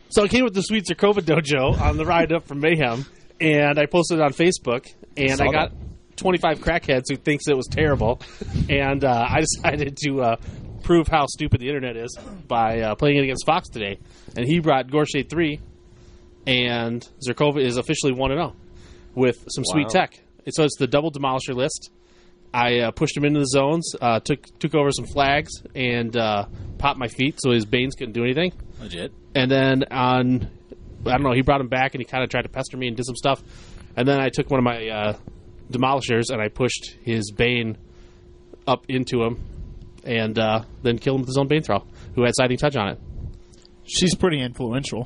So I came with the Sweet Zerkova Dojo on the ride up from Mayhem, and I posted it on Facebook, and I got 25 crackheads who thinks it was terrible, and I decided to prove how stupid the internet is by playing it against Fox today. And he brought Gorshade 3, and Zerkova is officially 1-0 with some sweet tech. So it's the double demolisher list. I pushed him into the zones, took over some flags, and popped my feet so his Banes couldn't do anything. Legit. And then I don't know, he brought him back and he kind of tried to pester me and did some stuff. And then I took one of my demolishers and I pushed his Bane up into him and then killed him with his own Bane throw, who had Sighting Touch on it. She's pretty influential.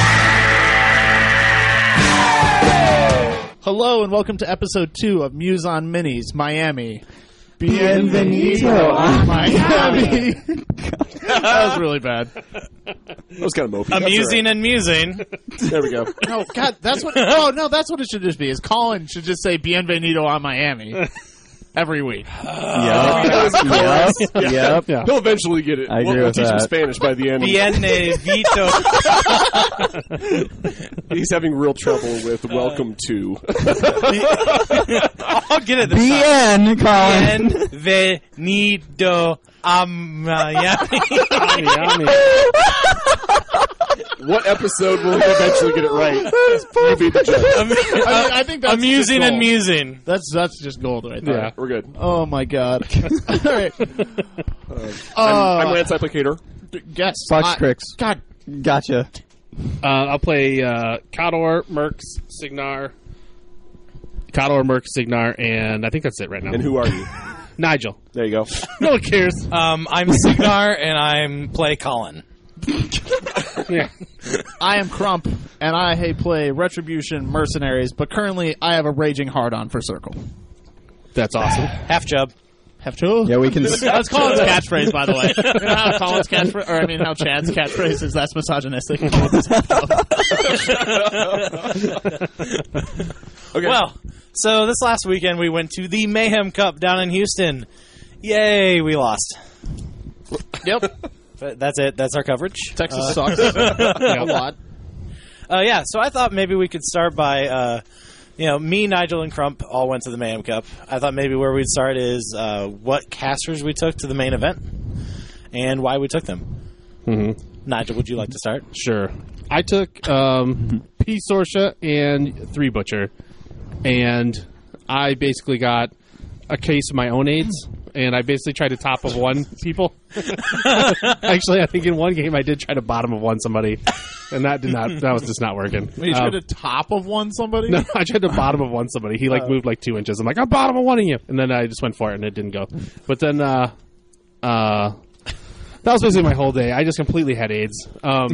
Hello and welcome to episode 2 of Muse on Minis, Miami. Bienvenido a Miami. That was really bad. That was kind of mopey. Amusing and musing. There we go. No, God, that's what. Oh no, that's what it should just be. Is Colin should just say "Bienvenido a Miami" every week. Yep. Yeah. He'll eventually get it. I agree we'll with teach him that. Spanish by the end. Bienvenido. He's having real trouble with "welcome to." I'll get it this Bien, Colin. Bienvenido a Miami. What episode will he eventually get it right? You be the judge. I think that's Amusing just and gold. musing. That's just gold right there. Yeah. We're good. Oh my God. All right. I'm Lance Applicator. Yes. Fox Cricks. God. Gotcha. I'll play Kador, Mercs, Signar, and I think that's it right now. And who are you? Nigel. There you go. No one cares. I'm Signar, and I'm play Colin. Yeah. I am Crump, and I play Retribution Mercenaries, but currently I have a raging hard-on for Circle. That's awesome. Half Chub. Have to? Yeah, we can. That's Colin's catchphase, by the way. You know how Colin's catchphrase, or I mean how Chad's catchphrase is, that's misogynistic. Okay. Well, so this last weekend we went to the Mayhem Cup down in Houston. Yay, we lost. Yep. But that's it. That's our coverage. Texas sucks. A lot. Yeah, so I thought maybe we could start by, me, Nigel, and Crump all went to the Mayhem Cup. I thought maybe where we'd start is what casters we took to the main event and why we took them. Mm-hmm. Nigel, would you like to start? Sure. I took P. Sorsha and 3 Butcher, and I basically got a case of my own AIDS, and I basically tried to top of one people. Actually, I think in one game I did try to bottom of one somebody, and that was just not working. You tried to top of one somebody? No, I tried to bottom of one somebody. He moved like 2 inches. I'm like, I'm bottom of one of you, and then I just went for it, and it didn't go. But then, that was basically my whole day. I just completely had AIDS. But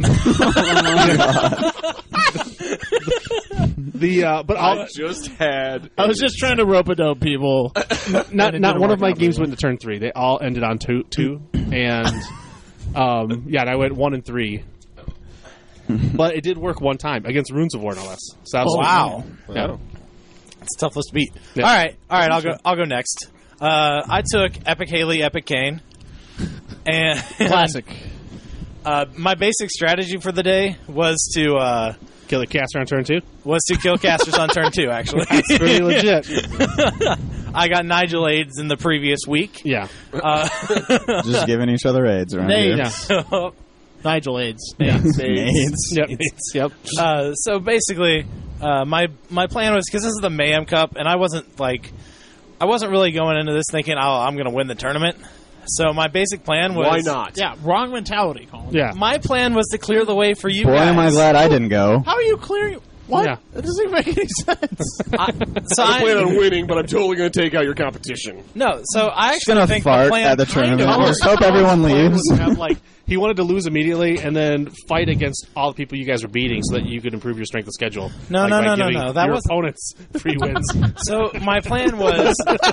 I just had. I was just trying to rope-a-dope people. Not one of my games went to turn 3. They all ended on 2, and and I went 1 and 3. But it did work one time against Runes of War, no less. So that was wow. Yeah. It's a tough list to beat. Yeah. All right. I'll go next. I took Epic Haley, Epic Kane, and Classic. my basic strategy for the day was to Kill a caster on turn 2? kill casters on turn 2. Actually, That's pretty legit. I got Nigel AIDS in the previous week. Yeah. Just giving each other AIDS around here. Yeah. Nigel AIDS. AIDS. Yep. So basically, my plan was, because this is the Mayhem Cup, and I wasn't really going into this thinking, I'm going to win the tournament. So my basic plan was... Why not? Yeah, wrong mentality, Colin. Yeah. My plan was to clear the way for you Boy, guys. am I glad I didn't go. How are you clearing... What? Yeah. That doesn't even make any sense. I plan on winning, but I'm totally going to take out your competition. No, so I Just actually gonna think fart the plan... at the tournament. Colin- Just hope everyone leaves. He wanted to lose immediately and then fight against all the people you guys were beating so that you could improve your strength of schedule. No. By giving That your was... opponents free wins. So my plan was...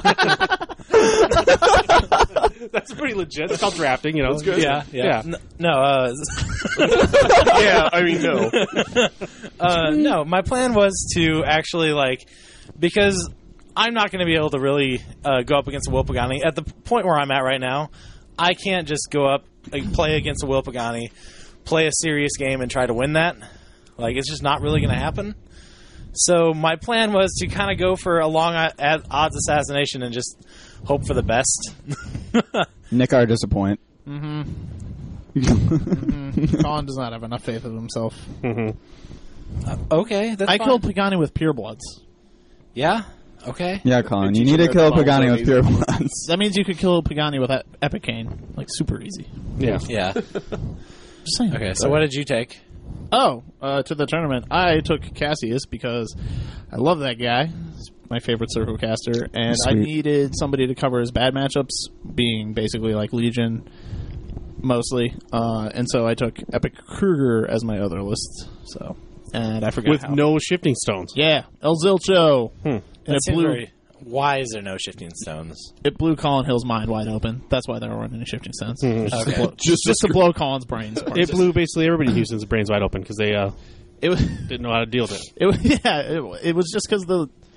That's pretty legit. It's called drafting, you know. That's good. Yeah. Yeah. No, Yeah, I mean, no. no, my plan was to actually, because I'm not going to be able to really go up against a Will Pagani. At the point where I'm at right now, I can't just go up and play against a Will Pagani, play a serious game and try to win that. Like, it's just not really going to happen. So my plan was to kind of go for a long odds assassination and just hope for the best. Nick R. disappoint. Colin does not have enough faith in himself. Okay, that's I fine. killed Pagani with pure bloods. Yeah? Okay. Yeah, Colin, you teach need to him kill that the Pagani bombs with are pure bloods. That means you could kill Pagani with Epicane. Like, super easy. Yeah. Yeah. Just saying. Okay, so what did you take? Oh, to the tournament, I took Cassius because I love that guy. He's my favorite circle caster, and I Sweet. needed somebody to cover his bad matchups, being basically like Legion, mostly. And so I took Epic Kruger as my other list. So, and I forgot With how. no shifting stones. Yeah, El Zilcho. And That it seems blew, very... Why is there no shifting stones? it blew Colin Hill's mind wide open. That's why there weren't any shifting stones. Just, Okay. to blow, just to blow Colin's brains apart. It blew basically everybody in Houston's brains wide open because they It was. didn't know how to deal with it. It was, yeah, it was just because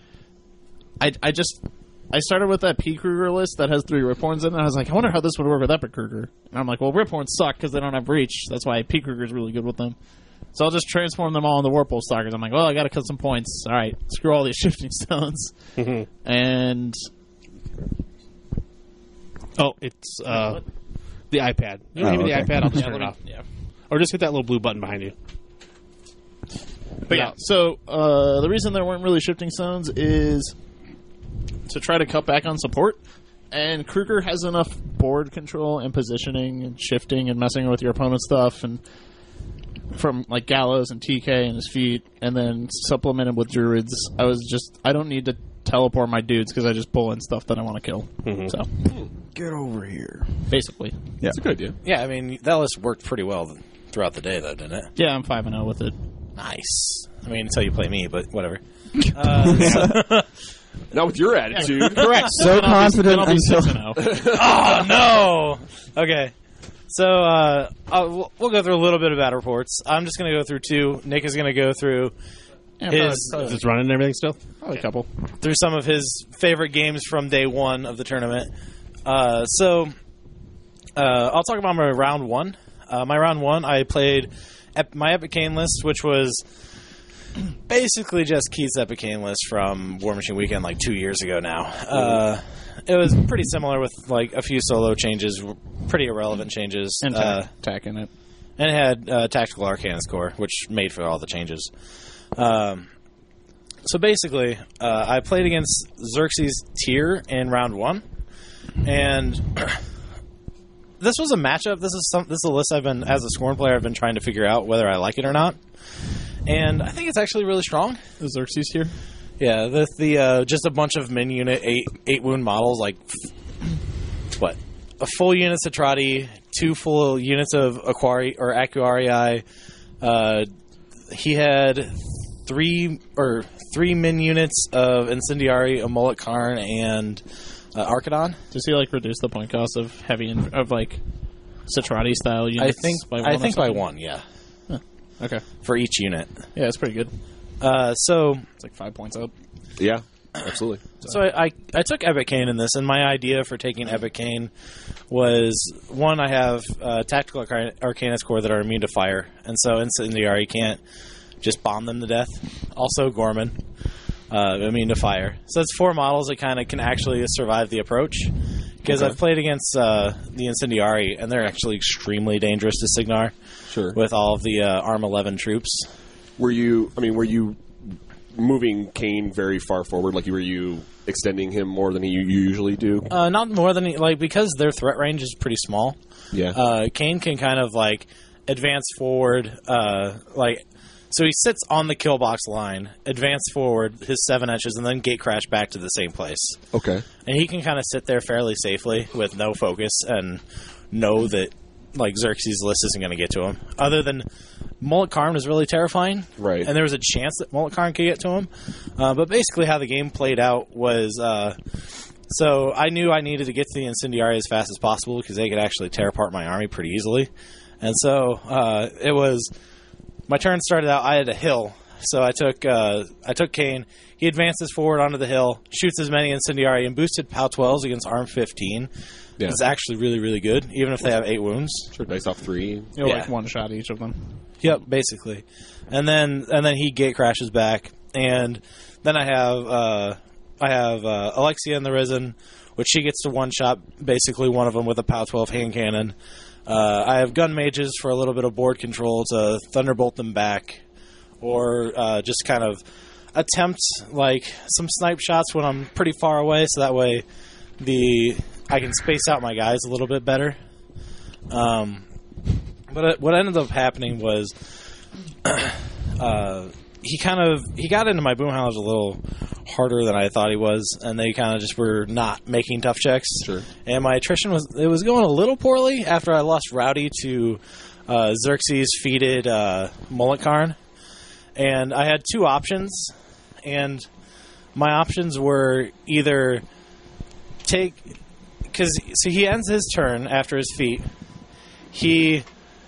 I started with that P. Kruger list that has 3 Riphorns in it, and I was like, I wonder how this would work with Epic Kruger. And I'm like, well, Riphorns suck because they don't have reach. That's why P. Kruger's really good with them. So I'll just transform them all into Whirlpool Stalkers. I'm like, well, I got to cut some points. All right, screw all these shifting stones. And Oh, it's the iPad. You don't Oh, give me the okay. iPad, I'll just turn it off. yeah. Or just hit that little blue button behind you. But yeah, so the reason there weren't really shifting stones is to try to cut back on support. And Kruger has enough board control and positioning and shifting and messing with your opponent's stuff and from like Gallows and TK and his feet, and then supplemented with Druids. I don't need to teleport my dudes because I just pull in stuff that I want to kill. So Get over here. basically, Yeah. It's a good idea. Yeah, I mean, that list worked pretty well throughout the day, though, didn't it? yeah, I'm 5-0 with it. Nice. I mean, until you play me, but whatever. Not with your attitude. Correct. So confident I'll be until 6-0. Oh, no! Okay. So, we'll go through a little bit of battle reports. I'm just going to go through 2. Nick is going to go through Is it running and everything still? Probably a couple. through some of his favorite games from day 1 of the tournament. I'll talk about my round 1. My round 1, I played my Epic Kane list, which was basically just Keith's Epic Kane list from War Machine Weekend like 2 years ago now. It was pretty similar with like a few solo changes, pretty irrelevant changes. And tack in it. And it had Tactical Arcanist Core, which made for all the changes. So basically, I played against Xerxes Tyr in round 1, and this was a matchup. This is a list I've been, as a Scorn player, I've been trying to figure out whether I like it or not. And I think it's actually really strong. Is Xerxes here? Yeah, the just a bunch of min unit 8 wound models, like what? A full unit Citrati, 2 full units of Aquarii. He had 3 min units of Incendiary, a Mullet Karn, and Archidon. Does he like reduce the point cost of of like Citrati style units? I think by 1, yeah, Okay. for each unit. Yeah, it's pretty good. So It's like 5 points up. Yeah, absolutely. So I took Epic Kane in this, and my idea for taking Epic Kane was, 1, I have Tactical Arcanist Core that are immune to fire, and so Incendiary can't just bomb them to death. Also Gorman, immune to fire. So it's 4 models that kind of can actually survive the approach, because I've played against the Incendiary, and they're actually extremely dangerous to Signar Sure. with all of the Arm 11 troops. Were you moving Kane very far forward? Like, were you extending him more than you usually do? Not more than, because their threat range is pretty small. Yeah. Kane can kind of advance forward, so he sits on the kill box line, advance forward his 7 inches, and then gate crash back to the same place. Okay. And he can kind of sit there fairly safely with no focus and know that Xerxes' list isn't going to get to him. Other than Mullet Karn was really terrifying, Right. and there was a chance that Mullet Karn could get to him. But basically, how the game played out was. So I knew I needed to get to the Incendiary as fast as possible because they could actually tear apart my army pretty easily. And so it was... My turn started out, I had a hill So I took Kane. He advances forward onto the hill, shoots as many incendiary, and boosted POW 12s against arm 15. Yeah. It's actually really, really good, even if they have 8 wounds. Sure, dice off 3. You're Yeah. like one shot each of them. Yep, basically. And then he gate crashes back, and then I have Alexia in the Risen, which she gets to one shot basically one of them with a POW 12 hand cannon. I have gun mages for a little bit of board control to thunderbolt them back, or just kind of attempt like some snipe shots when I'm pretty far away, so that way I can space out my guys a little bit better. But what ended up happening was he got into my boomhowlers a little harder than I thought he was, and they kind of just were not making tough checks. Sure. And my attrition was going a little poorly after I lost Rowdy to Xerxes feated Mullet Karn, and I had 2 options, and my options were either because he ends his turn after his feat. He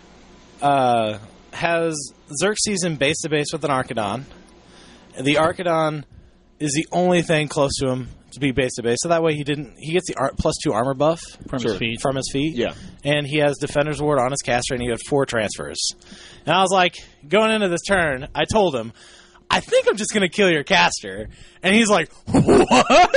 has Xerxes in base to base with an Archidon. The Archidon is the only thing close to him to be base to base, so that way he gets the +2 armor buff From his feet. from his feet. Yeah. And he has Defender's Ward on his caster, and he had 4 transfers. And I was like, going into this turn, I told him, I think I'm just going to kill your caster. And he's like, what?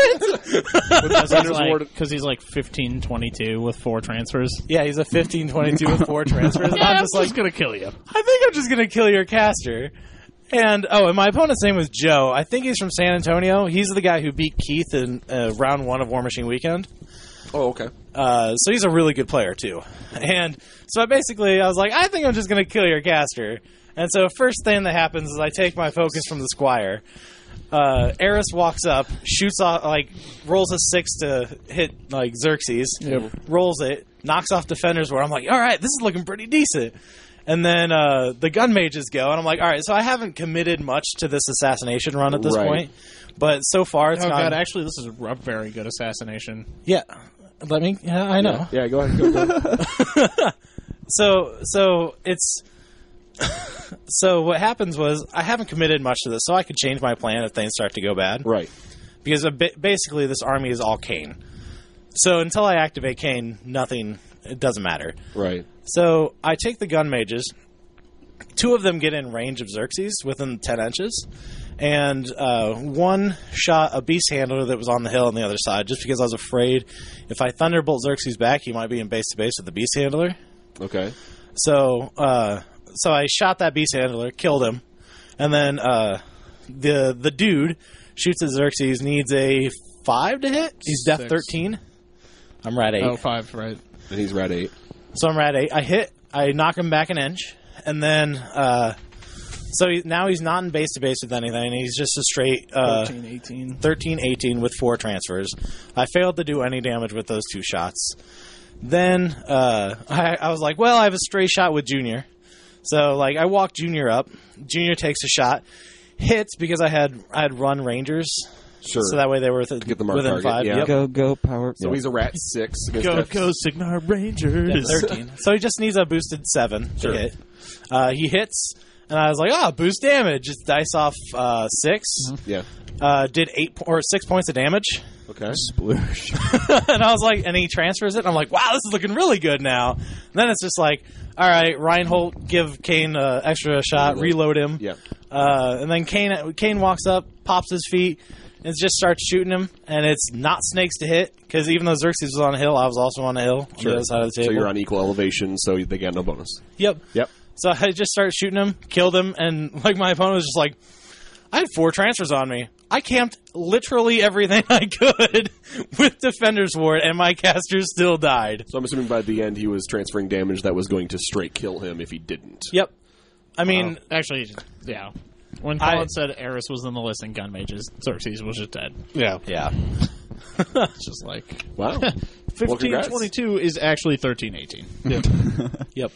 Because he's like 15-22 with 4 transfers. Yeah, he's a 15-22 with 4 transfers. And I'm just like, going to kill you. I think I'm just going to kill your caster. And my opponent's name was Joe. I think he's from San Antonio. He's the guy who beat Keith in round 1 of War Machine Weekend. Oh, okay. So he's a really good player, too. And so I was like, I think I'm just going to kill your caster. And so first thing that happens is I take my focus from the Squire. Eris walks up, shoots off, rolls a 6 to hit, Xerxes. Yep. Rolls it, knocks off Defender's Ward. I'm like, all right, this is looking pretty decent. And then the gun mages go, and I'm like, all right, so I haven't committed much to this assassination run at this Right. point. But so far it's Oh, gone... God, actually, this is a very good assassination. Yeah. Yeah, I know. Yeah, go ahead. Go. So it's... So what happens was I haven't committed much to this, so I could change my plan if things start to go bad. Right. Because basically this army is all Kane. So until I activate Kane, it doesn't matter. Right. So I take the gun mages. 2 of them get in range of Xerxes within 10 inches. And 1 shot a beast handler that was on the hill on the other side, just because I was afraid if I thunderbolt Xerxes back, he might be in base to base with the beast handler. Okay. So I shot that beast handler, killed him, and then the dude shoots at Xerxes, needs a 5 to hit. He's death 6. 13. I'm rat 8. Oh, 5, right. And he's rat 8. So I'm rat 8. I hit. I knock him back an inch, and then now he's not in base to base with anything. He's just a straight 13-18 with 4 transfers. I failed to do any damage with those 2 shots. Then I was like, well, I have a stray shot with Junior. So I walk Junior up. Junior takes a shot, hits because I had run Rangers. Sure. So that way they were get the mark within target, 5. yeah. Yep. Go, power. So he's a rat 6 against Go, death. go, Signar Rangers. 13. So he just needs a boosted 7 Sure. to hit. He hits, and I was like, boost damage. It's dice off 6. Yeah. Did 6 points of damage. Okay. Sploosh. And I was like, and he transfers it. And I'm like, wow, this is looking really good now. And then it's just like, all right, Reinhold, give Kane an extra shot, reload him. Yeah. And then Kane walks up, pops his feet, and just starts shooting him. And it's not snakes to hit, because even though Xerxes was on a hill, I was also on a hill on the other side of the table. So you're on equal elevation, so they get no bonus. Yep. Yep. So I just started shooting him, killed him, and my opponent was just like, I had 4 transfers on me. I camped literally everything I could with Defender's Ward, and my caster still died. So I'm assuming by the end he was transferring damage that was going to straight kill him if he didn't. Yep. I mean, Actually, yeah. When Colin said Eris was in the list and gun mages, Xerxes was just dead. Yeah. yeah. It's just like... Wow. Well, congrats. 15-22 is actually 13-18. Yep.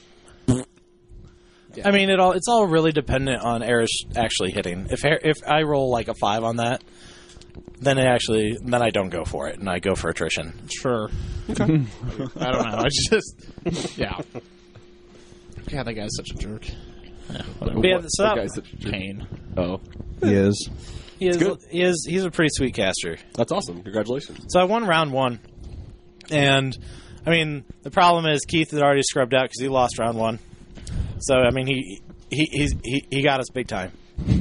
I mean, it's all really dependent on Eris actually hitting. If I roll like a 5 on that, then I don't go for it, and I go for attrition. Sure. Okay. I don't know. I just... Yeah. God, that guy's such a jerk. Yeah, whatever. But yeah, so That that, guy's such a jerk. Pain. Oh, He is. He's a pretty sweet caster. that's awesome! Congratulations. So I won round 1, and I mean the problem is Keith had already scrubbed out because he lost round 1. So I mean he got us big time.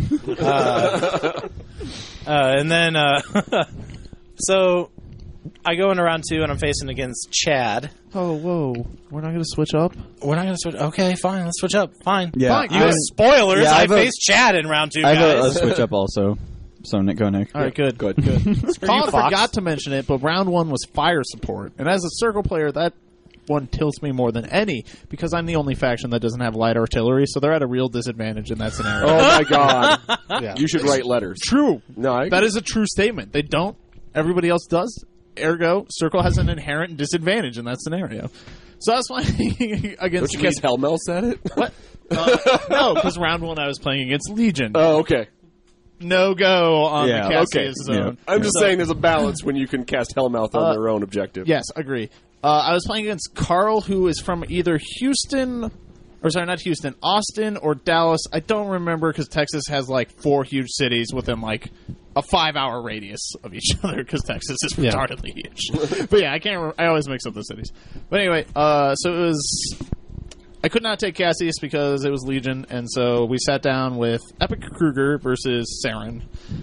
And then so I go into round 2 and I'm facing against Chad. Oh, whoa. We're not going to switch up? We're not going to switch. Okay, fine. Let's switch up. Fine. Yeah, Fine. You spoilers. yeah, I faced Chad in round 2, I have guys. a switch up also. So Nick, go Nick. All right, good. Good. Colin Fox. forgot to mention it, but round 1 was fire support. And as a circle player, that one tilts me more than any because I'm the only faction that doesn't have light artillery, so they're at a real disadvantage in that scenario. Oh my god! Yeah. You should write letters. True. No, I That is a true statement. They don't. Everybody else does. Ergo, Circle has an inherent disadvantage in that scenario. So I was playing against Don't you guess Hellmouse at it? What? No, because round 1 I was playing against Legion. Oh, okay. No go on Yeah, the Cassius okay. zone. I'm just saying there's a balance when you can cast Hellmouth on their own objective. Yes, agree. I was playing against Carl, who is from either Houston, or sorry, not Houston, Austin or Dallas. I don't remember because Texas has like 4 huge cities within like a 5-hour radius of each other because Texas is retardedly huge. But yeah, I can't remember. I always mix up the cities. But anyway, so it was... I could not take Cassius because it was Legion, and so we sat down with Epic Kruger versus Saren.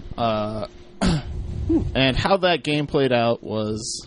And how that game played out was...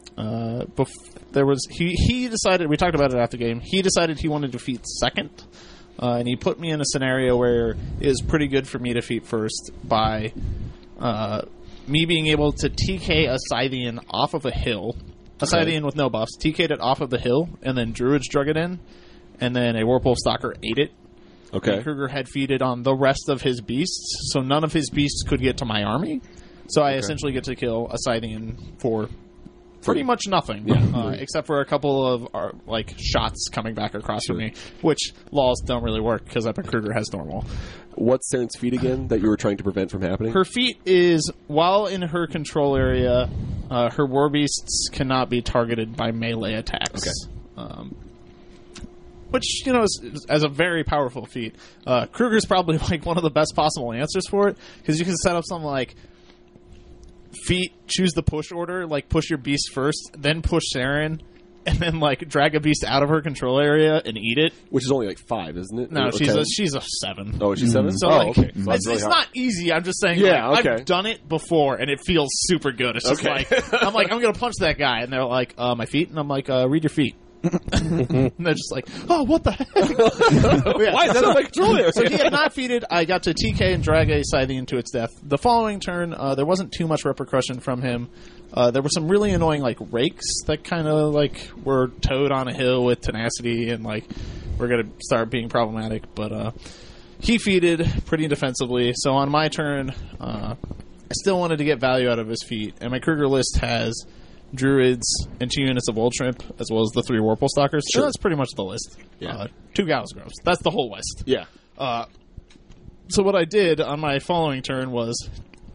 he decided, we talked about it after the game, he decided he wanted to defeat second, and he put me in a scenario where it was pretty good for me to defeat first by me being able to TK a Scythian off of a hill, a Scythian with no buffs, TK'd it off of the hill, and then Druids drug it in, and then a Warpwolf Stalker ate it. Okay. And Kruger had feeded on the rest of his beasts, so none of his beasts could get to my army. So I essentially get to kill a Scythian for pretty much nothing, except for a couple of shots coming back across from me, which laws don't really work because Epic Kruger has normal. What's Saren's feat again that you were trying to prevent from happening? Her feat is, while in her control area, her war beasts cannot be targeted by melee attacks. Okay. Which, is a very powerful feat. Kruger's probably like one of the best possible answers for it, because you can set up something like feat, choose the push order, like push your beast first, then push Saren, and then like drag a beast out of her control area and eat it. Which is only like 5, isn't it? No, Or she's 10? she's a 7. Oh, is she 7? So okay. So it's, really it's hard. not easy. I'm just saying. Yeah, like, okay. I've done it before, and it feels super good. It's just Okay. I'm gonna punch that guy, and they're like, my feet, and I'm like, read your feet. And they're just like, oh, what the heck? Why is that in my control area? So he had not feeded. I got to TK and drag a Scythian to its death. The following turn, there wasn't too much repercussion from him. There were some really annoying rakes that kind of were towed on a hill with tenacity, and we're gonna start being problematic. But he feeded pretty defensively. So on my turn, I still wanted to get value out of his feat, and my Kruger list has Druids and 2 units of Old Shrimp, as well as the 3 Warpole Stalkers. Sure. So that's pretty much the list. Yeah. 2 Gallows Groves. That's the whole list. Yeah. So what I did on my following turn was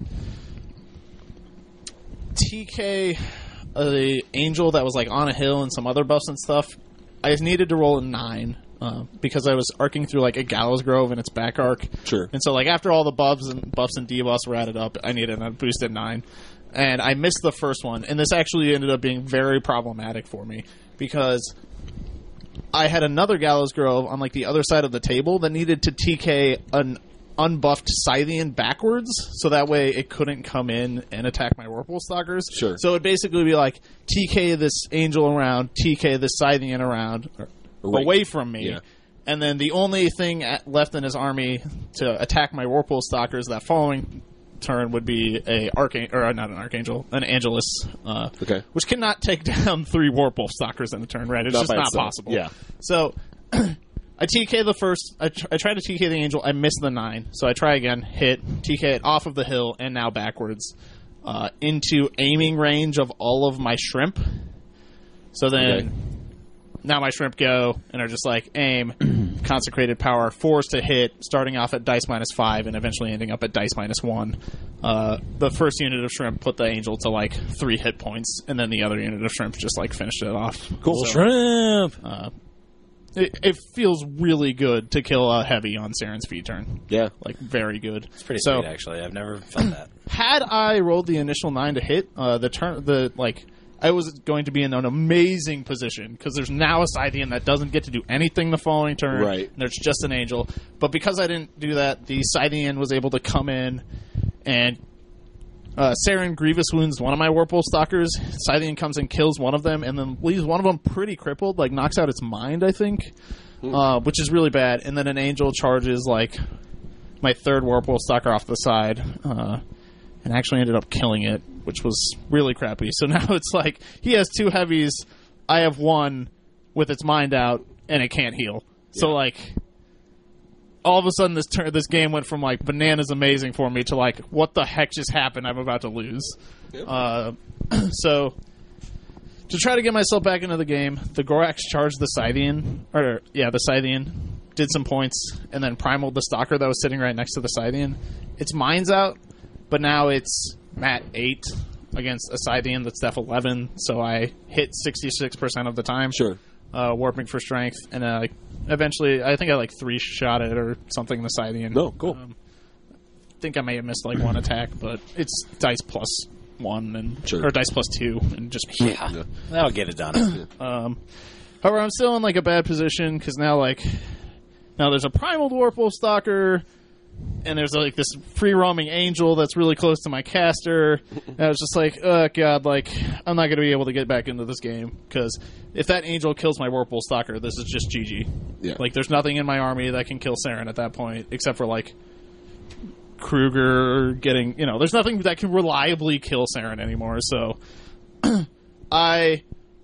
TK a Angel that was on a hill and some other buffs and stuff. I just needed to roll a 9 because I was arcing through a Gallows Grove and its back arc. Sure. And so after all the buffs and debuffs were added up, I needed a boosted 9. And I missed the first one, and this actually ended up being very problematic for me because I had another Gallows Grove on the other side of the table that needed to TK an unbuffed Scythian backwards, so that way it couldn't come in and attack my Warpole Stalkers. Sure. So it'd basically be TK this Angel around, TK this Scythian around, away from me. Yeah. And then the only thing left in his army to attack my Warpole Stalkers that following turn would be an Angelus, Okay. which cannot take down 3 Warpole Stalkers in a turn, right? It's Not just by not itself. possible. Yeah. So I TK the first. I try to TK the Angel. I miss the 9, so I try again. Hit TK it off of the hill and now backwards into aiming range of all of my shrimp. So then. Now my shrimp go and are just aim, consecrated power, forced to hit, starting off at dice -5 and eventually ending up at dice -1. The first unit of shrimp put the Angel to 3 hit points, and then the other unit of shrimp just finished it off. Cool. Shrimp! it feels really good to kill a heavy on Saren's feed turn. Yeah. Like, very good. It's pretty sweet, actually. I've never felt that. Had I rolled the initial 9 to hit, I was going to be in an amazing position because there's now a Scythian that doesn't get to do anything the following turn. Right. And there's just an Angel. But because I didn't do that, the Scythian was able to come in and Saren Grievous wounds one of my Warpole Stalkers. Scythian comes and kills one of them and then leaves one of them pretty crippled, like knocks out its mind, I think, which is really bad. And then an Angel charges like my third Warpole Stalker off the side and actually ended up killing it, which was really crappy. So now it's like he has 2 heavies, I have 1 with its mind out, and it can't heal. Yeah. So like, all of a sudden this game went from like bananas amazing for me to like, what the heck just happened? I'm about to lose. Yep. So to try to get myself back into the game, the Gorax charged the Scythian, the Scythian, did some points, and then primaled the Stalker that was sitting right next to the Scythian. Its mind's out, but now it's Mat 8 against a Scythian that's Def 11, so I hit 66% of the time. Sure. Warping for strength, and eventually, I think I like 3-shot it or something, the Scythian. No, cool. I think I may have missed like 1 attack, but it's dice plus 1 and sure. or dice plus 2 and just that'll get it done. However, I'm still in like a bad position because now there's a primal Warpole Stalker. And there's like this free roaming Angel that's really close to my caster. And I was just like, oh god, like I'm not going to be able to get back into this game because if that Angel kills my Warpole Stalker, this is just GG. Yeah. Like there's nothing in my army that can kill Saren at that point except for like Kruger getting, there's nothing that can reliably kill Saren anymore. So I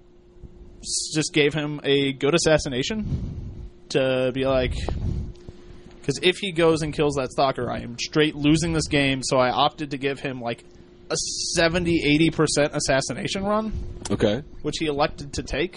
just gave him a good assassination to be like. Because if he goes and kills that Stalker, I am straight losing this game, so I opted to give him like a 70-80% assassination run. Okay. Which he elected to take.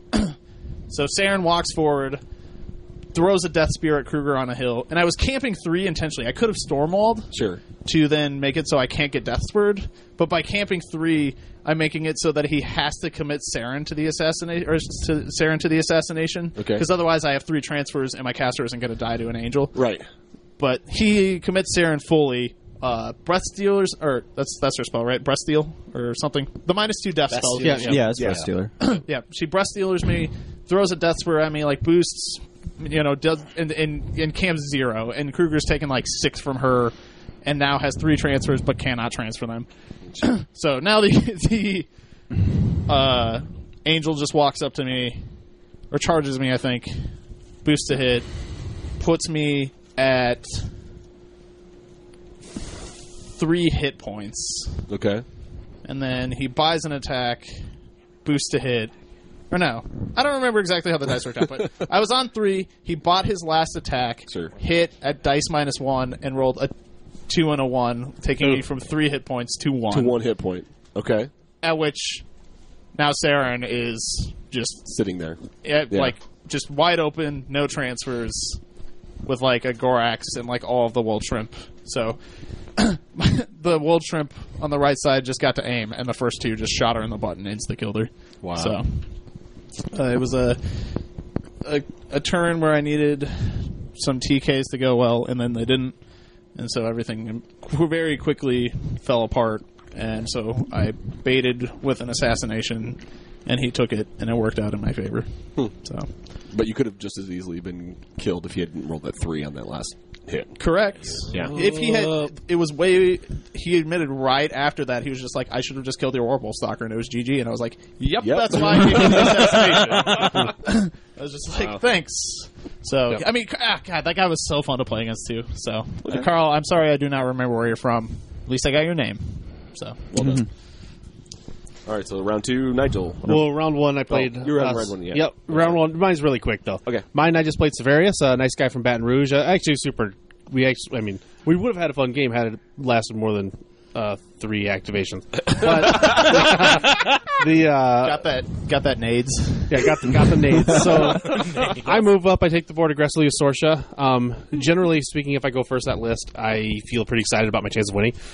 So Saren walks forward, throws a Death Spear at Kruger on a hill, and I was camping 3 intentionally. I could have Stormwalled to then make it so I can't get Death Speared, but by camping 3, I'm making it so that he has to commit Saren to the assassination, or to Saren to the assassination. Okay. Because otherwise, I have 3 transfers, and my caster isn't going to die to an Angel. Right. But he commits Saren fully. Breath Stealers, or that's her spell, right? Breath Steal or something. The -2 death spell. Yeah, it's Breath Stealer. Yeah, she Breath Stealers me, throws a Death Spear at me, like boosts, does and camps 0, and Kruger's taken like 6 from her, and now has 3 transfers but cannot transfer them. So now the Angel just walks up to me, or charges me, I think, boosts to hit, puts me at 3 hit points. Okay. And then he buys an attack, boost to hit. Or no, I don't remember exactly how the dice worked out, but I was on 3, he bought his last attack, hit at dice -1, and rolled a 2 and a 1, taking me from 3 hit points to 1. To 1 hit point. Okay. At which, now Saren is just sitting there. Like, just wide open, no transfers, with like a Gorax and like all of the Wold Shrimp. So, the Wold Shrimp on the right side just got to aim, and the first 2 just shot her in the butt and insta-killed her. Wow. So, it was a turn where I needed some TKs to go well, and then they didn't. And so everything very quickly fell apart. And so I baited with an assassination, and he took it, and it worked out in my favor. So, but you could have just as easily been killed if he hadn't rolled that 3 on that last hit. Correct. Yeah. If he had, he admitted right after that, he was just like, I should have just killed your Warpole Stalker, and it was GG. And I was like, yep. That's why I gave him the assassination. I was just like, thanks. So, I mean, God, that guy was so fun to play against, too. So, Carl, I'm sorry I do not remember where you're from. At least I got your name. So, well done. All right, so round 2, Nigel. Well, round 1 I played. You were on round 1, yeah. Yep, round 1. Mine's really quick though. Okay. Mine I just played Severius, a nice guy from Baton Rouge. Actually, super. We would have had a fun game had it lasted more than 3 activations. But got that nades. Yeah, got the nades. So I move up. I take the board aggressively with Sorsha. Generally speaking, if I go first that list, I feel pretty excited about my chance of winning.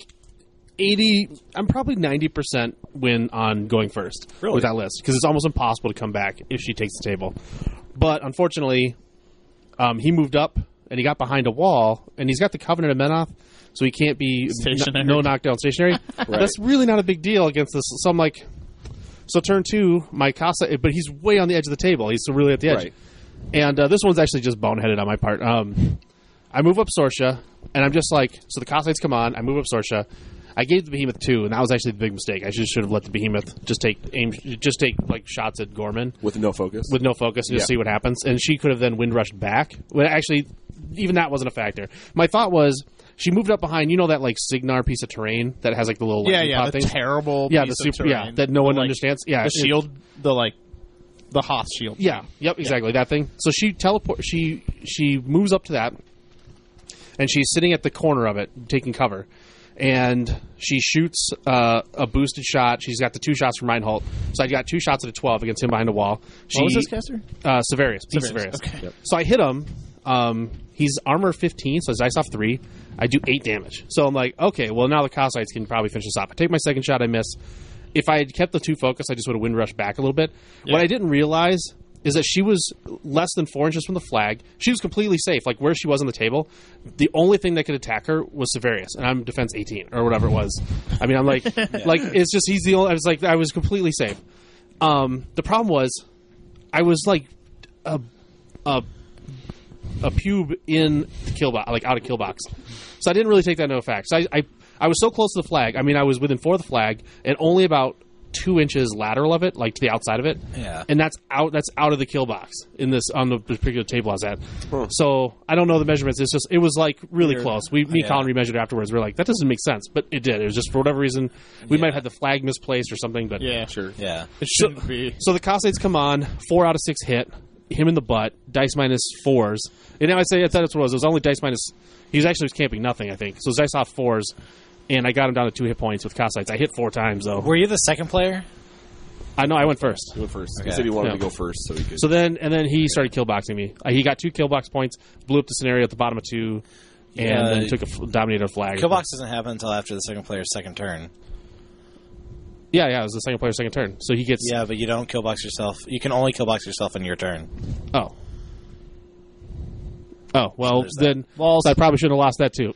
I'm probably 90% win on going first with that list because it's almost impossible to come back if she takes the table. But unfortunately, he moved up and he got behind a wall, and he's got the Covenant of Menoth, so he can't be Stationary. no knockdown stationary. That's really not a big deal against this. So I'm like, so turn 2, my Casa, but he's way on the edge of the table. He's really at the edge. Right. And this one's actually just boneheaded on my part. I move up Sorsha, and I'm just like, so the Cossaites come on, I move up Sorsha. I gave the Behemoth 2, and that was actually the big mistake. I should have let the Behemoth just take like shots at Gorman With no focus. with no focus and just see what happens. And she could have then wind rushed back. Well, actually, even that wasn't a factor. My thought was she moved up behind, that like Signar piece of terrain that has like the little lightning pot the thing. terrible Yeah, piece the of super, terrain. that no one The, understands. Yeah, the shield, the Hoth shield. Yeah, yep, exactly that thing. So she she moves up to that, and she's sitting at the corner of it, taking cover. And she shoots a boosted shot. She's got the 2 shots from Reinhold. So I got 2 shots at a 12 against him behind a wall. What was this caster? Severius. Peace Severius, Severius. okay. Yep. So I hit him. He's armor 15, so his dice off 3. I do 8 damage. So I'm like, okay, well, now the Cossaites can probably finish this off. I take my second shot, I miss. If I had kept the 2 focus, I just would have wind rushed back a little bit. What I didn't realize is that she was less than 4 inches from the flag. She was completely safe. Like, where she was on the table, the only thing that could attack her was Severius, and I'm defense 18, or whatever it was. I mean, I'm like, it's just, he's the only, I was completely safe. The problem was, I was like a pube in the kill box, like out of kill box. So I didn't really take that into effect. So I was so close to the flag. I mean, I was within 4 of the flag, and only about 2 inches lateral of it, like to the outside of it. Yeah. And that's out of the kill box in this on the particular table I was at. So I don't know the measurements. It was like really close. Me and Colin remeasured afterwards. We're like, that doesn't make sense, but it did. It was just for whatever reason we might have had the flag misplaced or something. But Yeah, sure. Yeah. It shouldn't be. so the Cossaites come on, 4 out of 6 hit, him in the butt, dice minus 4s. And I thought that's what it was. It was only dice minus. He was actually camping nothing, I think. So it was dice off 4s, and I got him down to 2 hit points with Cossaites. I hit 4 times though. Were you the second player? I know I went first. He went first. Okay. He said he wanted Yeah. to go first, so he could. So then he started killboxing me. He got 2 killbox points, blew up the scenario at the bottom of 2, and then took dominated a flag. Killbox doesn't happen until after the second player's second turn. Yeah, it was the second player's second turn. So he gets. Yeah, but you don't killbox yourself. You can only killbox yourself in your turn. Oh, well, there's then Walls. I probably should have lost that too.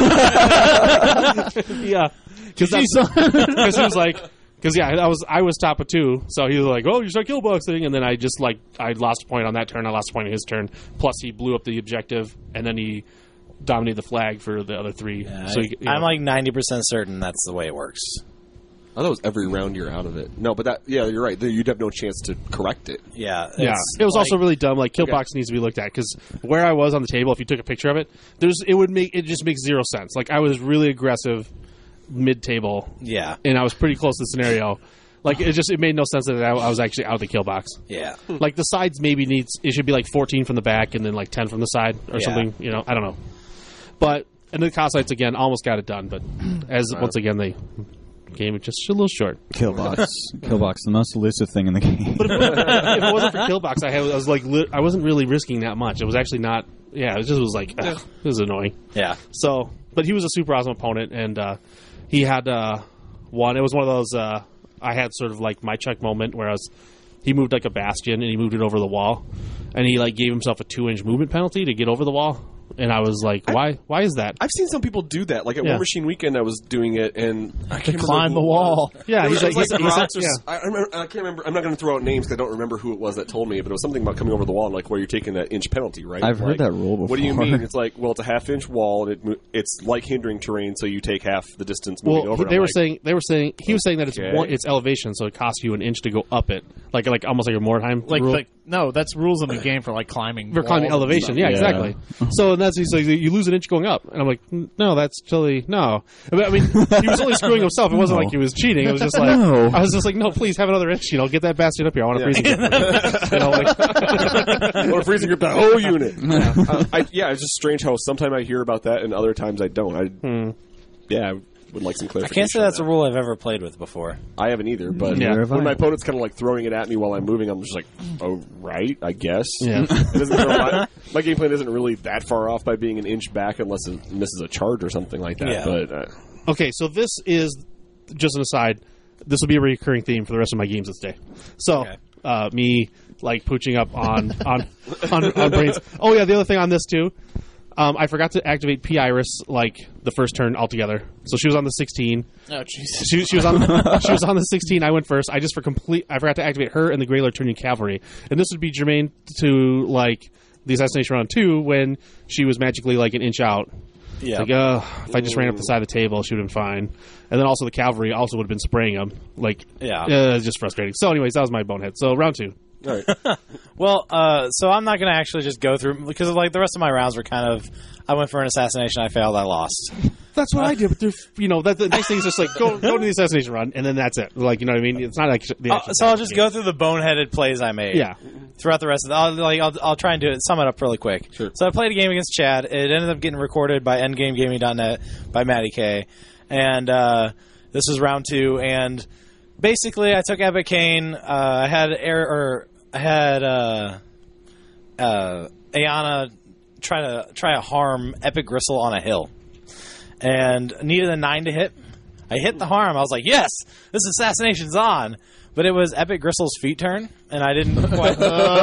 Yeah, because he was like, I was top of 2, so he was like, oh, you start killboxing, and then I just I lost a point on that turn. I lost a point on his turn. Plus, he blew up the objective, and then he dominated the flag for the other 3. Yeah, So I'm like 90% certain that's the way it works. I thought it was every round you're out of it. No, but you're right. You'd have no chance to correct it. Yeah. Yeah, it's it was like- also really dumb. Like killbox needs to be looked at because where I was on the table, if you took a picture of it, it just makes 0 sense. Like I was really aggressive mid table, Yeah. and I was pretty close to the scenario. Like it made no sense that I was actually out of the kill box. Yeah. Like the sides maybe it should be like 14 from the back and then like 10 from the side or Yeah. something. I don't know. But and the Cossaites again almost got it done, but once again they came just a little short. Killbox. Killbox, the most elusive thing in the game. But if it wasn't for killbox, I wasn't really risking that much. It was actually not. Yeah, it was like it was annoying. Yeah. So, but he was a super awesome opponent, and he had one. It was one of those. I had sort of like my check moment where he moved like a bastion and he moved it over the wall, and he like gave himself a 2-inch movement penalty to get over the wall. And I was like, why? Why is that? I've seen some people do that. Like at Yeah. War Machine Weekend, I was doing it, and I can't Climb remember the who it wall. was. Yeah, It was he's like like, the he's rocks like, or yeah. I can't remember. I'm not going to throw out names because I don't remember who it was that told me, but it was something about coming over the wall and like where you're taking that inch penalty, right? I've heard Like, that rule before. What do you mean? It's like, well, it's a half-inch wall, and it's like hindering terrain, so you take half the distance moving Well, over. he was saying he was saying that Okay. it's elevation, so it costs you an inch to go up it, like almost like a Mordheim Like, rule. no, that's rules in the game for like climbing. For climbing walls and elevation, stuff. yeah, Yeah. exactly. So that's he's like, you lose an inch going up, and I'm like, no, that's totally no. I mean, he was only screwing himself. It wasn't No. like he was cheating. It was just like No. I was just like, no, please have another inch. Get that bastion up here. I want to freeze it. Like, Or freezing grip that whole unit. It's just strange how sometimes I hear about that and other times I don't. I would like some I clarification. can't say on that's a that. rule I've ever played with before. I haven't either, but Yeah. when my opponent's kind of like throwing it at me while I'm moving, I'm just like, oh, right, I guess. Yeah. It doesn't throw my game plan isn't really that far off by being an inch back unless it misses a charge or something like that. Yeah. But okay, so this is just an aside. This will be a recurring theme for the rest of my games this day. So, Okay. me like pooching up on brains. Oh yeah, the other thing on this too, I forgot to activate P Iris like the first turn altogether. So she was on the 16. Oh Jesus! She was on the 16. I went first. I forgot to activate her and the Greylar Turning Cavalry, and this would be germane to like the assassination round 2 when she was magically like an inch out. Yeah. Like, if I just ran up the side of the table, she would have been fine. And then also the cavalry also would have been spraying them. Like, it's just frustrating. So, anyways, that was my bonehead. So, round 2. All right. Well, so I'm not going to actually just go through because like the rest of my rounds were kind of. I went for an assassination. I failed. I lost. That's what I did. But the next thing is just like go to the assassination run, and then that's it. Like, you know what I mean? It's not like the actual so I'll just go through the boneheaded plays I made. Yeah. Throughout the rest of I'll try and sum it up really quick. Sure. So I played a game against Chad. It ended up getting recorded by EndgameGaming.net by Matty K, and this was round 2. And basically, I took Epic Kane. I had Ayana try to harm Epic Gristle on a hill, and needed a 9 to hit. I hit the harm. I was like, yes, this assassination's on. But it was Epic Gristle's feet turn, and I didn't quite.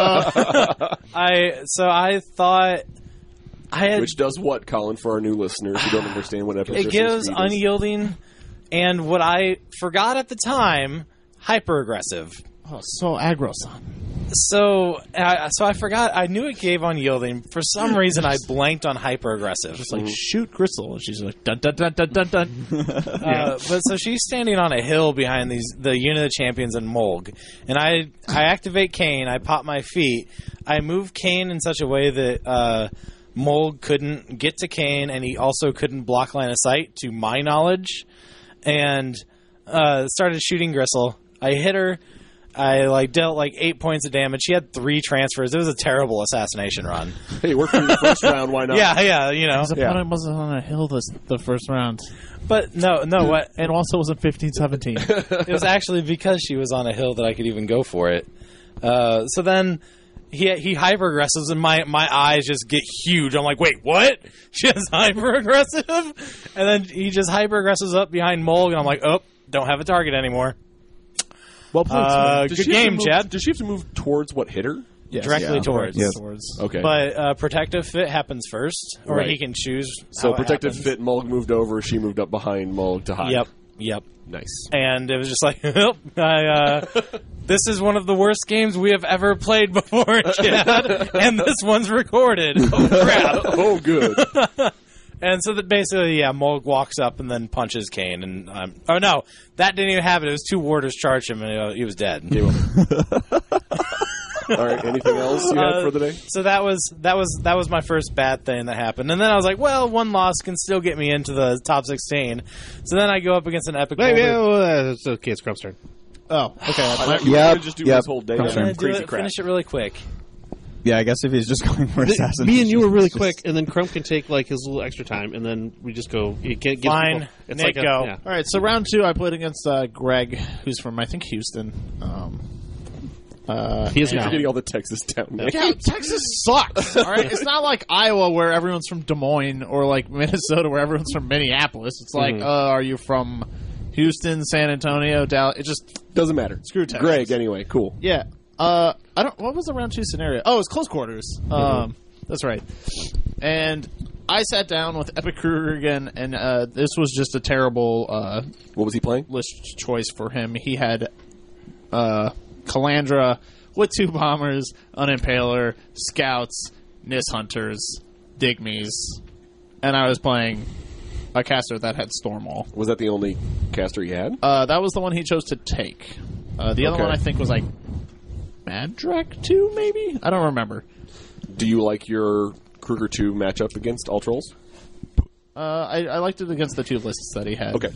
I thought I had. Which does what, Colin, for our new listeners who don't understand what Epic It Gristle's gives feet is? unyielding, and what I forgot at the time, hyper aggressive. Oh, so aggro, son. So I forgot. I knew it gave unyielding. For some reason, I blanked on hyper aggressive. Just like shoot Gristle, and she's like dun dun dun dun dun dun. But so she's standing on a hill behind the Unit of Champions and Mulg, and I activate Kane. I pop my feet. I move Kane in such a way that Mulg couldn't get to Kane, and he also couldn't block line of sight, to my knowledge, and started shooting Gristle. I hit her. I dealt 8 points of damage. She had 3 transfers. It was a terrible assassination run. Hey, we're from the first round. Why not? Yeah, you know. His opponent wasn't on a hill the first round, But no, what? and also was in 15-17. It was actually because she was on a hill that I could even go for it. So then he hyper aggressives, and my eyes just get huge. I'm like, wait, what? She has hyper aggressive, and then he just hyper aggressives up behind Mulg, and I'm like, oh, don't have a target anymore. Well played. Good game, Chad. Does she have to move towards what hit her? Yes. Directly towards. Yes. Okay. But protective fit happens first, or Right. he can choose. So how it protective happens. fit, Mulg moved over. She moved up behind Mulg to hide. Yep. Nice. And it was just like, this is one of the worst games we have ever played before, Chad, and this one's recorded. Oh, crap. Oh, good. And so that basically, Mulg walks up and then punches Kane. And oh, no, that didn't even happen. It was 2 warders charged him, and he was dead. All right. Anything else you had for the day? So that was my first bad thing that happened. And then I was like, well, 1 loss can still get me into the top 16. So then I go up against an epic. It's okay. It's Crump's turn. Oh, okay. You Yep, just do yep. this whole day. Come on on. crazy crap. Finish it really quick. Yeah, I guess if he's just going for assassination. Me and you were really it's just- quick, and then Crump can take his little extra time, and then we just go. You can't give Fine. people- It's Nick, like go. Yeah. All right, so round 2, I played against Greg, who's from, I think, Houston. He is You're now. getting all the Texas down there. Yeah, Texas sucks. All right, it's not like Iowa where everyone's from Des Moines, or like Minnesota where everyone's from Minneapolis. It's like, are you from Houston, San Antonio, Dallas? It just Doesn't matter. Screw Texas. Greg, anyway. Cool. yeah. I don't. What was the round 2 scenario? Oh, it was close quarters. That's right. And I sat down with Epic Kruger again, and this was just a terrible What was he playing? list choice for him. He had Calandra with 2 bombers, an Impaler, Scouts, Nis Hunters, Digmies, and I was playing a caster that had Stormwall. Was that the only caster he had? That was the one he chose to take. The other Okay. one I think was like Madrak 2, maybe? I don't remember. Do you like your Kruger 2 matchup against All Trolls? I liked it against the 2 lists that he had. Okay.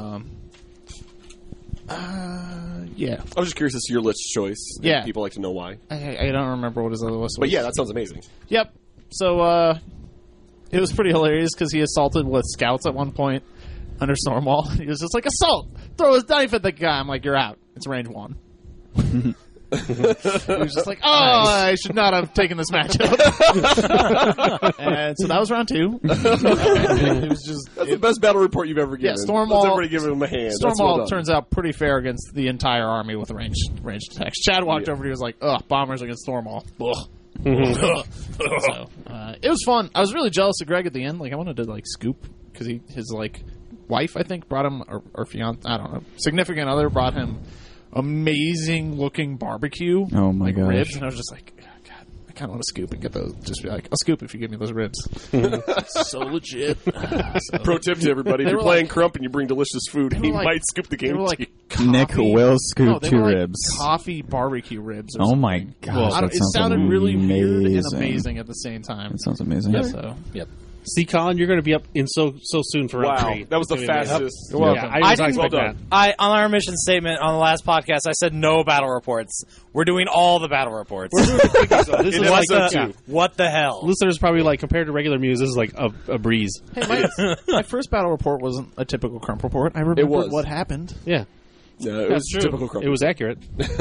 Yeah. I was just curious as to your list choice. Yeah. People like to know why. I don't remember what his other list was. But yeah, that sounds amazing. Yep. So, it was pretty hilarious because he assaulted with Scouts at one point under Stormwall. He was just like, assault! Throw his knife at the guy. I'm like, you're out. It's range 1. He was just like, oh, I should not have taken this matchup. And so that was round 2. It was just That's the best battle report you've ever given. Yeah, Stormwall. Let's everybody give him a hand. That's well Stormwall done. turns out pretty fair against the entire army with ranged attacks. Chad walked over and he was like, ugh, bombers against Stormwall. Ugh. So, it was fun. I was really jealous of Greg at the end. Like, I wanted to, like, scoop, because his, like, wife, I think, brought him, or fiance, I don't know, significant other brought him amazing-looking barbecue. Oh, my like, gosh. ribs, and I was just like, God, I kind of want to scoop and get those. Just be like, I'll scoop if you give me those ribs. So legit. So, Pro tip to everybody: if They you're were playing like- Crump and you bring delicious food, he were like- might scoop the they game. were to you. like Nick coffee- will scoop no, they 2 were like ribs. coffee barbecue ribs. Or Oh something. my gosh, I don't- that it sounds sounded really weird and amazing. amazing at the same time. That sounds amazing. So, yep. See, Colin, you're going to be up in so soon for round Wow, 3. that was the It's gonna be- fastest. You're welcome. Yeah, I was not didn't- expecting well that. done. On our mission statement on the last podcast, I said no battle reports. We're doing all the battle reports. This In is like episode 2. What the hell? listeners probably like compared to regular Muse. This is like a breeze. Hey, my first battle report wasn't a typical Crump report. I remembered was. what happened. Yeah, No, it was typical Crump. it was accurate.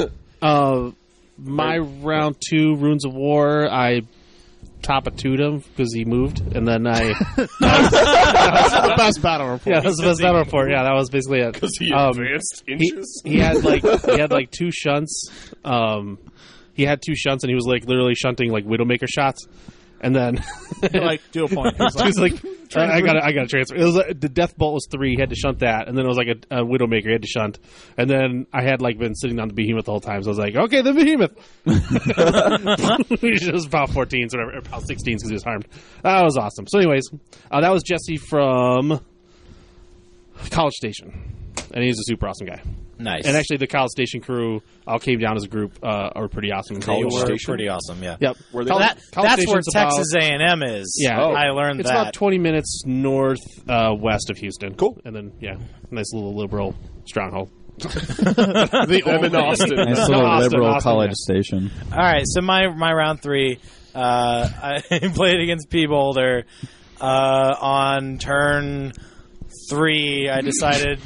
My round 2 Runes of War, I top-a-2'd him because he moved, and then I The best battle report. yeah, that was the best battle report. Yeah, that was basically it. Because he Um, advanced inches. he had like 2 shunts. He had 2 shunts, and he was like literally shunting like Widowmaker shots, and then Like, do a point. It was he was like, I got to transfer. It was the death bolt was 3. He had to shunt that, and then it was like a Widowmaker. He had to shunt, and then I had like been sitting on the behemoth the whole time. So I was like, okay, the behemoth. It was about 14s, whatever, or about 16s because he was harmed. That was awesome. So, anyways, that was Jesse from College Station, and he's a super awesome guy. Nice. And actually, the College Station crew all came down as a group. Are pretty awesome. they College were Station? pretty awesome. Yeah. Yep. Were they- College- College That's where Station's about- Texas A&M is. Yeah. I learned It's that. about 20 minutes north west of Houston. Cool. And then, yeah, nice little liberal stronghold. the Them in Austin. Nice No, little Austin, liberal Austin, college yeah. station. All right, so my round 3, I played against P Boulder. On turn 3, I decided.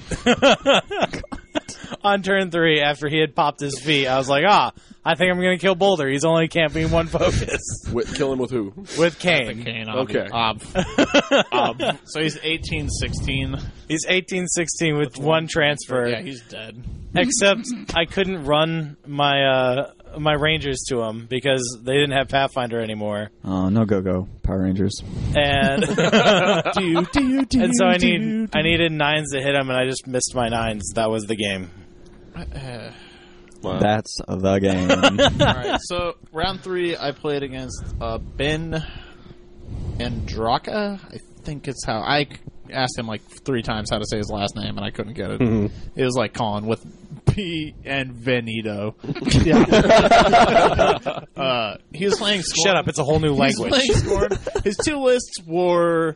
On turn 3, after he had popped his feet, I was like, I think I'm going to kill Boulder. He's only camping 1 focus Kill him with who? with Kane. Kane, Okay. So he's 18-16. He's 18-16 with 1 transfer. Yeah, he's dead. Except I couldn't run my my Rangers to him because they didn't have Pathfinder anymore, Oh, no go Power Rangers. and and so I needed 9s to hit him, and I just missed my 9s. That was the game. Wow. That's the game. All right, so round 3, I played against Ben Andraka. I think it's how I asked him like 3 times how to say his last name, and I couldn't get it. It was like Colin with P and Venito. He was playing. Shut up! It's a whole new He's language. playing Scorn. His 2 lists were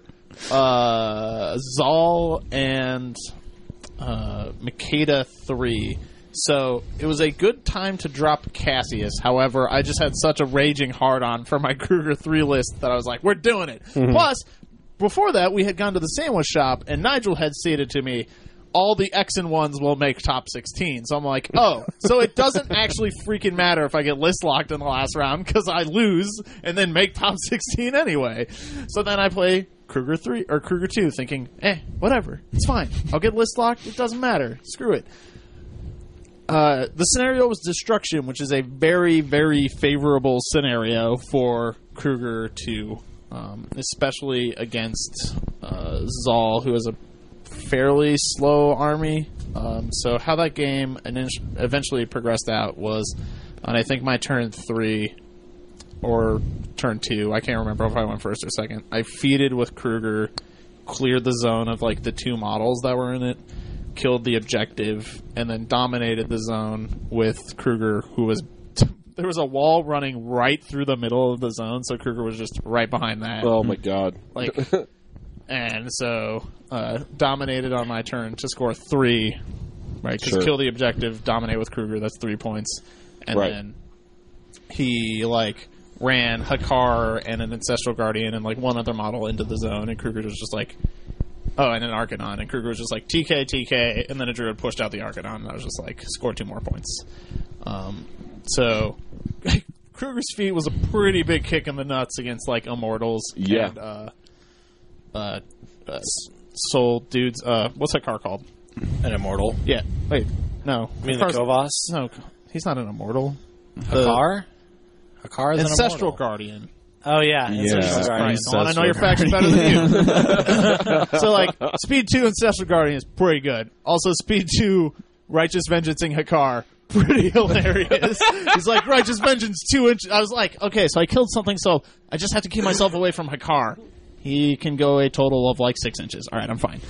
Zal and Makeda 3. So it was a good time to drop Cassius. However, I just had such a raging hard-on for my Kruger 3 list that I was like, we're doing it. Plus, before that, we had gone to the sandwich shop, and Nigel had stated to me, all the X and 1s will make top 16. So I'm like, oh, so it doesn't actually freaking matter if I get list locked in the last round because I lose and then make top 16 anyway. So then I play Kruger 3 or Kruger 2 thinking, whatever. It's fine. I'll get list locked. It doesn't matter. Screw it. The scenario was Destruction, which is a very, very favorable scenario for Kruger 2, especially against Zal, who is a fairly slow army. So how that game eventually progressed out was on, I think, my turn 3 or turn 2. I can't remember if I went first or second. I feeded with Kruger, cleared the zone of like the 2 models that were in it, killed the objective, and then dominated the zone with Kruger, who was... There was a wall running right through the middle of the zone, so Kruger was just right behind that. Oh my god. Like, and so dominated on my turn to score 3, right? Because Sure. kill the objective, dominate with Kruger, that's 3 points. And Right. then he, like, ran Hakar and an Ancestral Guardian and, like, 1 other model into the zone, and Kruger was just like... Oh, and an Arcanon, and Kruger was just like, TK, TK, and then a Druid pushed out the Arcanon, and I was just like, score 2 more points. So Kruger's feat was a pretty big kick in the nuts against like Immortals. Yeah. And, Soul dudes. What's that car called? An immortal. Yeah. Wait. No. You mean the Kovas? No, he's not an immortal. Hakar? Hakar is an Ancestral immortal. Guardian. Oh, yeah. Ancestral Guardian. Christ, I know your facts better than you. So, like, Speed 2 Ancestral Guardian is pretty good. Also, Speed 2 Righteous Vengeancing Hakar, pretty hilarious. He's like, Righteous Vengeance 2 inches. I was like, okay, so I killed something, so I just have to keep myself away from Hakar. He can go a total of like 6 inches. All right, I'm fine.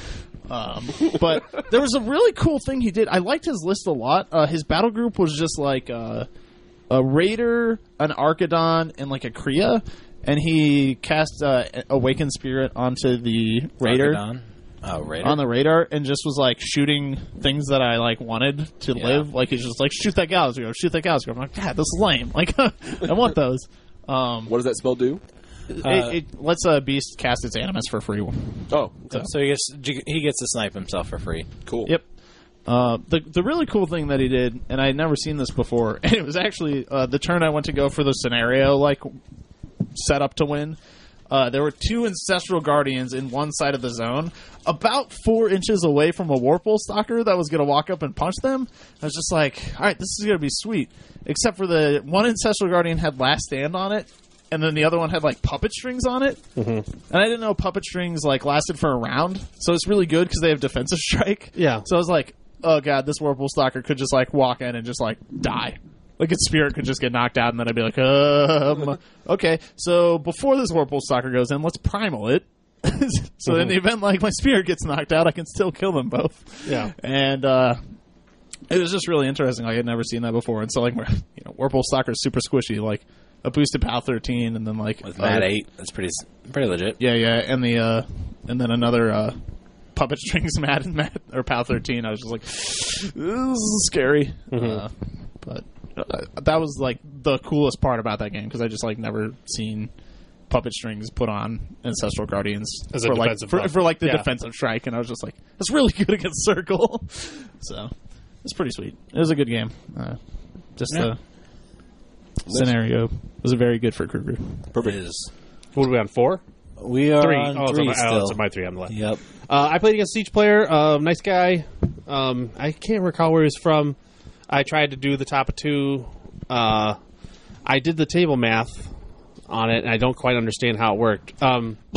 But there was a really cool thing he did. I liked his list a lot. His battle group was just like a Raider, an Archidon, and like a Kriya. And he cast Awakened Spirit onto the Raider. Raider? On the radar, and just was like shooting things that I like wanted to live. Like he's just like, shoot that Galaxy, shoot that Galaxy. I'm like, God, this is lame. Like, I want those. What does that spell do? It lets a beast cast its animus for free. Oh, okay. So he gets to snipe himself for free. Cool. Yep. The really cool thing that he did, and I had never seen this before, and it was actually the turn I went to go for the scenario like setup to win. There were 2 Ancestral Guardians in one side of the zone, about 4 inches away from a Warpole Stalker that was going to walk up and punch them. I was just like, all right, this is going to be sweet. Except for the one Ancestral Guardian had Last Stand on it, and then the other one had like puppet strings on it. Mm-hmm. And I didn't know puppet strings like lasted for a round, so it's really good because they have defensive strike. Yeah. So I was like, oh god, this Warpole Stalker could just like walk in and just like die. Like its spirit could just get knocked out, and then I'd be like, okay. So before this Warpole Stalker goes in, let's primal it. So in the event like my spirit gets knocked out, I can still kill them both. Yeah. And it was just really interesting. Like, I had never seen that before. And so like, Warpole Stalker is super squishy. Like a boosted PAL 13, and then like with Mat 8, that's pretty legit. Yeah, and the and then another puppet strings Mat or PAL 13. I was just like, this is scary. But that was like the coolest part about that game, because I just like never seen puppet strings put on Ancestral Guardians as a for like defensive buff. for like the defensive strike, and I was just like, that's really good against Circle. So it's pretty sweet. It was a good game. The scenario was very good for Kruger. Perfect. It is. What are we on, 4? We are 3. on 3 still. It's my 3 on the left. Yep. I played against Siege player. Nice guy. I can't recall where he's from. I tried to do the top of 2. I did the table math on it, and I don't quite understand how it worked. I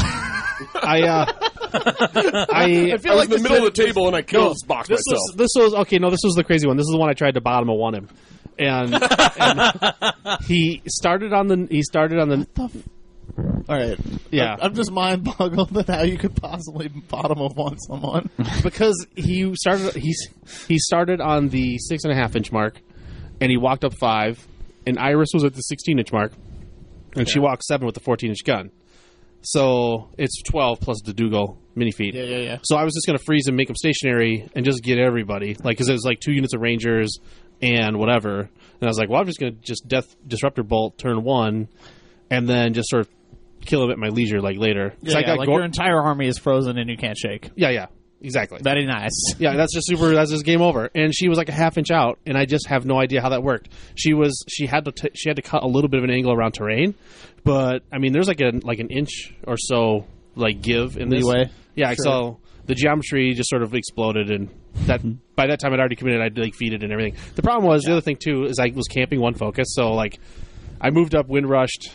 feel like in the middle of the table, and I killed this box myself. This was the crazy one. This is the one I tried to bottom of 1 him, and he started on the. All right. Yeah. I'm just mind boggled at how you could possibly bottom of one someone. Because he started on the 6.5 inch mark, and he walked up 5, and Iris was at the 16 inch mark, and she walked 7 with the 14 inch gun. So it's 12 plus the Dougal mini feed. Yeah. So I was just going to freeze and make him stationary and just get everybody, like, because it was like 2 units of Rangers and whatever. And I was like, well, I'm just going to just Death Disruptor Bolt turn 1, and then just sort of kill him at my leisure, like later. Your entire army is frozen and you can't shake. Yeah, exactly. Very nice. Yeah, that's just game over. And she was like a half inch out, and I just have no idea how that worked. She had to cut a little bit of an angle around terrain, but I mean, there's like an inch or so like give in this leeway. Yeah, sure. So the geometry just sort of exploded, and that by that time I'd already committed. I'd like feed it and everything. The problem was the other thing too is I was camping 1 focus, so like I moved up wind rushed.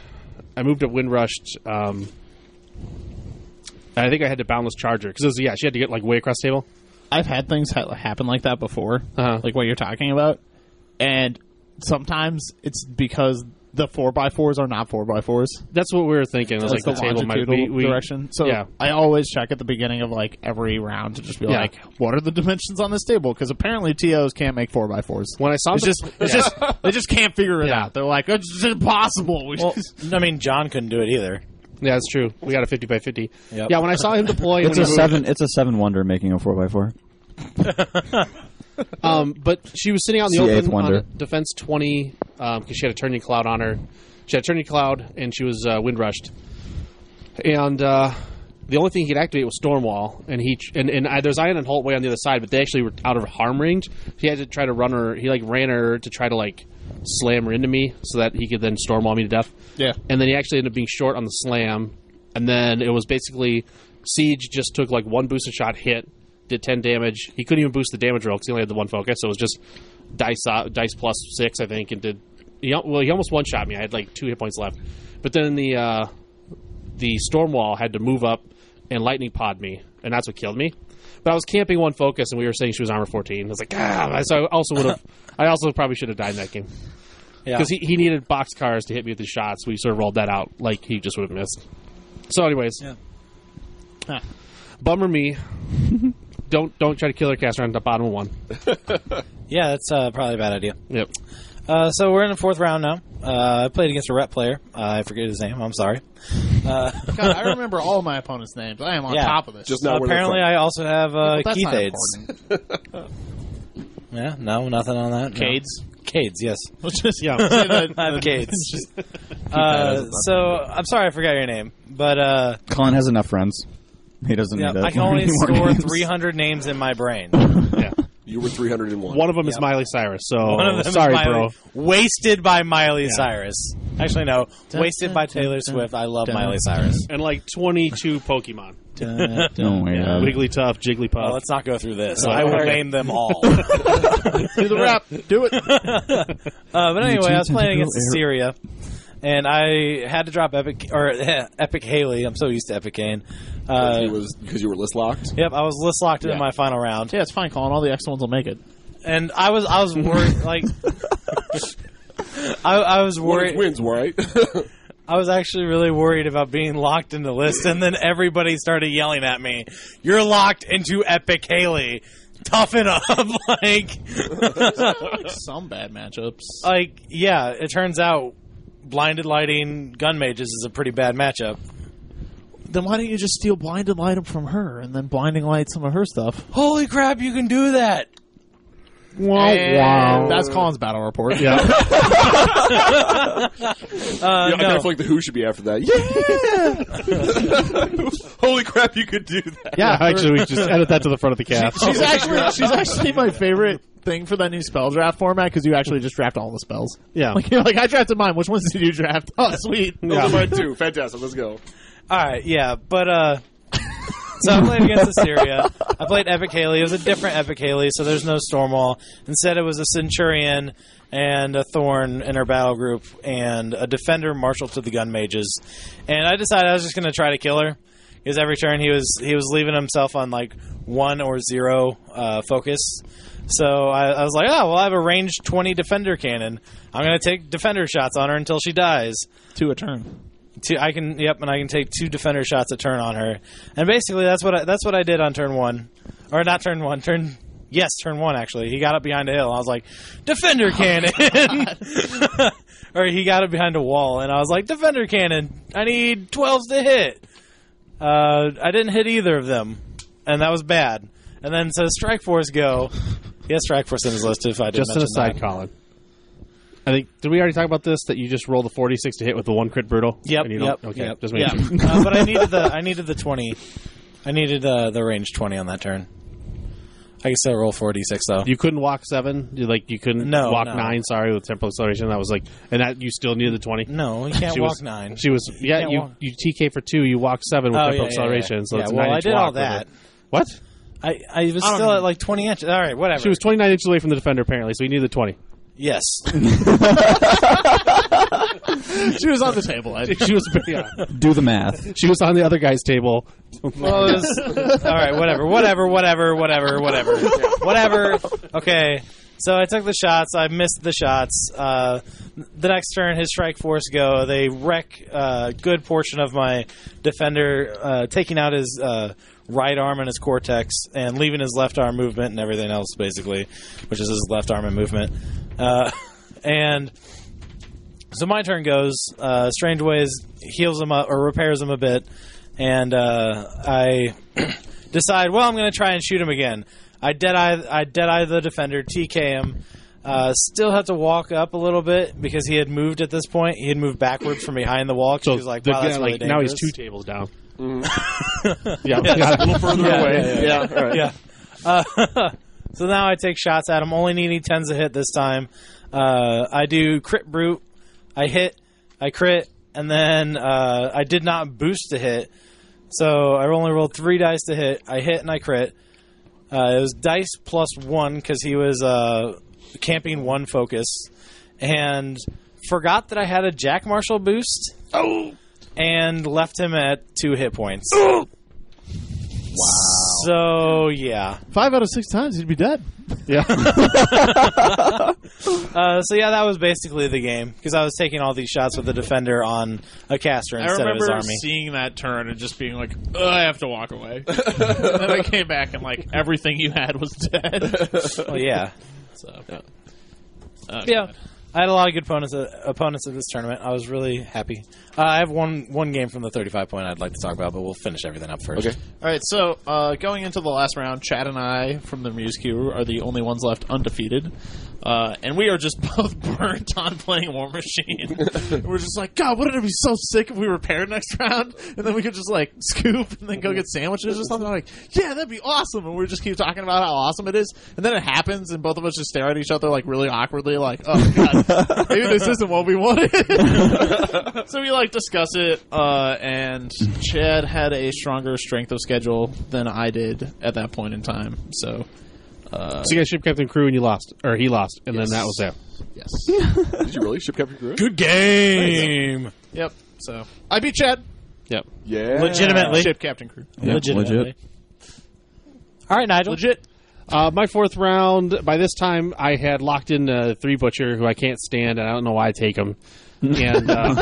And I think I had to boundless charge her because she had to get like way across the table. I've had things happen like that before, like what you're talking about, and sometimes it's because the 4x4s are not 4x4s. That's what we were thinking. It was like the table might be direction. So yeah. I always check at the beginning of like every round to just be like, what are the dimensions on this table? Because apparently TOs can't make 4x4s. When I saw they just can't figure it out. They're like, it's just impossible. Well, I mean, John couldn't do it either. Yeah, that's true. We got a 50x50. Yep. Yeah, when I saw him deploy, it's a 7 wonder making a 4x4. But she was sitting out in the C8th open wonder. on defense 20 because she had a turning cloud on her. She had a turning cloud, and she was wind rushed. And the only thing he could activate was Stormwall, and there's Ion and Holt way on the other side, but they actually were out of harm range. He had to try to run her. He like ran her to try to like slammer into me so that he could then stormwall me to death. Yeah. And then he actually ended up being short on the slam. And then it was basically Siege just took like one boosted shot, hit, did 10 damage. He couldn't even boost the damage roll because he only had the one focus. So it was just dice plus 6, I think, and did. He almost one shot me. I had like 2 hit points left. But then the Stormwall had to move up and lightning pod me, and that's what killed me. But I was camping one focus, and we were saying she was armor 14. I was like, so I also probably should have died in that game. Yeah. Because he needed boxcars to hit me with the shots. We sort of rolled that out like he just would have missed. So anyways. Yeah. Bummer me. Don't try to kill her caster on the bottom of 1. Yeah, that's probably a bad idea. Yep. So we're in the 4th round now. I played against a rep player. I forget his name. I'm sorry. God, I remember all my opponents' names. I am on top of this. Just not where they're apparently, from. I also have That's Keith not Aids. important. Yeah, no, nothing on that. Cades? Cades, yes. Let's just Yeah. say that. I have Cades. So I'm sorry I forgot your name, but Colin has enough friends. He doesn't need to I can learn only any more store names. 300 names in my brain. Yeah. You were 301. One of them is Miley Cyrus. So One of them sorry, is bro. Wasted by Miley Cyrus. Actually, no. Wasted by Taylor Swift. I love Miley Cyrus. And like 22 Pokemon. Oh my god. Wigglytuff, Jigglypuff. Well, let's not go through this. I will name them all. Do the rap. Do it. But anyway, I was playing Tentacle against Assyria, and I had to drop Epic Haley. I'm so used to Epic Kane. Because you were list locked? Yep, I was list locked in Yeah. my final round, Yeah, it's fine, Colin. All the excellent ones will make it. and I was worried. Like, I was worried. Wins, right? I was actually really worried about being locked in the list, and then everybody started yelling at me, "You're locked into Epic Haley. Toughen up!" Like Some bad matchups. yeah. It turns out Blinded Lighting Gun Mages is a pretty bad matchup. Then why don't you just steal Blinded Light from her and then Blinding Light some of her stuff? Holy crap! You can do that. And that's Colin's battle report. Yeah. I kind of feel like the Who should be after that. Yeah! Holy crap, you could do that. Yeah, Actually, we just edit that to the front of the cast. she's actually my favorite thing for that new spell draft format because you actually just draft all the spells. Yeah. Like, you're like, I drafted mine. Which ones did you draft? Oh, sweet. Yeah. Mine too. Fantastic. Let's go. All right, yeah, but so I played against Assyria. I played Epic Haley. It was a different Epic Haley, so there's no Stormwall. Instead, it was a Centurion and a Thorn in our battle group and a Defender Marshal to the Gun Mages. And I decided I was just going to try to kill her because every turn he was leaving himself on like 1 or 0 focus. So I was like, oh, well, I have a ranged 20 Defender cannon. I'm going to take Defender shots on her until she dies. 2 a turn. I can take 2 Defender shots a turn on her, and basically that's what I did on turn 1, or not turn 1, turn 1 actually. He got up behind a hill. I was like, Defender cannon, or he got up behind a wall, and I was like, Defender cannon. I need 12s to hit. I didn't hit either of them, and that was bad. And then so Strike Force go. He has Strike Force in his list. If I didn't Just an mention aside, that. Colin. I think, did we already talk about this? That you just roll the 46 to hit with the 1 crit brutal? Yep. And you don't- Okay. Yep. Just Yeah. making sure. But I needed the 20. I needed the range 20 on that turn. I can still roll 46 though. You couldn't walk 7? You couldn't No, walk no. 9, sorry, with Temple Acceleration? That was like, and that you still needed the 20? No, you can't She walk was- 9. She was, yeah, can't you walk. TK for 2, you walk 7 with Oh, Temple yeah, Acceleration, yeah. so Yeah, it's a well, 9 I inch did walk all with that. it. What? I was still at like 20 inches. All right, whatever. She was 29 inches away from the defender, apparently, so you needed the 20. Yes. She was on the table. She was, yeah. Do the math. She was on the other guy's table. Well, it was, all right, whatever. Okay, so I took the shots. I missed the shots. The next turn, his Strike Force go. They wreck a good portion of my defender, taking out his right arm and his cortex, and leaving his left arm movement and everything else, basically, which is his left arm and movement. And so my turn goes. Strange Ways heals him up or repairs him a bit, and I decide, well, I'm going to try and shoot him again. I deadeye the defender, TK him. Still have to walk up a little bit because he had moved at this point. He had moved backwards from behind the wall. So he was like, wow, that's really now he's dangerous. 2 tables down. Yeah, Yeah. a little further away. Yeah. All right. Yeah. So now I take shots at him, only needing 10s to hit this time. I do crit brute. I hit, I crit, and then I did not boost to hit. So I only rolled 3 dice to hit. I hit and I crit. It was dice plus 1 because he was camping 1 focus. And forgot that I had a Jack Marshall boost. Oh! And left him at 2 hit points. Oh! Wow. So, yeah. 5 out of 6 times, he'd be dead. Yeah. So, yeah, that was basically the game. Because I was taking all these shots with the defender on a caster instead of his I remember army. seeing that turn and just being like, I have to walk away. And then I came back and, like, everything you had was dead. Well, yeah. So, Yeah. I had a lot of good opponents at this tournament. I was really happy. I have one game from the 35 point I'd like to talk about, but we'll finish everything up first. Okay. All right, so going into the last round, Chad and I from the Muse Queue are the only ones left undefeated. And we are just both burnt on playing War Machine. We're just like, God, wouldn't it be so sick if we were paired next round? And then we could just, like, scoop and then go get sandwiches or something. I'm like, yeah, that'd be awesome. And we just keep talking about how awesome it is. And then it happens, and both of us just stare at each other, like, really awkwardly, like, oh, God, maybe this isn't what we wanted. So we, like, discuss it, and Chad had a stronger strength of schedule than I did at that point in time. So you guys ship captain crew and you lost, or he lost, and then that was it. yes. Did you really ship captain crew? Good game. Yep. So I beat Chad. Yep. Yeah. Legitimately. Ship captain crew. Yeah, Legitimately. legit. All right, Nigel. Legit. My 4th round, by this time, I had locked in 3 Butcher, who I can't stand, and I don't know why I take him. And I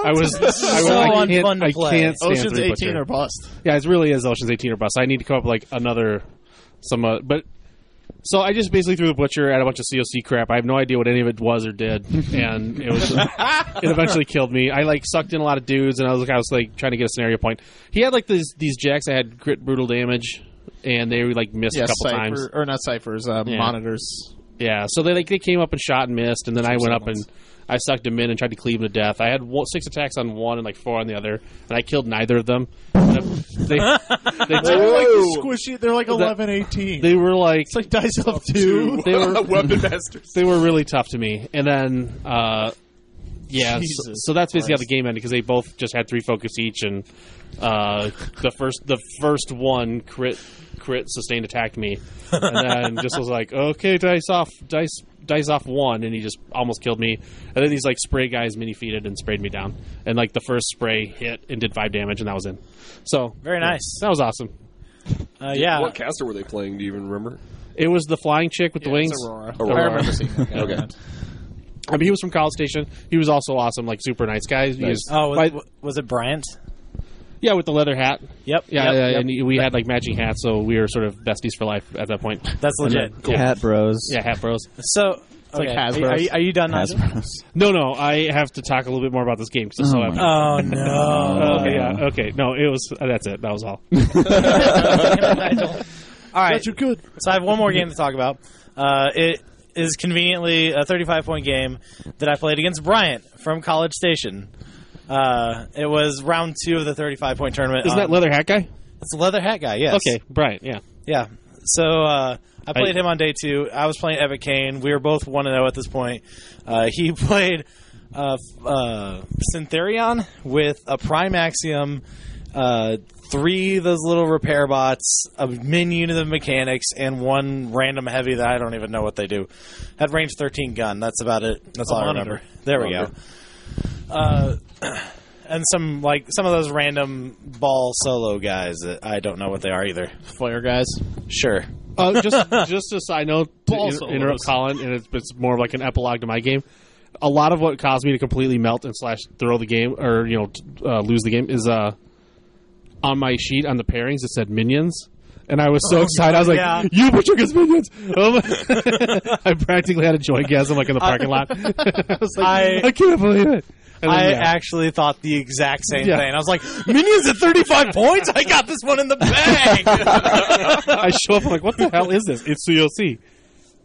unfun to play. can't stand Ocean's 3 18 Butcher. or bust. Yeah, it really is Ocean's 18 or bust. I need to come up with like another, but so I just basically threw the Butcher at a bunch of COC crap. I have no idea what any of it was or did, and it eventually killed me. I like sucked in a lot of dudes, and I was like trying to get a scenario point. He had like these jacks that had crit brutal damage, and they like missed a couple times. Or not ciphers, monitors. Yeah, so they came up and shot and missed, and then I went up and I sucked him in and tried to cleave him to death. I had 6 attacks on one and like 4 on the other, and I killed neither of them. They Like squishy. They're like 11, 18. they were like It's like dice up 2. they were weapon masters. they were really tough to me, and then yeah, Jesus so that's basically how the game ended because they both just had 3 focus each, and the first one crit sustained attacked me, and then just was like, okay, dice off 1, and he just almost killed me. And then these like spray guys mini feeded and sprayed me down, and like the first spray hit and did 5 damage, and that was in. So Very nice. that was awesome. Yeah. What caster were they playing? Do you even remember? It was the flying chick with the wings. Aurora. Aurora. I remember seeing that guy. Okay. I mean, he was from College Station. He was also awesome, like super nice guy. He was- Was it Bryant? yeah, with the leather hat. Yep. Yeah, yep. and we had like matching hats, so we were sort of besties for life at that point. That's legit. Yeah. Hat bros. Yeah, hat bros. So, like okay. Hasbro's. Are you done, Nigel? Hasbros. No, I have to talk a little bit more about this game because it's so Oh epic. my Oh no. Okay, yeah, okay. No, it was. That's it. That was all. All right. You're good. So I have one more game to talk about. It is conveniently a 35-point game that I played against Bryant from College Station. It was round 2 of the 35-point tournament. Isn't that leather hat guy? It's a leather hat guy, yes. Okay, Brian. Yeah. Yeah. So I played him on day 2. I was playing Epic Kane. We were both 1-0 at this point. He played Syntherion with a Prime Axiom, 3 of those little repair bots, a min unit of mechanics, and 1 random heavy that I don't even know what they do. Had range 13 gun. That's about it. That's all I remember. There we go. And some of those random ball solo guys that I don't know what they are either. Flare guys. Sure. Just a side note to interrupt Colin, and it's more of like an epilogue to my game. A lot of what caused me to completely melt and / throw the game, or lose the game, is on my sheet on the pairings it said minions, and I was so excited. I was like, yeah. "You Butcher gets minions!" I practically had a joygasm like in the parking lot. I was like, I can't believe it. And then, I actually thought the exact same Yeah. thing. I was like, minions at 35 points? I got this one in the bag! I show up, I'm like, what the hell is this? It's COC.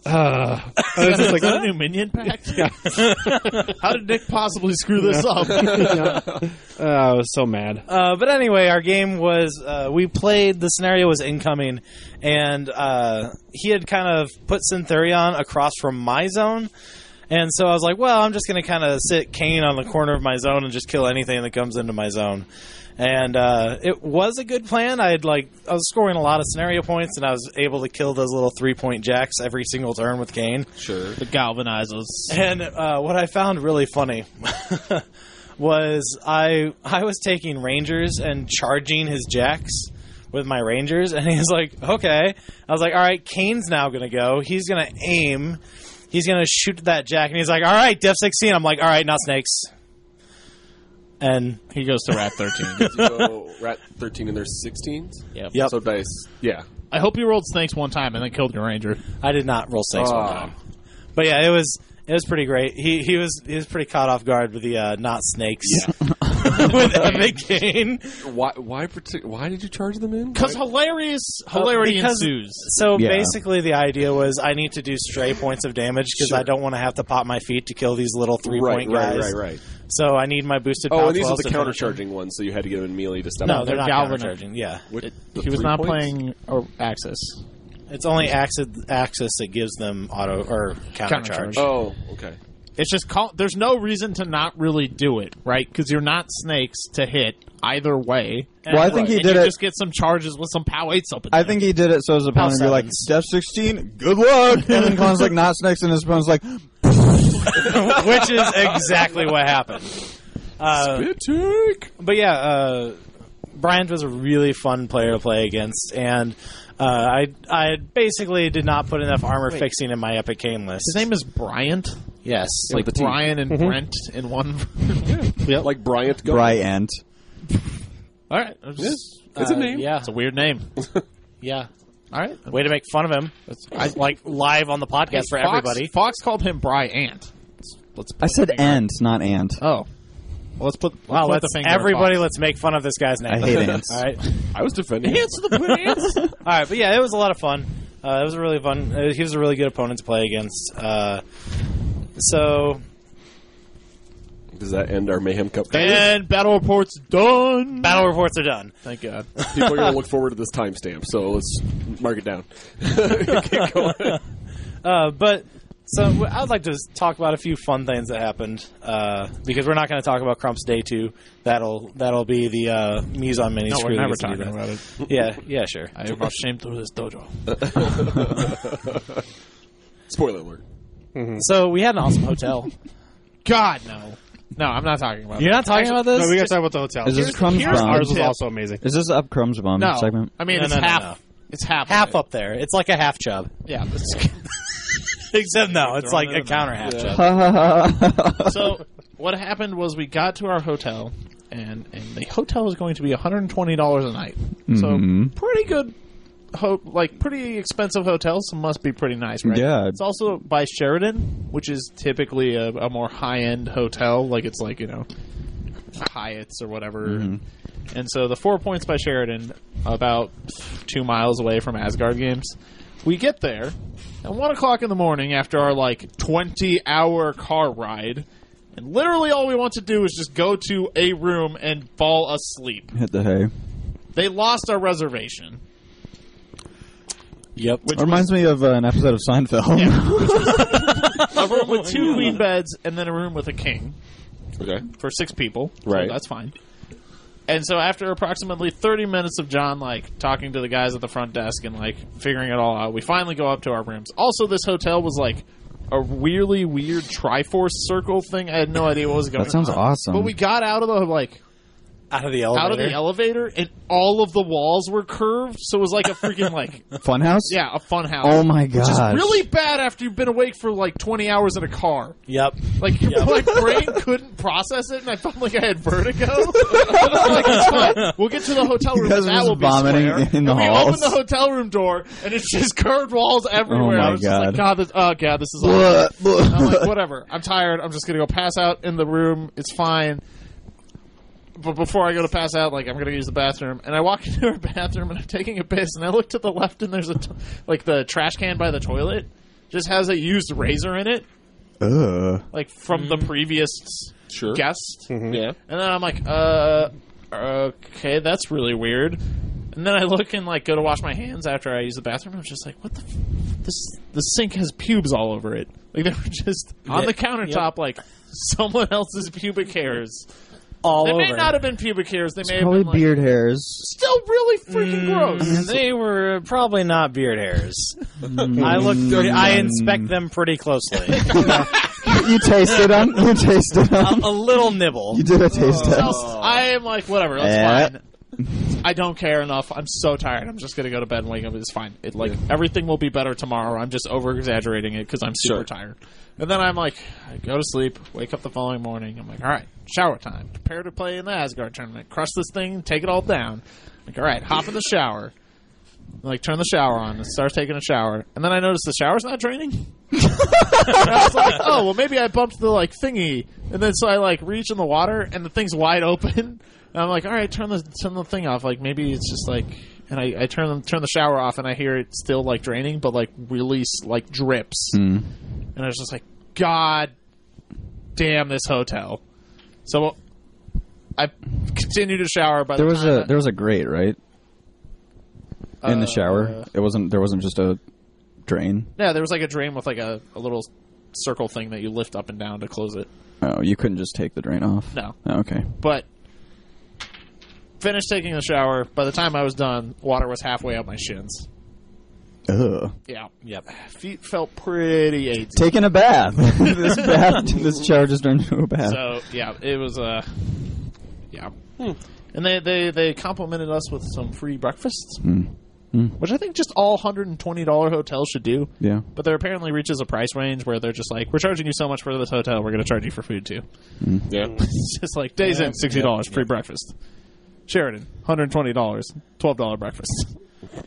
I was just Is that a new minion pack? How did Nick possibly screw this up? I was so mad. But anyway, our game was we played. The scenario was incoming, and he had kind of put Synthurion across from my zone. And so I was like, well, I'm just going to kind of sit Kane on the corner of my zone and just kill anything that comes into my zone. And it was a good plan. I was scoring a lot of scenario points, and I was able to kill those little 3-point jacks every single turn with Kane. Sure. The galvanizers. And what I found really funny was I was taking Rangers and charging his jacks with my Rangers, and he was like, okay. I was like, all right, Kane's now going to go. He's going to aim. He's going to shoot that jack, and he's like, all right, Def 16. I'm like, all right, not snakes. And he goes to Rat 13. You go Rat 13 and there's 16s? Yep. So dice. Yeah. I hope you rolled snakes one time and then killed your ranger. I did not roll snakes one time. But yeah, it was pretty great. He was pretty caught off guard with the not snakes with Epic Kane. Why did you charge them in? Because hilarity ensues. So Yeah. basically, the idea was I need to do stray points of damage because I don't want to have to pop my feet to kill these little 3-point guys. Right. So I need my boosted. Oh, power and these are 12 the to finish counter-charging ones, so you had to get them in melee to step them. up. No, they're not Galvanized. counter-charging. Yeah, He was not playing Axis. it's only Axis that gives them auto or counter-charge. Oh, okay. It's just there's no reason to not really do it, right? Because you're not snakes to hit either way. Well, I think he And did you it. just get some charges with some POW 8s up. I think he did it so his opponent would be like, Def 16, good luck. And then Colin's like, not snakes, and his opponent's like, Which is exactly what happened. But yeah, Bryant was a really fun player to play against, and I basically did not put enough armor fixing in my Epic Kane list. His name is Bryant. Yes. Like the T. Brian and Brent in one. Like Bryant. Bryant. All right. It's a name. Yeah. It's a weird name. Yeah. All right. Way to make fun of him. Like live on the podcast for everybody. Fox called him Bryant. I said ant, not ant. Oh. Well, let's put Wow, the finger on everybody, Fox. let's make fun of this guy's name. I hate ants. All right. I was defending Ants the ants. All right, but yeah, it was a lot of fun. It was a really fun. He was a really good opponent to play against. So Does that end our Mayhem Cup? And battle reports done. battle reports are done. Thank God. People are going to look forward to this timestamp, so let's mark it down. Keep going. But so I'd like to talk about a few fun things that happened because we're not going to talk about Crump's Day 2. That'll be the Muson mini. No, screw we're that never gets to do talking that. about it. Yeah, sure. I have shame through this dojo. Spoiler alert. So we had an awesome hotel. God, no. No, I'm not talking about You're not talking about this? No, we got to talk about the hotel. Is this Crumbs here's Bomb? Ours was tip. also amazing. Is this up Crumbs Bomb No. segment? I mean, No, it's no, no, half. no. It's half. half of it. up there. It's like a half chub. Yeah. Except no, it's like Throwing a it in counter half chub. So what happened was we got to our hotel, and the hotel was going to be $120 a night. So pretty good, pretty expensive hotel. So must be pretty nice, right? Yeah. It's also by Sheraton, which is typically a more high end hotel. Like it's like Hyatt's or whatever. And so the 4 Points by Sheraton, about 2 miles away from Asgard Games. We get there at 1 o'clock in the morning after our 20-hour car ride, and literally all we want to do is just go to a room and fall asleep. Hit the hay. They lost our reservation. Yep. It reminds me of an episode of Seinfeld. A room with 2 queen beds and then a room with a king Okay. for 6 people. So Right. that's fine. And so after approximately 30 minutes of John talking to the guys at the front desk and figuring it all out, we finally go up to our rooms. Also, this hotel was a really weird Triforce circle thing. I had no idea what was going on. That sounds awesome. But we got out of the Out of the elevator. out of the elevator, and all of the walls were curved, so it was like a freaking Funhouse? yeah, a fun house. Oh my Which is gosh. really bad after you've been awake for 20 hours in a car. Yep. My brain couldn't process it, and I felt like I had vertigo. It's fine. We'll get to the hotel room, Because and it that was will be vomiting square. in the and we halls. open the hotel room door, and it's just curved walls everywhere. Oh my I was just like, God, this is awful. Blah, blah. I'm like, whatever. I'm tired. I'm just gonna go pass out in the room. It's fine. But before I go to pass out, I'm going to use the bathroom. And I walk into our bathroom, and I'm taking a piss. And I look to the left, and there's the trash can by the toilet. just has a used razor in it, like from the previous guest. Yeah. And then I'm like, okay, that's really weird. And then I look and like go to wash my hands after I use the bathroom. I'm just like, what the? The sink has pubes all over it. Like they were just on the countertop, like someone else's pubic hairs. All They over. may not have been pubic hairs. They may have Probably been like, beard hairs. still really freaking gross. They were probably not beard hairs. I inspect them pretty closely. You tasted them? You tasted them? A little nibble. You did a taste test. I am like, whatever, that's fine. I don't care enough. I'm so tired. I'm just gonna go to bed and wake up. It's fine. Everything will be better tomorrow. I'm just over exaggerating it because I'm super tired. And then I'm like, I go to sleep, wake up the following morning. I'm like, all right, shower time. Prepare to play in the Asgard tournament. Crush this thing, take it all down. Like, all right, hop in the shower. Like, turn the shower on and start taking a shower. And then I notice the shower's not draining. And I was like, oh, well, maybe I bumped the, like, thingy. And then so I, like, reach in the water and the thing's wide open. And I'm like, all right, turn the thing off. Like, maybe it's just, like... And I turn the shower off and I hear it still, like, draining, but, like, really, like, drips. And I was just like, God damn this hotel. So I continued to shower. There was a grate, right? In the shower. There wasn't just a drain. Yeah, there was like a drain with like a little circle thing that you lift up and down to close it. Oh, you couldn't just take the drain off? No. Oh, okay. But finished taking the shower. By the time I was done, water was halfway up my shins. Ugh. Yeah. Yep. Feet felt pretty AIDS. Taking a bath. This shower just turned into a bath. So yeah, it was yeah. And they complimented us with some free breakfasts, which I think just all $120 hotels should do. Yeah. But there apparently reaches a price range where they're just like, we're charging you so much for this hotel, we're going to charge you for food too. Yeah. It's just like Days Inn, $60 free breakfast. Sheridan, $120, $12 breakfast.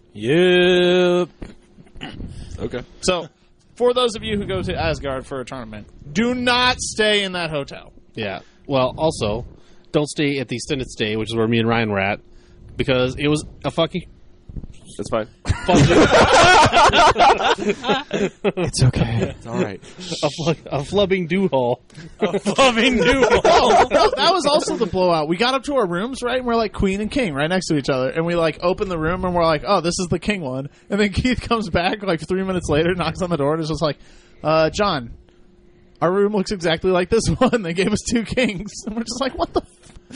Yep. Okay. So, for those of you who go to Asgard for a tournament, do not stay in that hotel. Yeah. Well, also, don't stay at the extended stay, which is where me and Ryan were at, because it was a fucking... That's fine. It's okay. It's all right. a flubbing doo-hole. That was also the blowout. We got up to our rooms, right, and we're like queen and king right next to each other, and we like open the room and we're like, oh, this is the king one, and then Keith comes back like 3 minutes later, knocks on the door, and is just like, John, our room looks exactly like this one. They gave us 2 kings, and we're just like, what the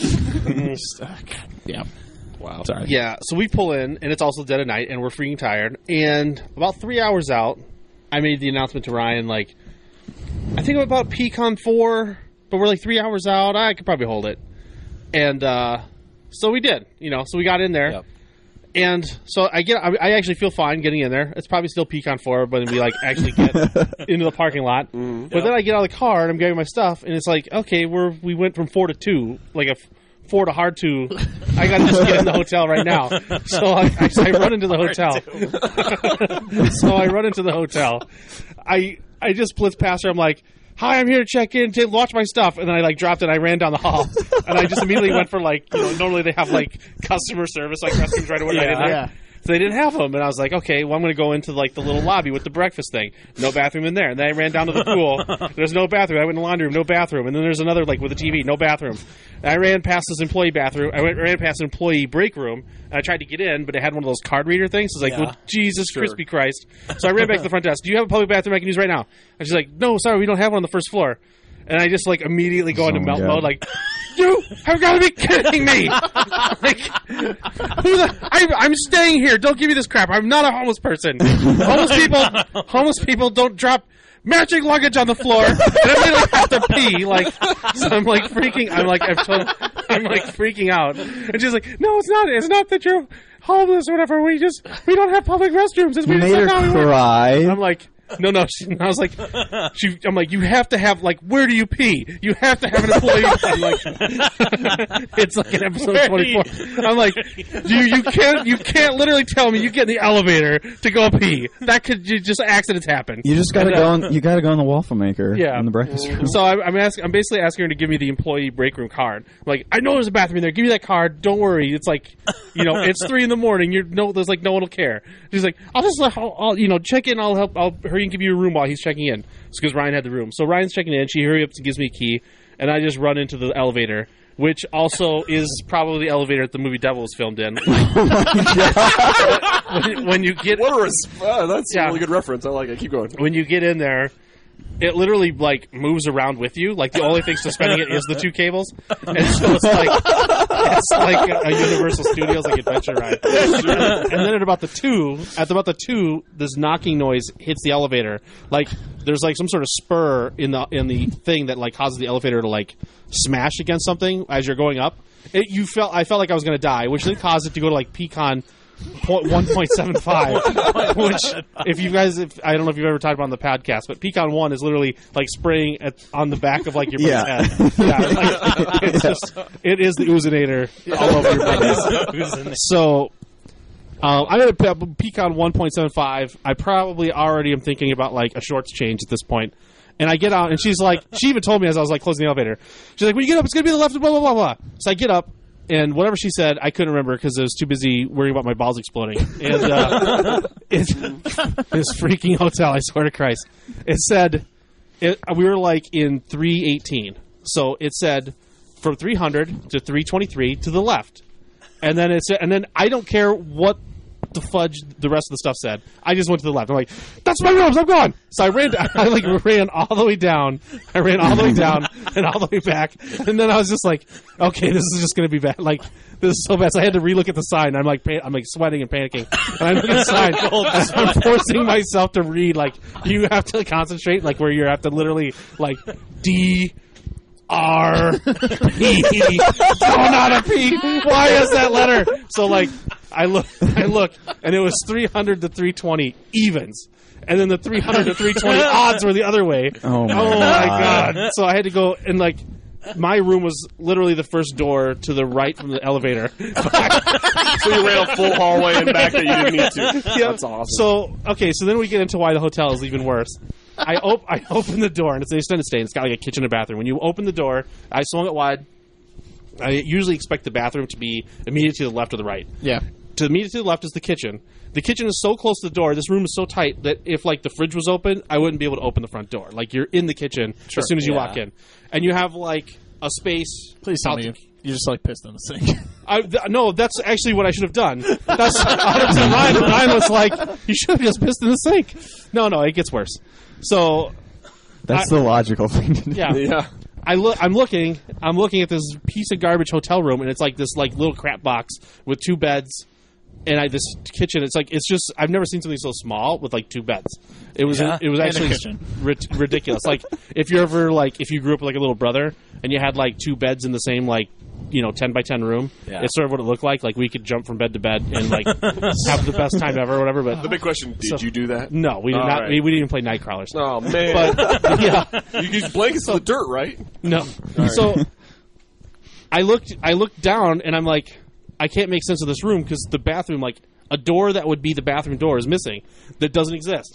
yeah. Wow. Sorry. Yeah, so we pull in, and it's also dead of night, and we're freaking tired. And about 3 hours out, I made the announcement to Ryan, like, I think I'm about P-Con 4, but we're like 3 hours out. I could probably hold it. And so we did, so we got in there. Yep. And so I actually feel fine getting in there. It's probably still P-Con 4, but then we like actually get into the parking lot. But then I get out of the car, and I'm getting my stuff, and it's like, okay, we went from 4 to 2, like a 4 to hard 2. I got to just get in the hotel right now. So I run into the hotel. So I run into the hotel. I just blitz past her. I'm like, hi, I'm here to check in, to watch my stuff. And then I like dropped it. I ran down the hall. And I just immediately went for like, normally they have like customer service, like restrooms right away. Yeah. So they didn't have them, and I was like, okay, well, I'm going to go into like the little lobby with the breakfast thing. No bathroom in there. And then I ran down to the pool. There's no bathroom. I went in the laundry room, no bathroom. And then there's another like with a TV, no bathroom. And I ran past this employee bathroom. ran past an employee break room, and I tried to get in, but it had one of those card reader things. So I was like, well, Jesus crispy Christ. So I ran back to the front desk. Do you have a public bathroom I can use right now? And she's like, no, sorry, we don't have one on the first floor. And I just like immediately go into melt mode, like, you have got to be kidding me! Like, I'm staying here. Don't give me this crap. I'm not a homeless person. Homeless people don't drop matching luggage on the floor, and I really have to pee. Like, so I'm like freaking. I'm like freaking out. And she's like, no, it's not. It's not that you're homeless or whatever. We don't have public restrooms. You made her cry. I'm like. No. I was like, I'm like, you have to have, like, where do you pee? You have to have an employee. I'm like, it's like an episode of 24. I'm like, you can't literally tell me you get in the elevator to go pee. That could just accidents happen. You just gotta go on. You gotta go on the waffle maker. Yeah. In the breakfast room. So I'm basically asking her to give me the employee break room card. I'm like, I know there's a bathroom in there. Give me that card. Don't worry. It's like, it's 3 a.m. There's like no one will care. She's like, I'll check in. I'll help. I'll hurry we can give you a room while he's checking in. It's because Ryan had the room. So Ryan's checking in. She hurry up and gives me a key, and I just run into the elevator, which also is probably the elevator that the movie Devil was filmed in. When you get... That's a really good reference. I like it. Keep going. When you get in there, it literally like moves around with you. Like the only thing suspending it is the two cables, and so it's like a Universal Studios like adventure ride. And then at about the two, this knocking noise hits the elevator. Like there's like some sort of spur in the thing that like causes the elevator to like smash against something as you're going up. I felt like I was going to die, which then caused it to go to like Pecan 1.75, which I don't know if you've ever talked about on the podcast, but Pecan 1 is literally like spraying on the back of like your buddy's head. Yeah, like, it is the oozinator all over your buddies. So I'm at a Pecan 1.75. I probably already am thinking about like a shorts change at this point. And I get out, and she's like, she even told me as I was like closing the elevator, she's like, when you get up, it's going to be the left, blah, blah, blah, blah. So I get up, and whatever she said, I couldn't remember because I was too busy worrying about my balls exploding. And it's this freaking hotel, I swear to Christ. It said, we were like in 318. So it said from 300 to 323 to the left. And then and then I don't care what the fudge the rest of the stuff said. I just went to the left. I'm like, that's my rooms, I'm going. So I ran all the way down. I ran all the way down and all the way back. And then I was just like, okay, this is just going to be bad. Like, this is so bad. So I had to relook at the sign. I'm like sweating and panicking. And I look at the sign. I'm forcing myself to read. Like, you have to concentrate, like, where you have to literally, like, D-R-P. Oh, not a P. Why is that letter? So, like, I look, and it was 300 to 320 evens. And then the 300 to 320 odds were the other way. Oh, my God. So I had to go, and, like, my room was literally the first door to the right from the elevator. So you ran a full hallway and back that you didn't need to. Yeah. That's awesome. So then we get into why the hotel is even worse. I open the door, and it's an extended stay, and it's got like a kitchen and bathroom. When you open the door, I swung it wide. I usually expect the bathroom to be immediately to the left or the right. Yeah. To immediately to the left is the kitchen. The kitchen is so close to the door. This room is so tight that if like the fridge was open, I wouldn't be able to open the front door. Like you're in the kitchen as soon as you walk in, and you have like a space. Please tell me you just like pissed in the sink. No, that's actually what I should have done. That's 100% Ryan was like, you should have just pissed in the sink. No, it gets worse. So that's the logical thing to do. Yeah. I'm looking at this piece of garbage hotel room, and it's like this like little crap box with two beds, and this kitchen. It's just I've never seen something so small with like two beds. It was actually ridiculous. Like if you grew up with like a little brother and you had like two beds in the same 10 by 10 room. Yeah. It's sort of what it looked like. Like we could jump from bed to bed and like have the best time ever or whatever. But the big question: did you do that? No, we did not. Right. We didn't even play night crawlers. Oh man! But yeah, you used blankets in the dirt, right? No. Right. So I looked down and I'm like, I can't make sense of this room because the bathroom, like a door that would be the bathroom door, is missing. That doesn't exist.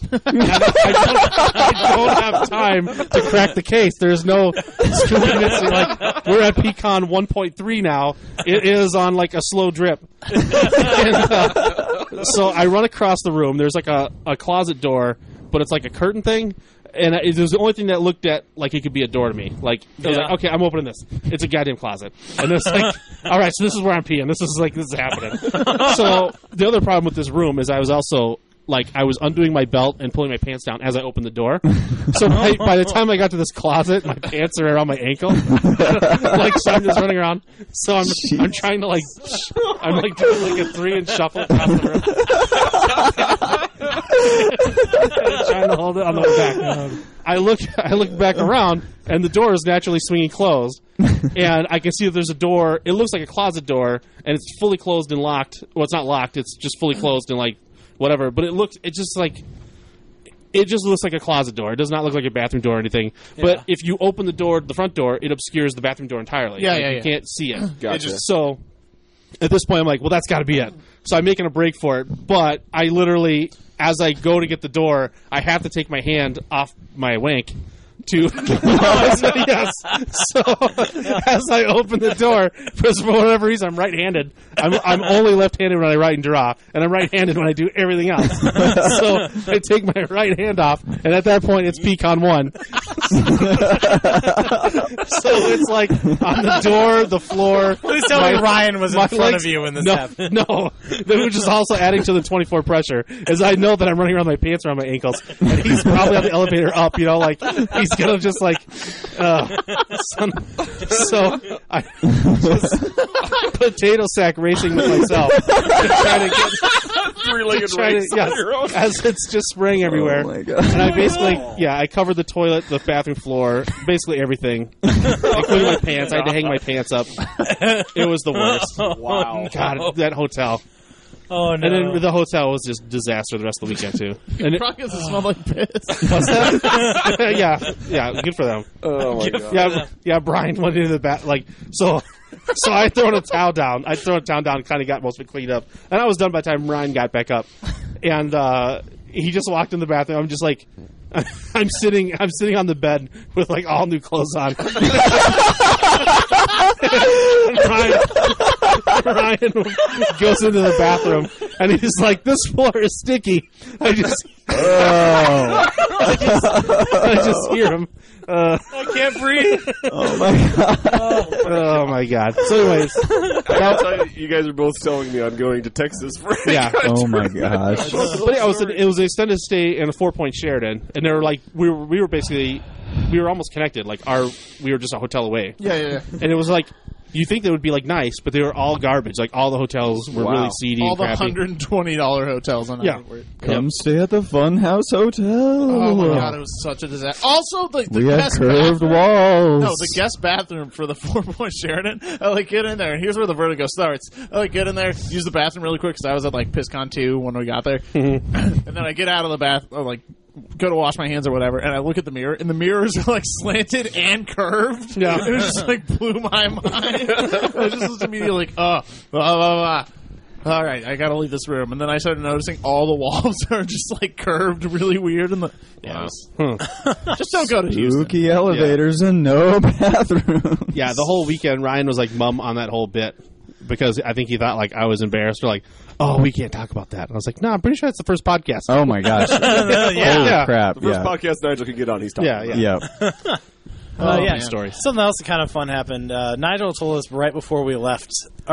I don't have time to crack the case. There's no missing. Like we're at Pecan 1.3 now. It is on like a slow drip. So I run across the room. There's like a closet door, but it's like a curtain thing. And it was the only thing that looked at like it could be a door to me. Like, I was like, okay, I'm opening this. It's a goddamn closet. And it's like, all right, so this is where I'm peeing. This is happening. So the other problem with this room is I was also like I was undoing my belt and pulling my pants down as I opened the door. So by the time I got to this closet, my pants are around my ankle. So I'm just running around. So I'm trying to I'm like doing like a 3-inch shuffle across the room. Trying to hold it on the way back. I look back around, and the door is naturally swinging closed. And I can see that there's a door. It looks like a closet door, and it's fully closed and locked. Well, it's not locked. It's just fully closed and like whatever. But it just looks like a closet door. It does not look like a bathroom door or anything. Yeah. But if you open the door, the front door, it obscures the bathroom door entirely. You can't see it. Gotcha. So at this point, I'm like, well, that's got to be it. So I'm making a break for it. But I literally, as I go to get the door, I have to take my hand off my wank to yes. So as I open the door, because for whatever reason I'm right-handed. I'm only left-handed when I write and draw, and I'm right-handed when I do everything else. So I take my right hand off, and at that point it's Pecan 1. So it's like on the door, the floor. Please tell me Ryan was in front of you when this happened. No, which is also adding to the 24 pressure, as I know that I'm running around my pants around my ankles, and he's probably on the elevator up, like he's gonna just like. So I just potato sack racing with myself, trying to get three-legged race. Yes, as it's just spraying everywhere. Oh my God. And I basically, I covered the toilet, the bathroom floor, basically everything, including my pants. I had to hang my pants up. It was the worst. Wow. God, that hotel. Oh, no. And then the hotel was just disaster the rest of the weekend, too. And Probably because it smelled like piss. what's that? yeah, good for them. Oh my god. Yeah, Brian went into the bath, so I thrown a towel down. I threw a towel down, kind of got most of it cleaned up. And I was done by the time Ryan got back up. And he just walked in the bathroom. I'm just like, I'm sitting on the bed with like all new clothes on. Ryan goes into the bathroom and he's like, "This floor is sticky." I just hear him. I can't breathe. Oh my God. Oh my god. So, anyways, You guys are both selling me on going to Texas for yeah. Oh my gosh. But yeah, it was an extended stay in a 4-point Sheraton, and they were like, we were basically almost connected. Like we were just a hotel away. Yeah. And it was like, you think they would be like nice, but they were all garbage. Like all the hotels were really seedy All and the crappy. $120 hotels on Yeah. Come stay at the Funhouse Hotel. Oh my god, it was such a disaster. Also, the We have guest curved bathroom. walls. No, the guest bathroom for the 4-point Sheraton. I get in there, and here's where the vertigo starts. I get in there, use the bathroom really quick because I was at like PissCon 2 when we got there, and then I get out of the bath, go to wash my hands or whatever, and I look at the mirror, and the mirrors are like slanted and curved. Yeah. It was just like blew my mind. I just was immediately like, blah, blah, blah. All right, I gotta leave this room, and then I started noticing all the walls are just like curved, really weird, and just don't go to Houston. Spooky elevators and no bathroom. Yeah, the whole weekend Ryan was like mum on that whole bit because I think he thought like I was embarrassed or like, oh, we can't talk about that. And I was like, no, I'm pretty sure it's the first podcast. Oh my gosh. Holy crap. The first podcast Nigel can get on, he's talking about. Yeah. Yeah, story. Something else kind of fun happened. Nigel told us right before we left,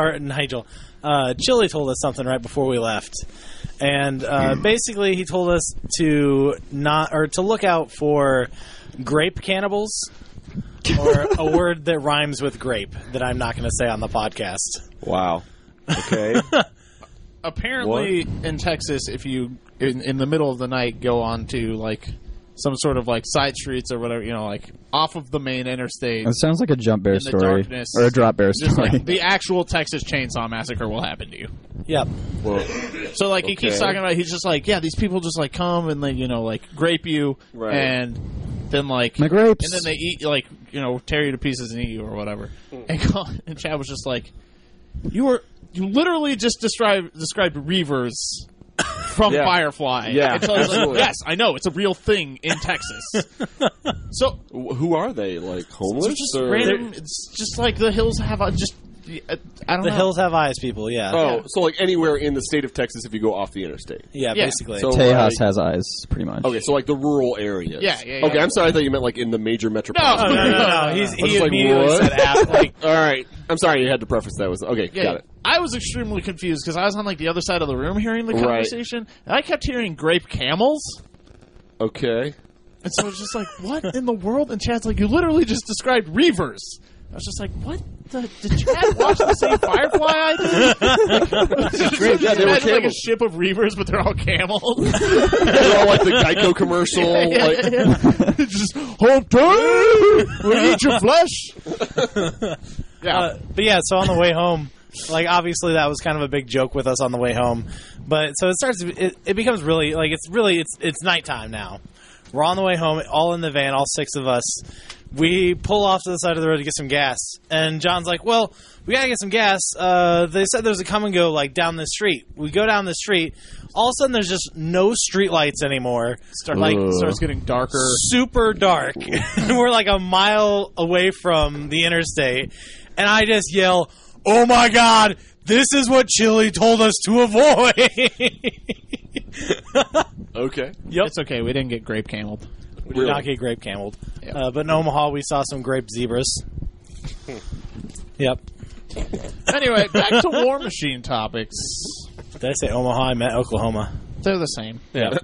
Chili told us something right before we left, and basically he told us to look out for grape cannibals, or a word that rhymes with grape that I'm not going to say on the podcast. Wow. Okay. Apparently, in Texas, if you in the middle of the night go on to like some sort of like side streets or whatever, like off of the main interstate, It sounds like a Jump Bear in the story. darkness, Or a Drop Bear just story. like the actual Texas Chainsaw Massacre will happen to you. Yep. Well, So like he keeps talking about, he's just like, yeah, these people just like come and they like grape you, Right. and then like My grapes. and then they eat tear you to pieces and eat you or whatever. And Chad was just like, you literally just described Reavers from Yeah. Firefly. Yeah, And so I was like, absolutely. yes, I know it's a real thing in Texas. So who are they? Like homeless? it's just or- random. It's just like the hills have I don't The know. hills have eyes, people. Yeah. Oh, so like anywhere in the state of Texas if you go off the interstate. Yeah, Yeah. basically. So- Tejas has eyes, pretty much. Okay, so like the rural areas. Yeah. Okay, I'm sorry. I thought you meant like in the major metropolitan. no. areas. He just like, immediately what? said app. Like, All right. I'm sorry. You had to preface that. Okay, got it. I was extremely confused because I was on like the other side of the room hearing the Right. conversation, and I kept hearing grape camels. Okay. And so I was just like, what in the world? And Chad's like, you literally just described Reavers. I was just like, what? Did Chad watch the same Firefly I did? Great, yeah, they were Imagine like a camels. ship of Reavers, but they're all camels. They're all like the Geico commercial. Like, Just, hold tight! We'll eat your flesh! Yeah. but yeah, so on the way home, like obviously that was kind of a big joke with us on the way home. But so it becomes really like it's nighttime now. We're on the way home, all in the van, all 6 of us. we pull off to the side of the road to get some gas, and John's like, "Well, we gotta get some gas. They said there's a come and go like down this street." We go down the street. All of a sudden, there's just no street lights anymore. Starts getting darker. Super dark. We're like a mile away from the interstate, and I just yell, "Oh my God! This is what Chili told us to avoid." Okay. Yep. It's okay. We didn't get grape cameled. We did not get grape cameled. Yep. But in Omaha, we saw some grape zebras. Yep. Anyway, back to War Machine topics. Did I say Omaha? I meant Oklahoma. They're the same. Yeah.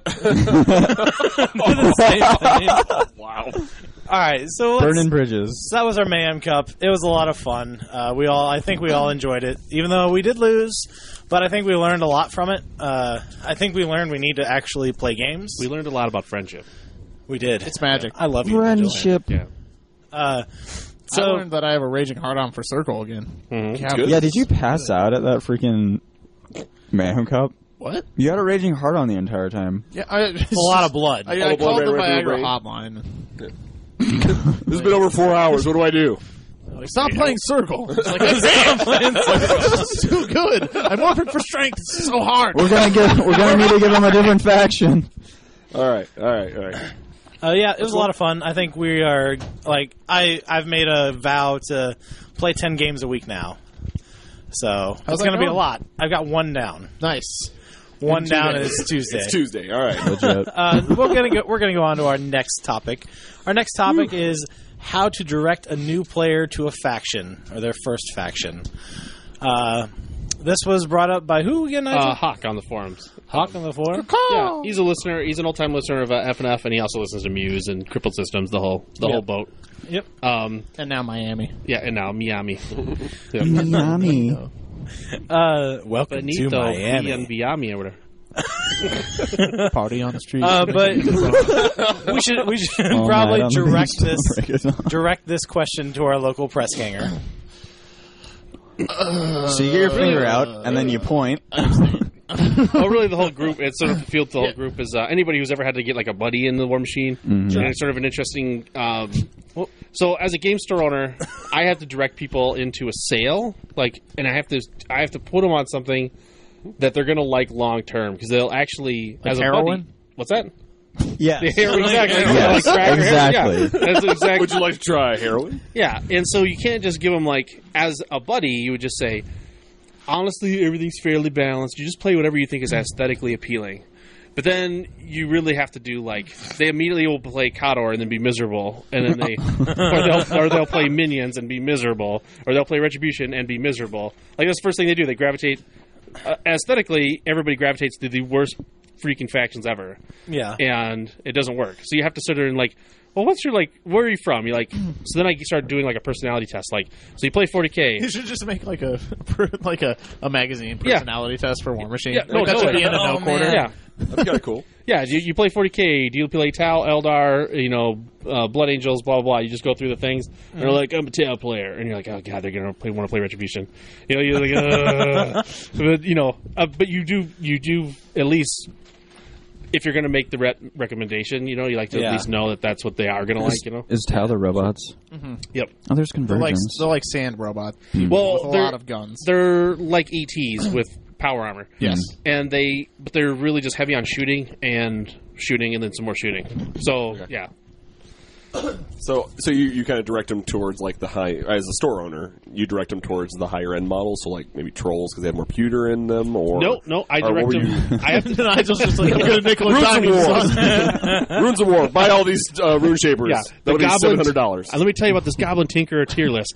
Wow. All right, so Burning bridges. so that was our Mayhem Cup. It was a lot of fun. I think we all enjoyed it, even though we did lose. But I think we learned a lot from it. I think we learned we need to actually play games. We learned a lot about friendship. We did. It's magic. I love you, Angela. Friendship. Yeah. I So learned that I have a raging hard-on for Circle again. God, good. Yeah, did you pass out at that freaking Mayhem Cup? What? You had a raging heart on the entire time. Yeah, it's a lot of blood. I All the called blood the ran right through Viagra the hotline. This has been over 4 hours. What do I do? Like, stop playing Circle. It's like, this is too good. I'm morphing for strength. It's so hard. We're gonna need to give him a different faction. All right. Yeah, it was a lot of fun. I think we are like I've made a vow to play 10 games a week now. So it's that going to be a going? lot. I've got one down. Nice. One down is Tuesday. It's Tuesday. All right. Legit. We're gonna go on to our next topic. Our next topic is how to direct a new player to a faction or their first faction. This was brought up by who again? Nigel? Hawk on the forums. Hawk on the forum. Yeah, he's a listener. He's an old-time listener of FNF, and he also listens to Muse and Crippled Systems, the whole boat. Yep. And now Miami. Yeah, and now Miami. Yep. Miami. Welcome to Benito, Miami. and Miami or whatever. Party on the street. But we should probably All night on the beach. direct this question to our local press ganger. So you get your finger out, and then you point. Well, really, the whole group, it's sort of fulfilled the whole group is anybody who's ever had to get like a buddy in the War Machine. And it's sort of an interesting. So, as a game store owner, I have to direct people into a sale, and I have to put them on something that they're going to like long term because they'll actually Like as a heroin? buddy. What's that? Yes. Exactly. Yes, Like crack or heroin. exactly. Yeah, that's exactly. Would you like to try heroin? Yeah, and so you can't just give them as a buddy. You would just say, honestly, everything's fairly balanced. You just play whatever you think is aesthetically appealing. But then you really have to do they immediately will play Khador and then be miserable, and then or they'll play Minions and be miserable, or they'll play Retribution and be miserable. That's the first thing they do. They gravitate aesthetically. Everybody gravitates to the worst freaking factions ever. Yeah. And it doesn't work. So you have to sit there and well, what's your where are you from? You're so then I started doing a personality test. So you play 40K. You should just make a magazine personality test for War Machine. Yeah, no, that should totally. be in the no quarter. Yeah. That's kind of cool. Yeah, you play 40K. Do you play Tau, Eldar, Blood Angels, blah, blah, blah. You just go through the things. And they're like, I'm a Tau player. And you're like, oh, God, they're going to want to play Retribution. You're like, but you do at least, if you're going to make the recommendation, you like to at least know that that's what they are going to like, Is Tau the robots? Yep. Oh, there's They're convergence. like sand robots Well, with a lot of guns. They're like ETs with power armor. Yes. And they're really just heavy on shooting and then some more shooting. So, yeah. So you kind of direct them towards the high, as a store owner, you direct them towards the higher end models, so maybe trolls because they have more pewter in them, or No, I direct them. I have to. Nigel's just like, I'm going to nickel and dime you, son. Runes of War. Buy all these rune shapers. Yeah, That'll be $700. Let me tell you about this Goblin Tinkerer tier list.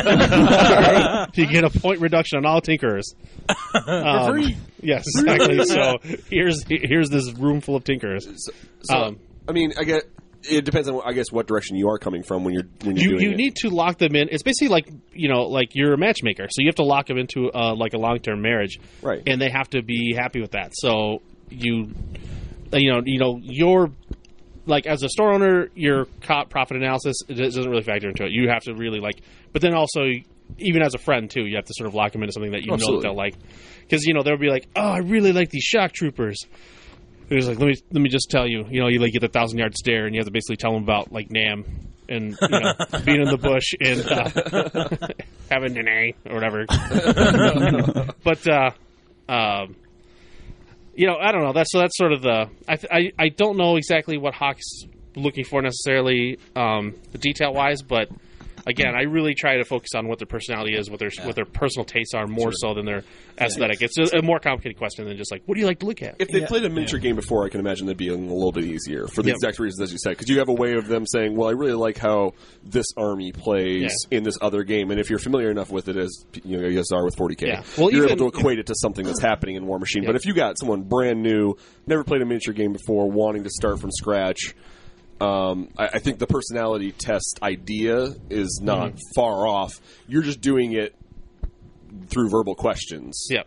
You get a point reduction on all Tinkerers. For free. Yes, exactly. So here's this room full of Tinkerers. So, I mean, it depends on, what direction you are coming from when you're doing it. You need to lock them in. It's basically like you're a matchmaker, so you have to lock them into a long-term marriage, Right. And they have to be happy with that. So you're as a store owner, your profit analysis it doesn't really factor into it. You have to really but then also even as a friend too, you have to sort of lock them into something that you know that they'll like, because they'll be like, oh, I really like these shock troopers. It was let me just tell you, you get the 1,000-yard stare, and you have to basically tell them about Nam, and being in the bush and having an A or whatever. But I don't know. That's sort of the. I don't know exactly what Hawk's looking for necessarily, detail wise, but. Again, I really try to focus on what their personality is, what their personal tastes are, more so than their aesthetic. It's a more complicated question than just like, what do you like to look at? If they played a miniature game before, I can imagine that'd be a little bit easier for the exact reasons as you said. Because you have a way of them saying, well, I really like how this army plays in this other game. And if you're familiar enough with it as you guys are with 40K, you're able to equate it to something that's happening in War Machine. But if you got someone brand new, never played a miniature game before, wanting to start from scratch, I think the personality test idea is not far off. You're just doing it through verbal questions. Yeah.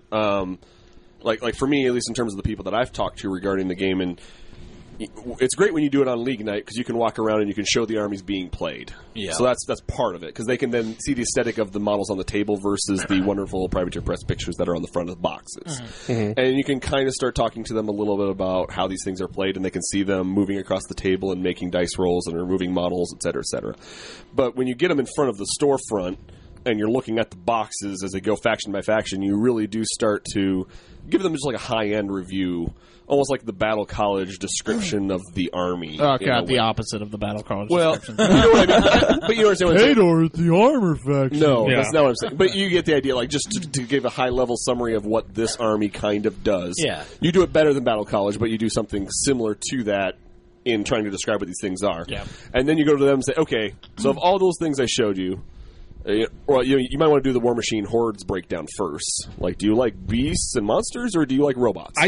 Like for me, at least in terms of the people that I've talked to regarding the game, and it's great when you do it on League Night because you can walk around and you can show the armies being played. Yeah. So that's part of it because they can then see the aesthetic of the models on the table versus the wonderful Privateer Press pictures that are on the front of the boxes. And you can kind of start talking to them a little bit about how these things are played, and they can see them moving across the table and making dice rolls and removing models, et cetera, et cetera. But when you get them in front of the storefront and you're looking at the boxes as they go faction by faction, you really do start to give them just like a high-end review, almost like the Battle College description of the army. Oh, God, the opposite of the Battle College description. You know what I mean? But you understand what I'm saying. Hador is the armor faction. No, that's not what I'm saying. But you get the idea, like, just to give a high-level summary of what this army kind of does. Yeah. You do it better than Battle College, but you do something similar to that in trying to describe what these things are. Yeah. And then you go to them and say, okay, so of all those things I showed you, well, you might want to do the War Machine Hordes breakdown first. Like, do you like beasts and monsters, or do you like robots?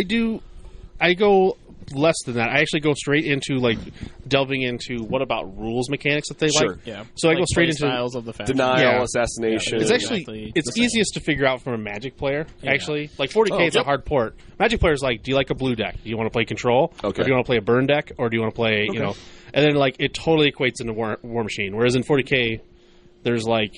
I go less than that. I actually go straight into like delving into what about rules mechanics that they like. Yeah. So I go straight into styles of the faction. Denial, assassination. It's actually it's easiest to figure out from a Magic player. Actually, like 40K, it's a hard port. Magic players like, do you like a blue deck? Do you want to play control? Okay. Or do you want to play a burn deck? Or do you want to play and then like it totally equates into War Machine. Whereas in 40K, there's like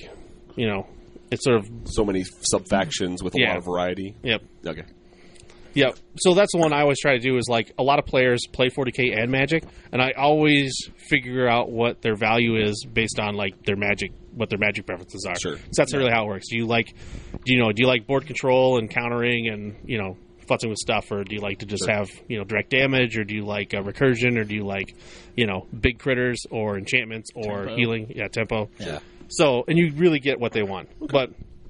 it's sort of so many sub-factions with a lot of variety. Yep. Okay. Yeah, so that's the one I always try to do is like a lot of players play 40K and Magic, and I always figure out what their value is based on like what their Magic preferences are. Sure. So that's really how it works. Do you like board control and countering and futzing with stuff, or do you like to just have direct damage, or do you like recursion, or do you like big critters or enchantments or healing? Yeah, tempo. Yeah. So and you really get what they want, but.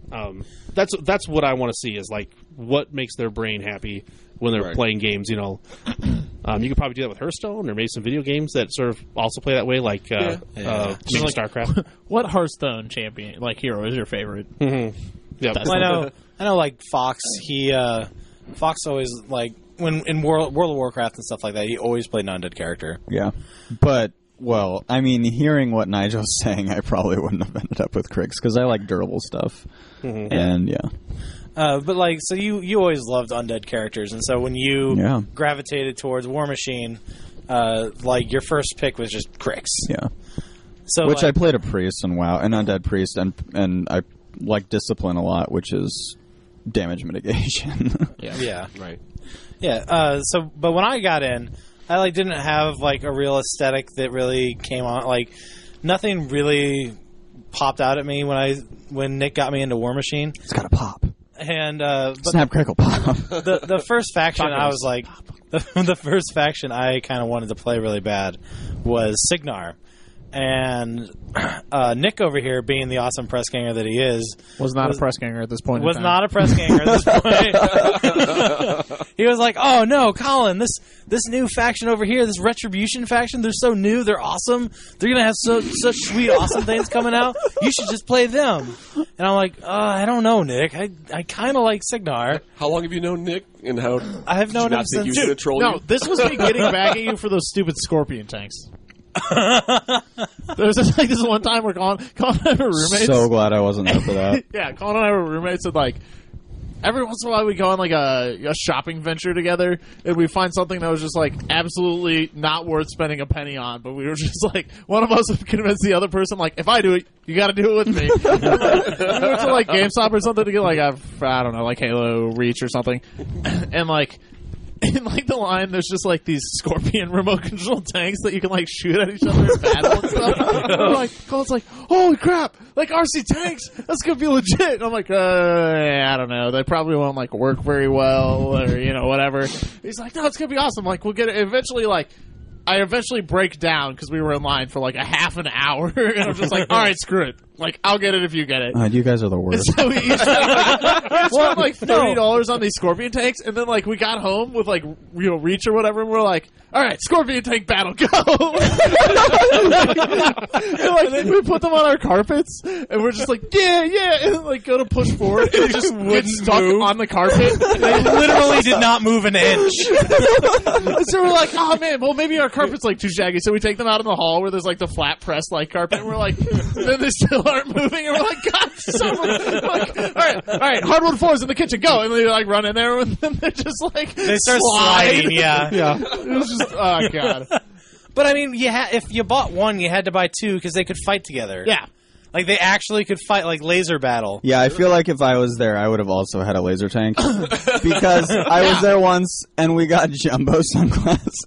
That's what I want to see is like what makes their brain happy when they're playing games. You could probably do that with Hearthstone or maybe some video games that sort of also play that way, like maybe StarCraft. What Hearthstone champion hero is your favorite? Yeah, well, I know. Like Fox, Fox always like when in World of Warcraft and stuff like that. He always played an undead character. Yeah, but. Well, I mean, hearing what Nigel's saying, I probably wouldn't have ended up with Kriegs because I like durable stuff. And but like, so you always loved undead characters, and so when you gravitated towards War Machine, like your first pick was just Kriegs. Yeah. So which I played a priest and WoW, an undead priest, and I like discipline a lot, which is damage mitigation. Yeah. Right. Yeah. But when I got in. I didn't have a real aesthetic that really came on. Nothing really popped out at me when Nick got me into War Machine. It's got a pop. And Snap Crackle Pop. The first faction I was like, the first faction I kind of wanted to play really bad was Cygnar. And Nick over here, being the awesome press ganger that he is, was not a press ganger at this point. Was not a press ganger at this point. He was like, "Oh no, Colin, this new faction over here, this Retribution faction, they're so new, they're awesome. They're gonna have such sweet, awesome things coming out. You should just play them." And I'm like, I don't know, Nick. I kind of like Cygnar. How long have you known Nick? And how I have known him since. This was me getting back at you for those stupid Scorpion tanks. There was just this one time where Colin and I were roommates. So glad I wasn't there for that. Yeah, Colin and I were roommates, and every once in a while we go on a shopping venture together, and we find something that was just absolutely not worth spending a penny on. But we were just one of us would convince the other person, if I do it, you got to do it with me. We went to GameStop or something to get I don't know, Halo Reach or something, and in like the line, there's just like these Scorpion remote control tanks that you can like shoot at each other in battle and stuff. And we're like, Colin's like, holy crap, like RC tanks, that's gonna be legit. And I'm like, I don't know, they probably won't like work very well or whatever. He's like, no, it's gonna be awesome. Like we'll get it eventually. Like I eventually break down because we were in line for like a half an hour, and I'm just like, all right, screw it. Like, I'll get it if you get it. You guys are the worst. So we each spent like $30 on these Scorpion tanks, and then like we got home with like Reach or whatever, and we're like, all right, Scorpion tank battle, go! and then we put them on our carpets, and we're just like, yeah, and like go to push forward, and we just get stuck on the carpet. They literally did not move an inch. So we're like, oh man, well maybe our carpet's like too shaggy, so we take them out in the hall where there's like the flat press like carpet, and we're like, then they still aren't moving, and we're like, God, like, all right, hardwood floors in the kitchen, go, and they like run in there, and then they're just like they start sliding, yeah. It was just, oh god. But I mean, if you bought one, you had to buy two because they could fight together. Yeah. Like, they actually could fight, like, laser battle. Yeah, I feel like if I was there, I would have also had a laser tank. Because I was there once, and we got jumbo sunglasses.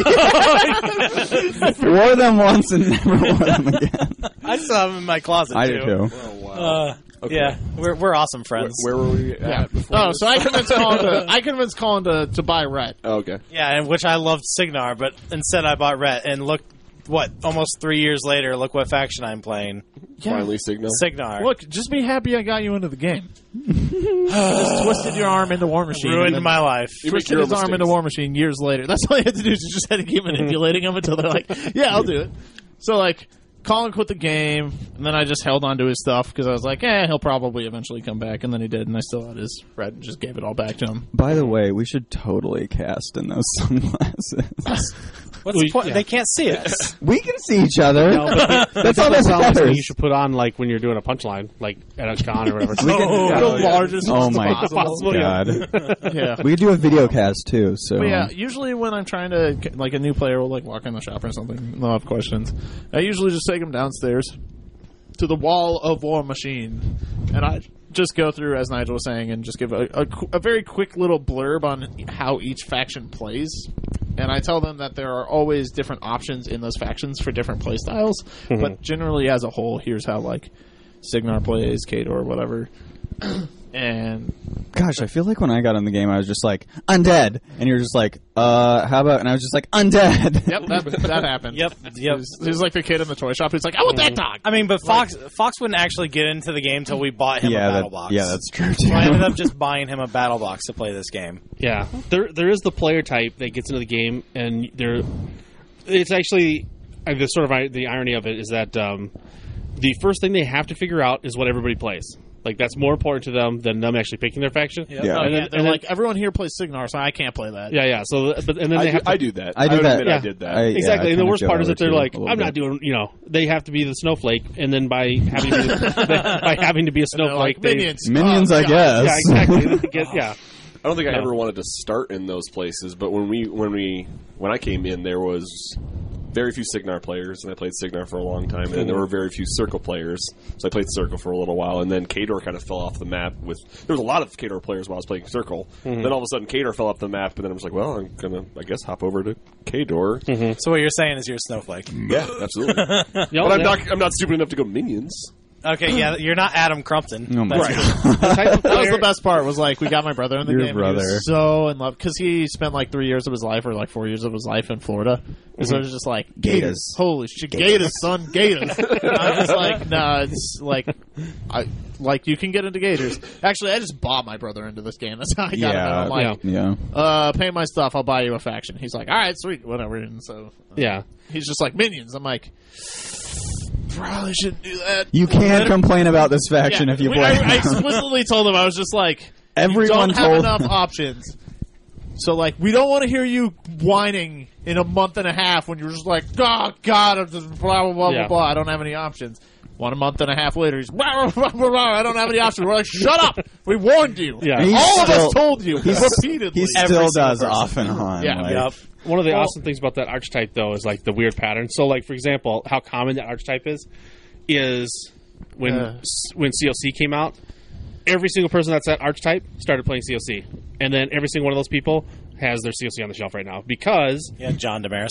Wore them once and never wore them again. I still have them in my closet, I too. do, too. Oh, wow. Okay. Yeah, we're awesome friends. Where were we at before? Oh, so I convinced Colin to buy Rhett. Oh, okay. Yeah, and which I loved Signar, but instead I bought Rhett, and look, almost 3 years later, look what faction I'm playing. Finally, Signar. Look, just be happy I got you into the game. Just twisted your arm into War Machine. Ruined my life. Twisted his arm into War Machine years later. That's all you had to do is just had to keep manipulating him until they're like, yeah, I'll do it. So, like, Colin quit the game, and then I just held on to his stuff because I was like, he'll probably eventually come back, and then he did, and I still had his Red and just gave it all back to him. By the way, we should totally cast in those sunglasses. What's the point? Yeah. They can't see us. We can see each other. No, but That's all that matters. You should put on, like, when you're doing a punchline, like at a con or whatever. The largest possible God. Yeah. We could do a video cast, too. So. But yeah, usually when I'm trying to, like, a new player will, like, walk in the shop or something, they'll have questions. I usually just take them downstairs to the wall of War Machine, and I just go through, as Nigel was saying, and just give a very quick little blurb on how each faction plays. And I tell them that there are always different options in those factions for different play styles, but generally, as a whole, here's how, like, Signar plays, Khador, whatever. And gosh, I feel like when I got in the game, I was just like, undead. And you're just like, how about, and I was just like, undead. Yep, that happened. Yep. He was like the kid in the toy shop. He's like, I want that dog. I mean, but Fox wouldn't actually get into the game until we bought him a battle box. Yeah, that's true, too. So I ended up just buying him a battle box to play this game. Yeah. There is the player type that gets into the game, and it's actually, the sort of the irony of it is that the first thing they have to figure out is what everybody plays. Like, that's more important to them than them actually picking their faction. Yeah. They're like, everyone here plays Signar, so I can't play that. Yeah. So, and then they have to, I do that. I do that. I did that. Exactly. And the worst part is that they're like, I'm not doing, they have to be the snowflake, and then by having to be a snowflake, like, minions, I guess. Yeah, exactly. I don't think I ever wanted to start in those places, but when I came in, there was very few Signar players, and I played Signar for a long time, and then there were very few Circle players, so I played Circle for a little while, and then Khador kind of fell off the map. There was a lot of Khador players while I was playing Circle. Then all of a sudden Khador fell off the map, and then I was like, well, I'm gonna, I guess, hop over to Khador. So what you're saying is you're a snowflake. Yeah, absolutely. But I'm not stupid enough to go Minions. Okay, yeah, you're not Adam Crumpton. Oh my Right. That was the best part. Was like we got my brother in the Your game. brother. He was so in love because he spent like 3 years of his life, or like 4 years of his life in Florida. And so it was just like Gators. Holy shit, Gators, son, Gators. And I was like, nah, it's like you can get into Gators. Actually, I just bought my brother into this game. That's how I got him. I'm like, pay my stuff. I'll buy you a faction. He's like, all right, sweet, whatever. And so he's just like Minions. I'm like, probably shouldn't do that. You can't complain about this faction if you play. I explicitly told him, I was just like, everyone you don't have enough options. So, like, we don't want to hear you whining in a month and a half when you're just like, oh, God, blah, blah, blah, blah, blah. I don't have any options. 1 month and a half later, he's, blah, blah, blah, blah, I don't have any options. We're like, shut up. We warned you. Yeah. All of us told you. Repeatedly. He still does off and on. Yeah. Like, One of the awesome things about that archetype, though, is like the weird pattern. So, like, for example, how common that archetype is when COC came out, every single person that's that archetype started playing COC. And then every single one of those people has their COC on the shelf right now because John Damaris.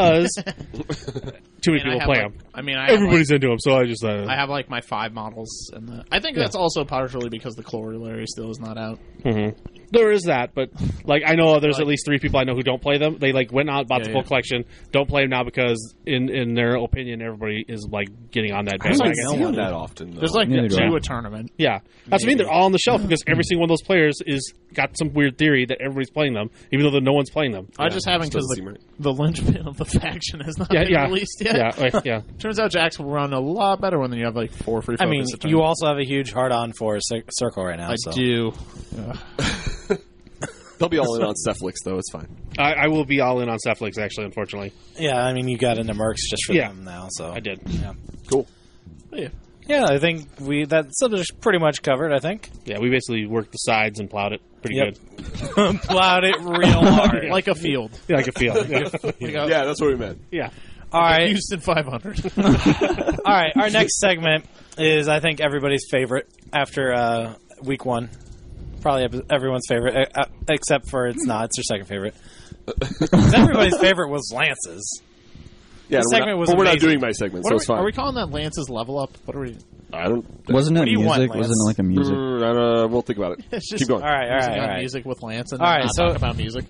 Too many people play them. I mean, everybody's into them, so I just I have like my 5 models, and I think that's also partially because the corollary still is not out. Mm-hmm. There is that, but like I know there's at least 3 people I know who don't play them. They like went out, bought the full collection, don't play them now because in their opinion, everybody is like getting on that I don't bandwagon. see that often. Though. There's like Neither do 2 I. a tournament. Yeah, that's what I mean. They're all on the shelf because every single one of those players is got some weird theory that everybody's playing them, even though no one's playing them. I just haven't because the linchpin of the faction has not been released yet. Yeah. Turns out Jax will run a lot better when you have like 4 free focus. I mean, you also have a huge hard-on for Circle right now. I do. They'll be all in on Cephalix, though. It's fine. I will be all in on Cephalix, actually, unfortunately. Yeah, I mean, you got into Mercs just for them now, so I did. Yeah. Cool. Yeah, I think that subject's pretty much covered, I think. Yeah, we basically worked the sides and plowed it pretty good. Plowed it real hard. Like a field. Yeah, like a field. Yeah, that's what we meant. Yeah. All right. Houston 500. All right, our next segment is, I think, everybody's favorite after week 1. Probably everyone's favorite, except for it's not. It's their second favorite. 'Cause everybody's favorite was Lance's. Yeah, segment was we're not amazing. doing my segment, so it's fine. Are we calling that Lance's level up? What are we? I don't. Wasn't it do you want, music? Wasn't it like a music? We'll think about it. It's just, Keep going. All right. Music with Lance and All right, not so- talk about music.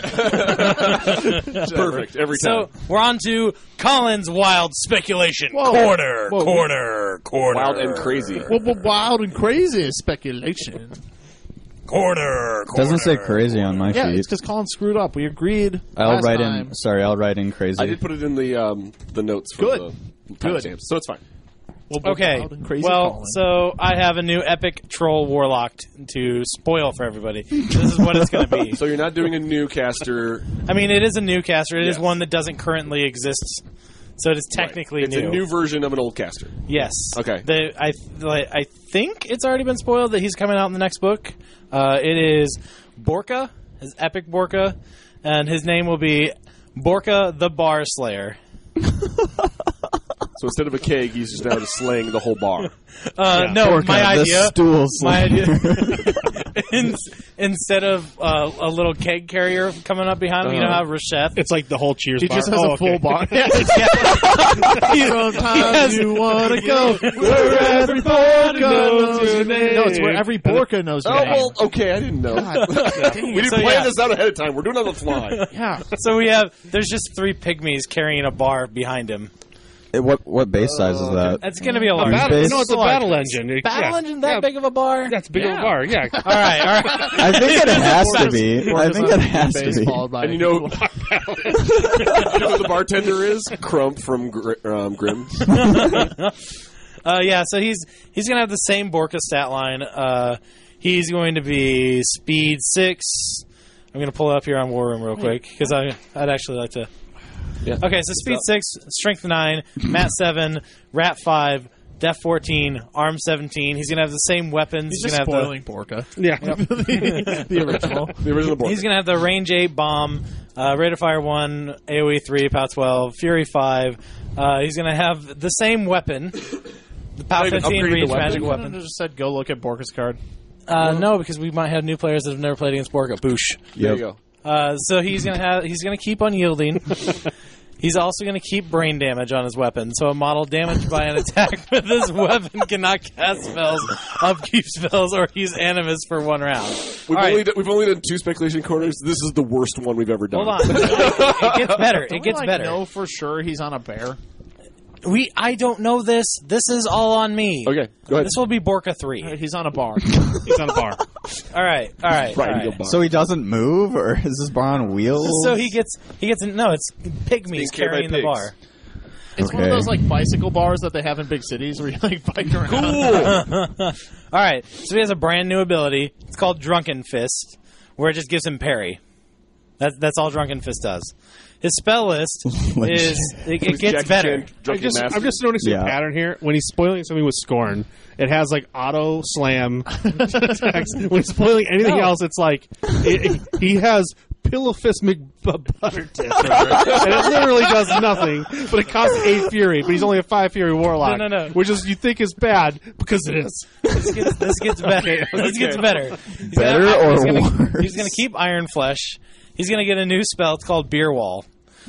Perfect every time. So we're on to Colin's wild speculation corner. Corner. Wild and crazy. Wild and crazy speculation. Corner. Doesn't say crazy on my Yeah, sheet. it's because Colin screwed up. We agreed. I'll last write time. in. Sorry, I'll write in crazy. I did put it in the notes for Good. the timestamps, so it's fine. Okay. Wild and crazy Well, Colin. so I have a new epic troll warlock to spoil for everybody. This is what it's going to be. So you're not doing a new caster. I mean, it is a new caster. It is Yes. one that doesn't currently exist. So it is technically It's new. a new version of an old caster. Yes. Okay. I think it's already been spoiled that he's coming out in the next book. It is Borka, his epic Borka, and his name will be Borka the Bar Slayer. So instead of a keg, he's just now just slaying the whole bar. No, Borka, my the idea. stool My slayer. idea. Instead of a little keg carrier coming up behind him, you know how Rasheth. It's like the whole Cheers He bar. just has a full bar. Sometimes you want to go where every Borka knows your name. No, it's where every Borka knows your Oh, name. well, okay, I didn't know. We didn't So, plan yeah. this out ahead of time. We're doing it on the fly. Yeah. So there's just 3 pygmies carrying a bar behind him. What base size is that? That's going to be a A large battle, base? no, it's a battle engine. battle engine that big of a bar? That's big of a bar, yeah. All right. I think it has to be. I think it has to be. And you know, you know who the bartender is? Crump from Grimm. Yeah, so he's going to have the same Borka stat line. He's going to be speed 6. I'm going to pull it up here on War Room real quick because I'd actually like to. Yeah. Okay, so speed 6, strength 9, mat 7, rat 5, def 14, arm 17. He's going to have the same weapons. He's just gonna have spoiling Borka. Yeah. The original. The original board. He's going to have the range 8 bomb, rate of fire 1, AoE 3, POW 12, fury 5. He's going to have the same weapon. The POW even 15 upgrade the range weapon? magic I weapon. just said go look at Borka's card. No, because we might have new players that have never played against Borka. Boosh. There you go. So he's gonna keep unyielding. He's also going to keep brain damage on his weapon. So a model damaged by an attack with his weapon cannot cast spells, upkeep spells, or use animus for 1 round. We've only done 2 speculation corners. This is the worst one we've ever done. Hold on. It gets better. It Don't gets we, better. know for sure he's on a bear? I don't know this. This is all on me. Okay, go ahead. This will be Borka 3. He's on a bar. He's on a bar. All right. Right, bar. So he doesn't move, or is this bar on wheels? So he gets no, it's pygmies Being carried by carrying the pigs. bar. It's one of those like bicycle bars that they have in big cities where you like bike around. All right. So he has a brand new ability. It's called Drunken Fist, where it just gives him parry. That's all Drunken Fist does. His spell list is it gets Jackie better. Chan, Drunken Master. I'm just noticing Yeah. a pattern here. When he's spoiling something with Scorn, it has like auto slam attacks. When he's spoiling anything else, it's like he has Pillow Fist McButtertits. And it literally does nothing, but it costs 8 Fury, but he's only a 5 Fury Warlock. No. Which is you think is bad because it is. This gets better. This gets better. Better or he's gonna, worse? He's going to keep Iron Flesh. He's going to get a new spell. It's called Beer Wall.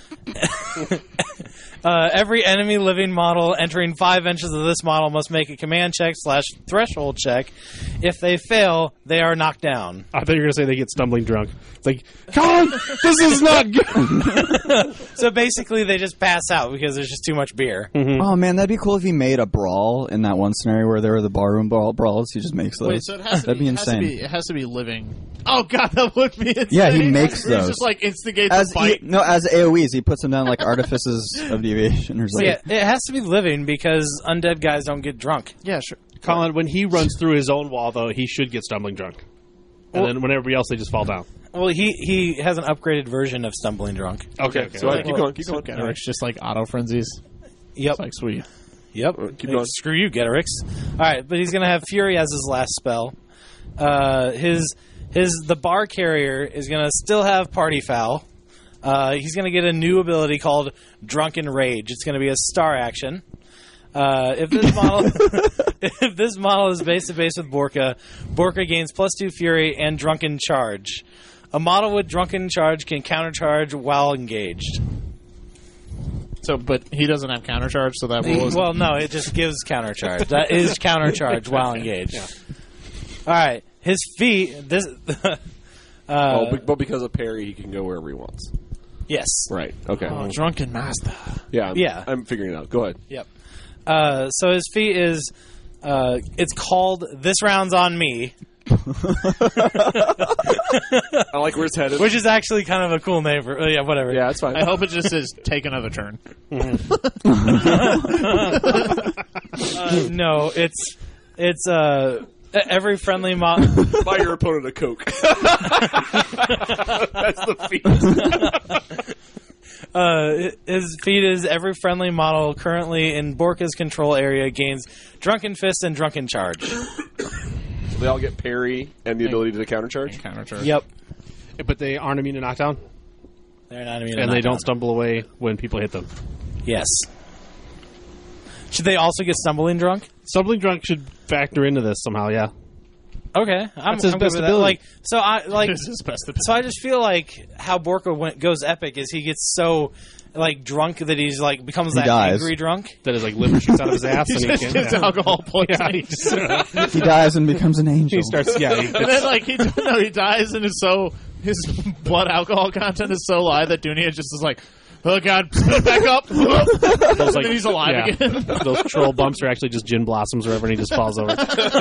Every enemy living model entering 5 inches of this model must make a command check / threshold check. If they fail, they are knocked down. I thought you were going to say they get stumbling drunk. It's like, Colin, this is not good. So basically, they just pass out because there's just too much beer. Oh man, that'd be cool if he made a brawl in that one scenario where there were the barroom brawls. He just makes those. Wait, so it has to That'd be it has insane. it has to be living. Oh god, that would be insane. Yeah, he makes He those. just like instigates As a fight. as AoEs, he puts them down like artifices of deviation or So something. yeah, it has to be living because undead guys don't get drunk. Yeah, sure. Colin, when he runs through his own wall, though, he should get stumbling drunk. And then when everybody else, they just fall down. Well, he has an upgraded version of stumbling drunk. Okay. So keep going. Keep going. It's just like auto frenzies. Yep. It's like sweet. Yep. Keep going. Screw you, Getorix. All right, but he's going to have Fury as his last spell. The bar carrier is going to still have Party Foul. He's going to get a new ability called Drunken Rage. It's going to be a star action. If this model is base to base with Borka gains +2 Fury and Drunken Charge. A model with Drunken Charge can countercharge while engaged. So, but he doesn't have countercharge, so that rule is. Well, no, it just gives countercharge. That is countercharge while engaged. Yeah. All right, his feet. This. But because of parry, he can go wherever he wants. Yes. Right. Okay. Oh, Drunken Master. Yeah. I'm figuring it out. Go ahead. Yep. So his feat is. It's called "This Round's on Me," I like where it's headed. which is actually kind of a cool name for. Yeah, whatever. Yeah, it's fine. I hope it just says take another turn. No, it's every friendly model. Buy your opponent a Coke. That's the feat. His feat is every friendly model currently in Borka's control area gains Drunken Fist and Drunken Charge. So they all get parry and the ability to countercharge? Countercharge. Yep. But they aren't immune to knockdown, They're not immune. and to they don't knockdown. stumble away when people hit them. Yes. Should they also get stumbling drunk? Stumbling drunk should factor into this somehow, yeah. Okay, That's his I'm best good with that. ability. Like, so I like. This is best of So I just feel like how Borka goes epic is he gets so like drunk that he's like becomes He that dies. angry drunk. That his like liver shoots out of his ass, and he Just can. gets alcohol poisoning. Yeah, he just, He dies and becomes an angel. he starts. Yeah, And then, like, he dies and is so his blood alcohol content is so high that Dunia just is like, oh god, put it back up. those, And like, then he's alive yeah. again. Those troll bumps are actually just gin blossoms wherever, and he just falls over.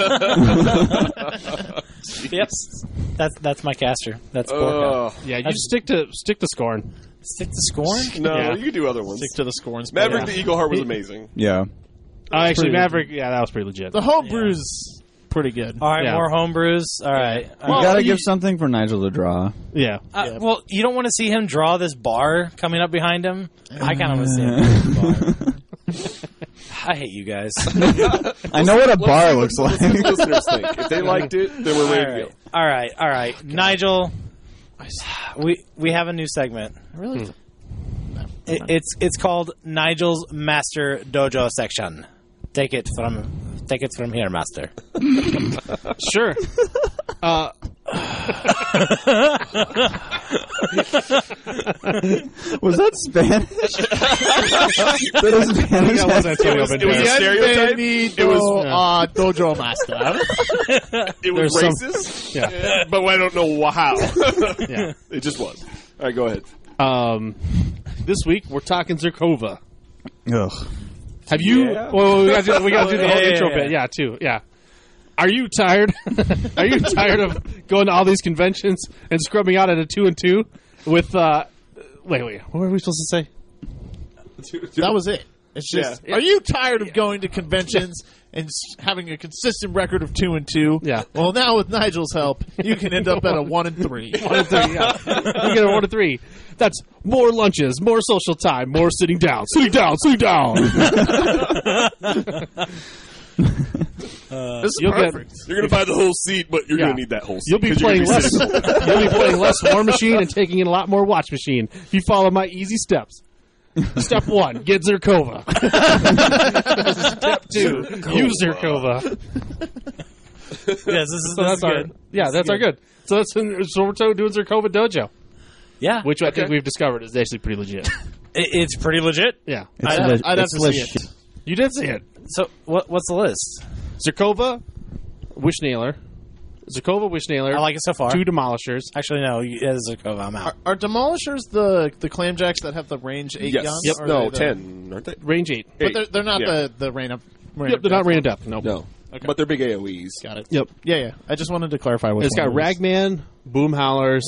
Yep, that's my caster. That's Borka. Yeah, you just stick to Scorn. Stick to Scorn. No, Yeah. you can do other ones. Stick to the scorns. Maverick the Eagle Heart was amazing. Yeah. Actually, pretty Maverick. Yeah, that was pretty legit. The homebrew's pretty good. All right, Yeah. more homebrews. All right. You gotta give something for Nigel to draw. Yeah. Well, you don't want to see him draw this bar coming up behind him. I kind of want to see him draw this bar. I hate you guys. I know what a bar looks Let's see what like. the listeners think. If they liked it, then we're ready to go. All right. Nigel, we have a new segment. Really? It's called Nigel's Master Dojo Section. Take it from here, Master. Sure. Was that Spanish? That is Spanish. That was Antonio It was a Banderas. stereotype. It was Dojo Master. it was There's racist. Yeah. But I don't know how. Yeah. It just was. All right, go ahead. This week we're talking Zerkova. Ugh. Have you? Well, we got to do the whole Yeah, intro yeah. bit. Yeah, too. Yeah. Are you tired? Are you tired of going to all these conventions and scrubbing out at a 2-2 with? Wait. What were we supposed to say? That was it. It's just, are you tired of going to conventions and having a consistent record of 2-2? Yeah. Well, now with Nigel's help, you can end up at a 1-3. 1-3. Yeah. You get a 1-3. That's more lunches, more social time, more sitting down. Sitting down. This is You'll get- perfect. You're going to buy the whole seat, but you're Yeah. going to need that whole seat. You'll be 'cause you're playing gonna less. sitting- You'll be playing less War Machine and taking in a lot more Watch Machine. If you follow my easy steps. Step 1, get Zerkova. Step 2, use Zerkova. Yes, this is So that's our good. yeah, that's our good. So that's so we're doing Zerkova Dojo. Yeah. which I think we've discovered is actually pretty legit. It's pretty legit. Yeah. I'd have to see it. You did see it. So what's the list? Zerkova, Wishnailer. Zerkova, Wishnailer. I like it so far. 2 Demolishers. Actually, no. As a Zerkova, I'm out. Are Demolishers the clamjacks that have the range 8 Yes. guns? Yep. Or No, are they 10, aren't they? Range 8. But they're not Yeah. the rain up. Yep, they're not rain of depth. Nope. No. But they're big AoEs. Got it. Yep. Yeah. I just wanted to clarify what It's got Ragman, Boom Howlers,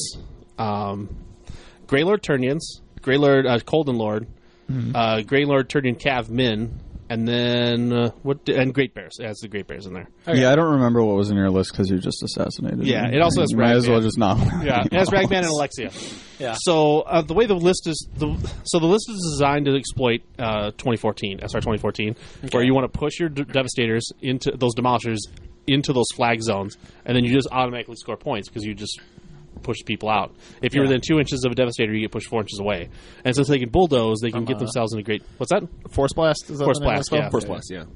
Greylord Turnians, Greylord Colden Lord, Greylord Turnian Cav Min, and then and Great Bears. It has the Great Bears in there. Yeah, I don't remember what was in your list because you just assassinated. Yeah, me. it also has You might as well Ragman. just not. Yeah, it has Ragman and Alexia. Yeah. So the way the list is, the list is designed to exploit 2014, SR 2014, where you want to push your Devastators into those Demolishers into those flag zones, and then you just automatically score points because you just push people out. If you're within 2 inches of a Devastator, you get pushed 4 inches away. And since they can bulldoze, they can get themselves in a great. What's that? Force Blast? Is that Force the name Blast, of the spell? yeah. Force Blast, yeah.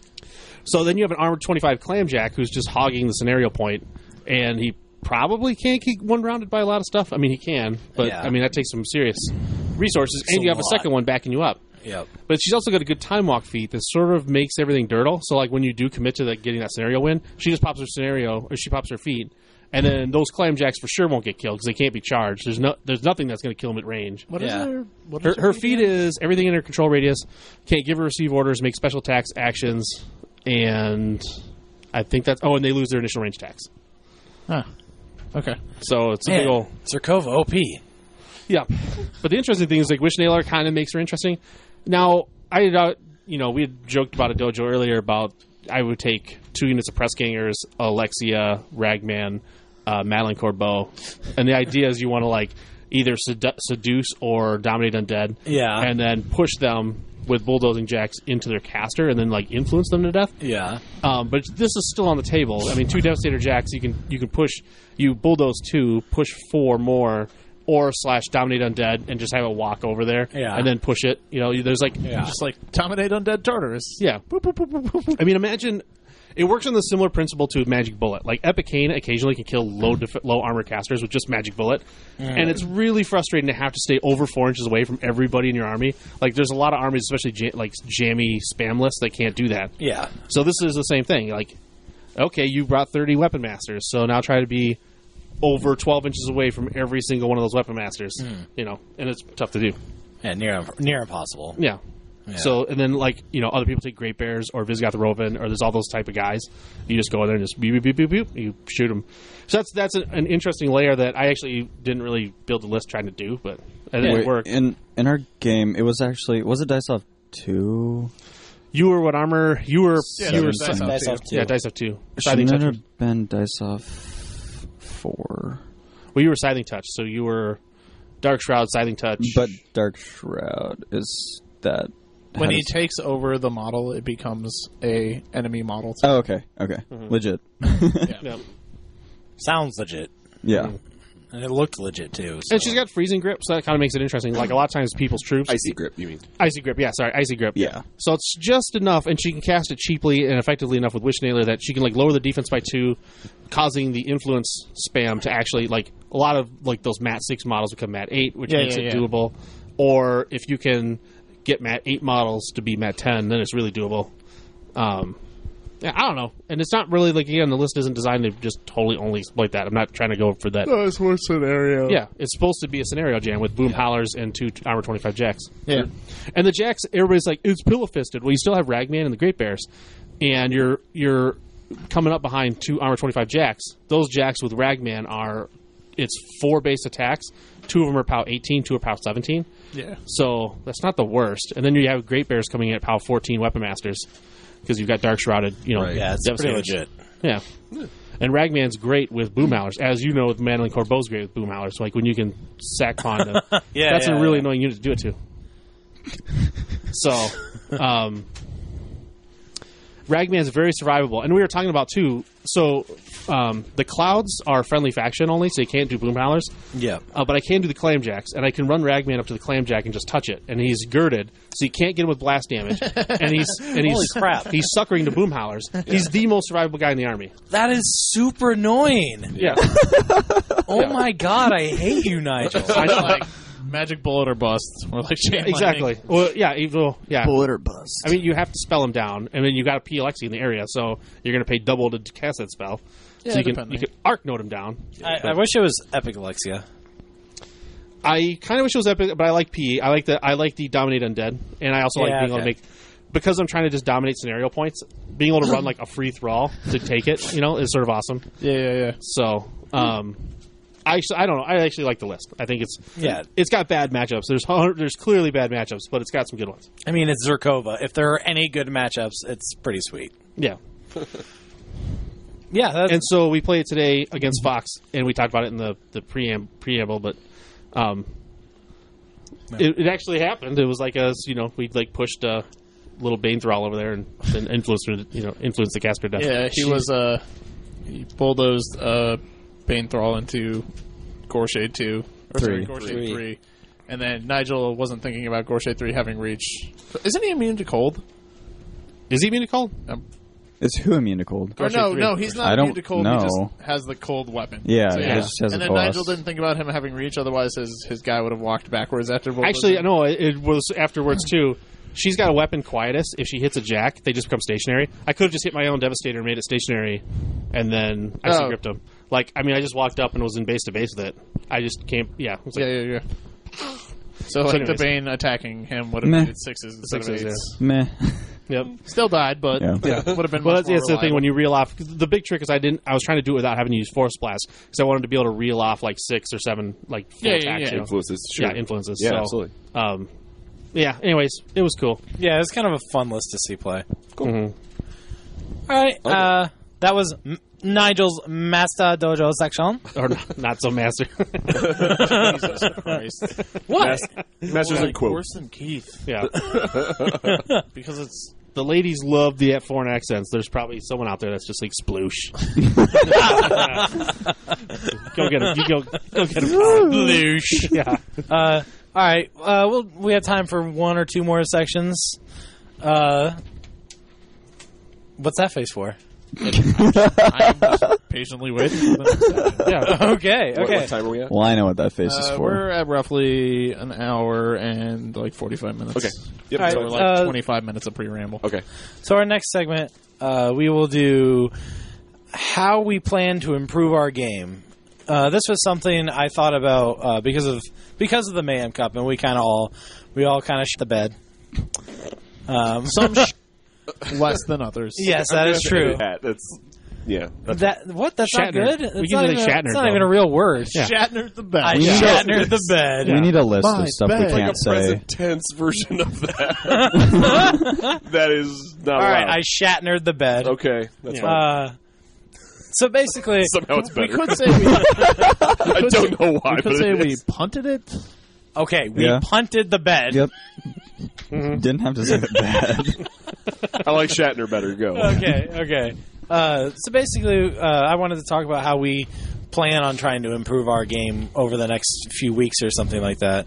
So then you have an armored 25 Clamjack who's just hogging the scenario point, and he probably can't keep one rounded by a lot of stuff. I mean, he can, but Yeah. I mean that takes some serious resources, It's and a you have a lot. second one backing you up. Yep. But she's also got a good time walk feat that sort of makes everything dirtle. So like when you do commit to getting that scenario win, she just pops her scenario, or she pops her feat, and then those Clamjacks for sure won't get killed because they can't be charged. There's nothing that's going to kill them at range. What is Yeah. her? What is Her feat is everything in her control radius, can't give or receive orders, make special attacks, actions, and I think that's... Oh, and they lose their initial range attacks. Huh. Okay. So it's a big ol'... Zerkova OP. Yeah. But the interesting thing is, like, Wishnailer kind of makes her interesting. Now, we had joked about a dojo earlier about I would take 2 units of Press Gangers, Alexia, Ragman, Madeline Corbeau, and the idea is you want to, like, either seduce or dominate undead, and then push them with bulldozing jacks into their caster, and then like influence them to death. Yeah. But this is still on the table. I mean, 2 Devastator jacks, you can push, you bulldoze 2, push 4 more, or / dominate undead, and just have it walk over there, and then push it. You know, there's like Just like dominate undead Tartarus. yeah. Boop, boop, boop, boop, boop. I mean, imagine it works on the similar principle to Magic Bullet. Like Epic Cane occasionally can kill low armor casters with just Magic Bullet, and it's really frustrating to have to stay over 4 inches away from everybody in your army. Like there's a lot of armies, especially like jammy spam lists, that can't do that. Yeah. So this is the same thing. Like, okay, you brought 30 Weapon Masters, so now try to be over 12 inches away from every single one of those Weapon Masters. You know, and it's tough to do. Yeah, near impossible. Yeah. So, and then, like, you know, other people take Great Bears or Visigoth Rovan, or there's all those type of guys. You just go in there and just beep, beep, beep, beep, beep, you shoot them. So that's an interesting layer that I actually didn't really build a list trying to do, but I think it worked. In our game, it was actually... Was it Dice Off 2? You were what armor? You were Dice Off 2. Yeah, Dice Off 2. Shouldn't Scything it Touch. have been Dice Off 4? Well, you were Scything Touch, so you were Dark Shroud, Scything Touch. But Dark Shroud is that... When he takes over the model, it becomes a enemy model. Oh, okay. Legit. Yeah. Sounds legit. Yeah. And it looked legit, too. So. And she's got freezing grip, so that kind of makes it interesting. Like, a lot of times people's troops... Icy grip, you mean? Icy grip, yeah, sorry, icy grip. Yeah. So it's just enough, and she can cast it cheaply and effectively enough with Wishnailer that she can like lower the defense by 2, causing the influence spam to actually like a lot of like those Mat 6 models become Mat 8, which makes it doable. Or if you can get Mat 8 models to be Mat 10, then it's really doable. Yeah, I don't know, and it's not really like again the list isn't designed to just totally only exploit that. I'm not trying to go for that. Oh, it's more scenario. Yeah, it's supposed to be a scenario jam with Boom Howlers and 2 armor 25 jacks. Yeah. And the jacks, everybody's like, it's pillow fisted. Well, you still have Ragman and the Great Bears, and you're coming up behind 2 armor 25 jacks. Those jacks with Ragman it's 4 base attacks. 2 of them are POW 18, 2 are POW 17. Yeah. So that's not the worst. And then you have Great Bears coming in at POW 14 Weapon Masters because you've got Dark Shrouded. You know, Right. Yeah, it's pretty legit. Yeah. And Ragman's great with Boom Howlers. As you know, Madeline Corbeau's great with Boom Howlers. Like when you can sack pawn them. That's a really annoying unit to do it to. So, Ragman's very survivable. And we were talking about, too, so the clouds are friendly faction only, so you can't do boom howlers. Yeah. But I can do the clamjacks, and I can run Ragman up to the clamjack and just touch it, and he's girded, so you can't get him with blast damage. And he's Holy crap. He's suckering to boom howlers. He's the most survivable guy in the army. That is super annoying. Yeah. Oh my god, I hate you, Nigel. I know. Like magic bullet or bust, or like chain Exactly. lightning. Well, yeah. Bullet or bust. I mean, you have to spell him down, and then you got a PLXE in the area, so you're going to pay double to cast that spell. Yeah, so you depending. can arc note him down. I wish it was Epic Alexia. I kind of wish it was epic, but I like PE. I like the dominate undead, and I also like being able to make, because I'm trying to just dominate scenario points. Being able to run like a free thrall to take it, is sort of awesome. Yeah. So, I don't know. I actually like the list. I think it's got bad matchups. There's clearly bad matchups, but it's got some good ones. I mean, it's Zerkova. If there are any good matchups, it's pretty sweet. Yeah. Yeah, And so we played today against Fox, and we talked about it in the preamble, but it actually happened. It was like we pushed a little Bane Thrall over there and influenced the caster death. Yeah, he bulldozed Bane Thrall into Gorshade 2. Or sorry, Gorshade 3. And then Nigel wasn't thinking about Gorshade 3 having reach. Isn't he immune to cold? Is he immune to cold? Is who immune to cold? Or no, he's not I immune don't to cold. know. He just has the cold weapon. Yeah, So, he just has and a then boss. Nigel didn't think about him having reach, otherwise his guy would have walked backwards after bulldozing. Actually, no, it was afterwards too. She's got a weapon, Quietus. If she hits a jack, they just become stationary. I could have just hit my own Devastator and made it stationary, and then I gripped him. I just walked up and was in base to base with it. I just came, yeah. Yeah. So, the Bane attacking him would have made it 6s instead of 8s. Meh. Yep. Still died, but Yeah. would have been Well, much more that's the thing reliable. when you reel off. The big trick is I was trying to do it without having to use Force Blast because I wanted to be able to reel off like 6 or 7 full attacks. Influences, sure. Yeah, influences. Yeah, so, absolutely. Yeah. Anyways, it was cool. Yeah, it's kind of a fun list to see play. Cool. All right, that was Nigel's Master Dojo section. Or not so master. Jesus Christ. What? Masters and quote. Worse than Keith. Yeah. Because it's... The ladies love the foreign accents. There's probably someone out there that's just like sploosh. Go get him. You go get him. Sploosh. Yeah. All right, we have time for one or two more sections. What's that face for? I'm just patiently waiting for the next second. Yeah. Okay. What time are we at? Well, I know what that face is for. We're at roughly an hour and 45 minutes. Okay. Yep. All right. So we're 25 minutes of pre-ramble. Okay. So our next segment, we will do how we plan to improve our game. This was something I thought about because of the Mayhem Cup, and we all kind of shit the bed. Some less than others. Yes, that is true. That's That's not Shatner. good. We It's can not say even, Shatner, it's not though. even a real word. Yeah. Shatner the bed. I We need Shatner the bed. We need a list My of stuff bad. we Like can't say. present tense version of that. That is not All right, allowed. I Shatnered the bed. Okay, that's fine. So basically, Somehow it's We better. could say we I don't know why, could but say it we is. punted it. okay, we Yeah. punted the bed. Yep. Didn't have to say it bad. I like Shatner better. Go. Okay. So basically, I wanted to talk about how we plan on trying to improve our game over the next few weeks or something like that.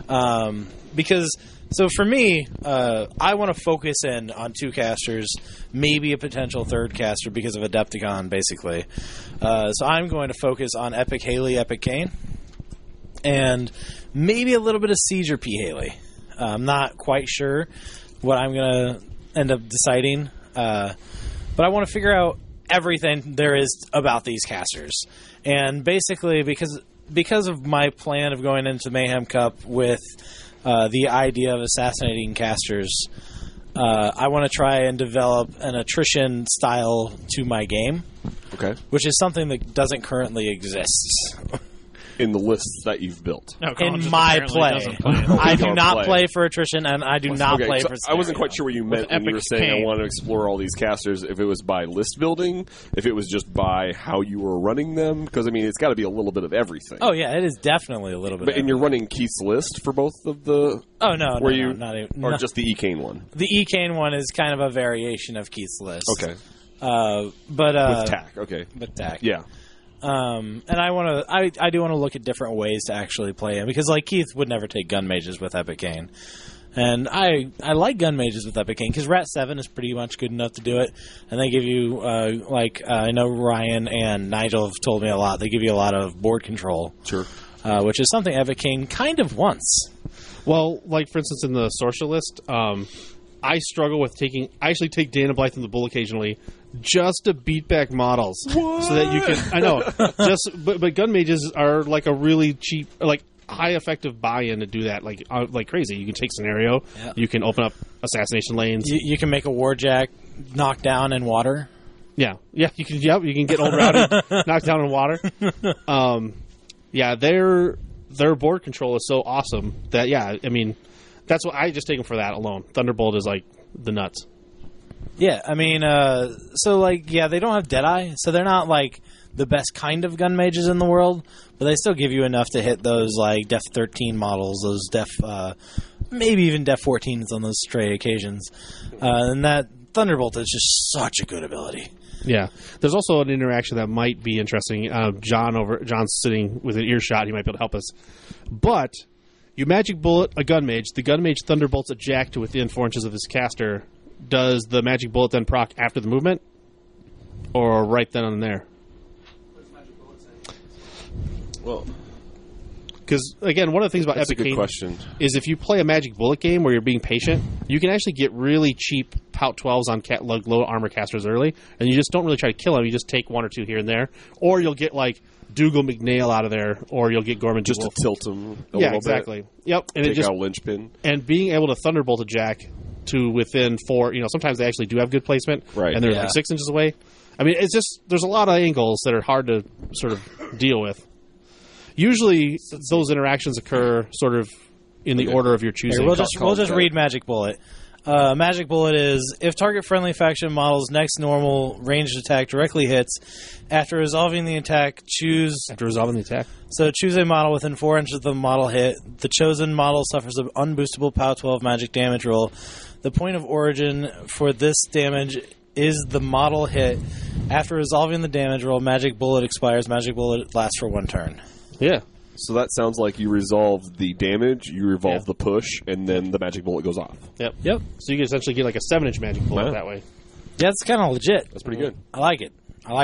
So for me, I want to focus in on 2 casters, maybe a potential 3rd caster because of Adepticon, basically. So I'm going to focus on Epic Haley, Epic Kane, and maybe a little bit of Siege or P. Haley. I'm not quite sure what I'm going to end up deciding, but I want to figure out everything there is about these casters. And basically, because of my plan of going into Mayhem Cup with the idea of assassinating casters, I want to try and develop an attrition style to my game, Okay. which is something that doesn't currently exist In the lists that you've built. No, Colin in just my apparently play. doesn't play. I do Don't not play. play for attrition, and I do not Okay, play so for I wasn't scenario. quite sure what you meant when you were Epic saying I Kane. want to explore all these casters. If it was by list building, if it was just by how you were running them, because I mean it's got to be a little bit of everything. Oh yeah, it is definitely a little bit. But and you're running Keith's list for both of the, oh no, not not even, or no. just the Ekane one. The Ekane one is kind of a variation of Keith's list. Okay. But With TAC, okay. With TAC. Yeah. And I do want to look at different ways to actually play him, because like Keith would never take gun mages with Epic Kane. And I like gun mages with Epic Kane because Rat 7 is pretty much good enough to do it. And they give you, I know Ryan and Nigel have told me a lot, they give you a lot of board control. Sure. Which is something Epic Kane kind of wants. Well, like, for instance, in the Sorceralist, I struggle with I actually take Dana Blythe in the Bull occasionally just to beat back models. What? So that you can, I know, but gun mages are like a really cheap, like, high effective buy-in to do that like crazy. You can take scenario, you can open up assassination lanes. You can make a Warjack knock down in water. Yeah, you can. Yep, you can get old Rowdy knocked down in water. Their board control is so awesome that I mean, that's what I just take them for that alone. Thunderbolt is like the nuts. Yeah, I mean, they don't have Deadeye, so they're not like the best kind of gun mages in the world, but they still give you enough to hit those like Def 13 models, those Def, maybe even Def 14s on those stray occasions. And that Thunderbolt is just such a good ability. Yeah, there's also an interaction that might be interesting. John's sitting with an earshot; he might be able to help us. But you Magic Bullet a gun mage. The gun mage thunderbolts a Jack to within 4 inches of his caster. Does the Magic Bullet then proc after the movement, or right then and there? Well, because again, one of the things about Epic Kane is if you play a Magic Bullet game where you're being patient, you can actually get really cheap Pout 12s on low armor casters early, and you just don't really try to kill them. You just take 1 or 2 here and there, or you'll get like Dougal McNail out of there, or you'll get Gorman just Dougal. to tilt them a little exactly. bit. Yep, and take out linchpin, and being able to Thunderbolt a Jack to within 4. Sometimes they actually do have good placement, right? And they're like 6 inches away. I mean, it's just there's a lot of angles that are hard to sort of deal with. Usually, those interactions occur sort of in the order of your choosing. Here, we'll just read Magic Bullet. Magic Bullet is, if target friendly faction model's next normal ranged attack directly hits, after resolving the attack, choose a model within 4 inches of the model hit. The chosen model suffers an unboostable POW 12 magic damage roll. The point of origin for this damage is the model hit. After resolving the damage roll, Magic Bullet expires. Magic Bullet lasts for 1 turn. Yeah. So that sounds like you resolve the damage, you revolve the push, and then the Magic Bullet goes off. Yep. So you can essentially get like a 7-inch Magic Bullet that way. Yeah, it's kind of legit. That's pretty good. I like it.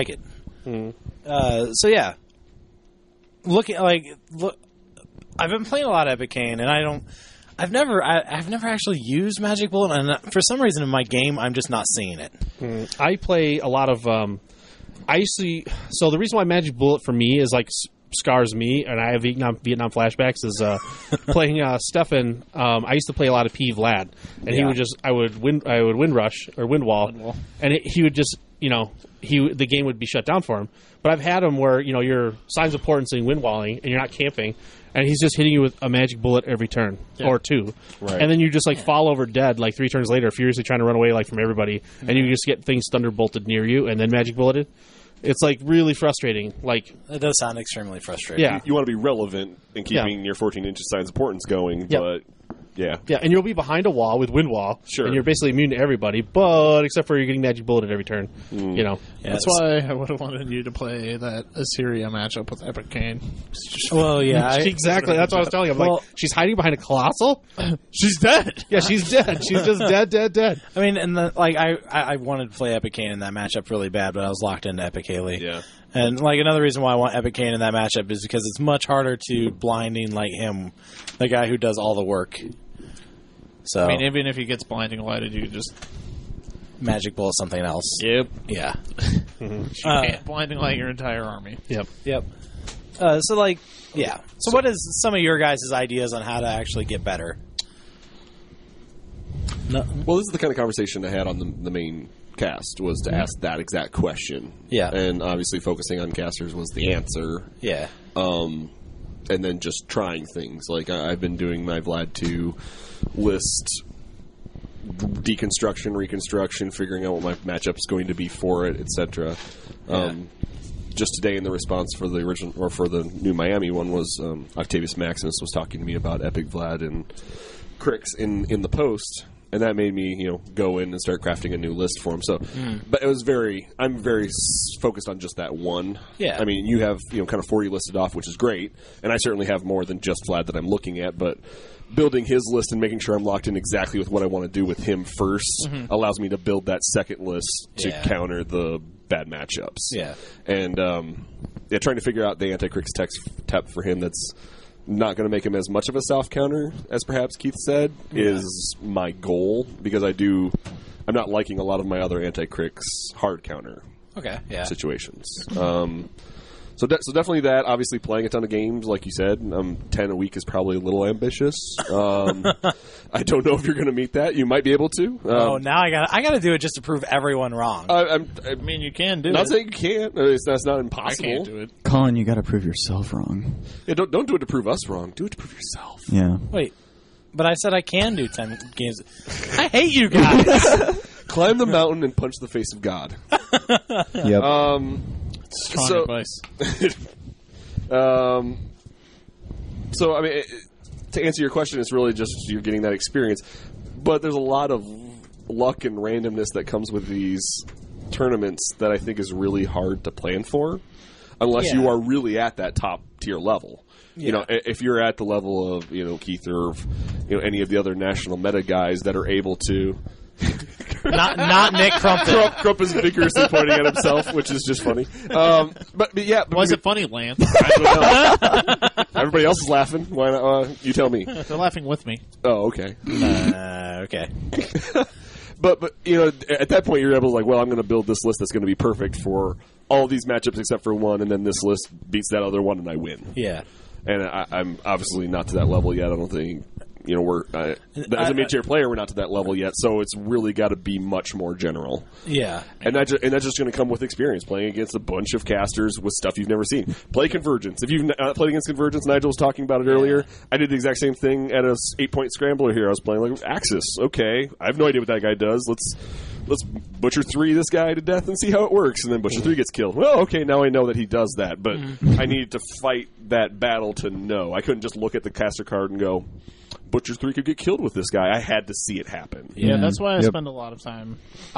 So yeah, look. I've been playing a lot of Epic Kane, and I've never actually used Magic Bullet, and for some reason in my game, I'm just not seeing it. I play a lot of. So the reason why Magic Bullet for me is like scars me, and I have Vietnam flashbacks, is playing Stefan. I used to play a lot of P. Vlad, and I would wind rush or wind wall, and he would just the game would be shut down for him. But I've had him where your signs of portents and wind walling, and you're not camping, and he's just hitting you with a Magic Bullet every turn or 2, and then you just fall over dead 3 turns later, furiously trying to run away from everybody, and you just get things thunderbolted near you, and then Magic Bulleted. It's really frustrating. It does sound extremely frustrating. Yeah, you want to be relevant in keeping your 14-inch signs of portents going, but. Yeah, and you'll be behind a wall with wind wall, and you're basically immune to everybody, but except for you're getting Magic Bulleted every turn. That's why I would have wanted you to play that Assyria matchup with Epic Kane. Well, yeah, exactly. That's what I was telling you. I'm she's hiding behind a Colossal. She's dead. Yeah, she's dead. She's just dead. I mean, and I wanted to play Epic Kane in that matchup really bad, but I was locked into Epic Haley. Yeah. And another reason why I want Epic Kane in that matchup is because it's much harder to blinding him, the guy who does all the work. So, I mean, even if he gets blinding lighted, you can just Magic Bullet something else. Yep. Yeah. You can't blinding light your entire army. Yep. So what is some of your guys' ideas on how to actually get better? No. Well, this is the kind of conversation I had on the main cast, was to ask that exact question. Yeah. And obviously focusing on casters was the answer. Yeah. And then just trying things. I've been doing my Vlad 2 list, deconstruction, reconstruction, figuring out what my matchup's going to be for it, etc. Just today in the response for the original, or for the new Miami one, was Octavius Maximus was talking to me about Epic Vlad and Crix in the post, and that made me go in and start crafting a new list for him. So, but it was I'm very focused on just that one. Yeah. I mean, you have kind of 40 listed off, which is great, and I certainly have more than just Vlad that I'm looking at, but building his list and making sure I'm locked in exactly with what I want to do with him first allows me to build that second list to counter the bad matchups. Yeah. And trying to figure out the anti-Crix tech for him that's not going to make him as much of a south counter as perhaps Keith said is my goal, because I'm not liking a lot of my other anti-Crix hard counter situations. So definitely that. Obviously, playing a ton of games, like you said, 10 a week is probably a little ambitious. I don't know if you're going to meet that. You might be able to. Now I got to do it just to prove everyone wrong. I mean, you can do it. Not saying you can't. That's not impossible. I can't do it. Colin, you got to prove yourself wrong. Yeah, don't do it to prove us wrong. Do it to prove yourself. Yeah. Wait, but I said I can do 10 games. I hate you guys. Climb the mountain and punch the face of God. Yep. Strong advice. So, I mean, to answer your question, it's really just you're getting that experience. But there's a lot of luck and randomness that comes with these tournaments that I think is really hard to plan for, unless you are really at that top tier level. Yeah. If you're at the level of Keith or any of the other national meta guys that are able to. not Nick Crump. Crump is vigorously pointing at himself, which is just funny. But was it funny, Lance? I don't know. Everybody else is laughing. Why not? You tell me. They're laughing with me. Oh, okay. Okay. But at that point you're able to I'm going to build this list that's going to be perfect for all these matchups except for one, and then this list beats that other one, and I win. Yeah. And I'm obviously not to that level yet. I don't think. We're as a mid-tier player, we're not to that level yet, so it's really got to be much more general. Yeah, and that's just going to come with experience, playing against a bunch of casters with stuff you've never seen. Play Convergence. If you've not played against Convergence, Nigel was talking about it earlier. I did the exact same thing at a 8-point scrambler here. I was playing Axis. Okay, I have no idea what that guy does. Let's Butcher 3 this guy to death and see how it works, and then Butcher 3 gets killed. Well, okay, now I know that he does that, but I needed to fight that battle to know. I couldn't just look at the caster card and go, Butcher 3 could get killed with this guy. I had to see it happen. Yeah, that's why I spend a lot of time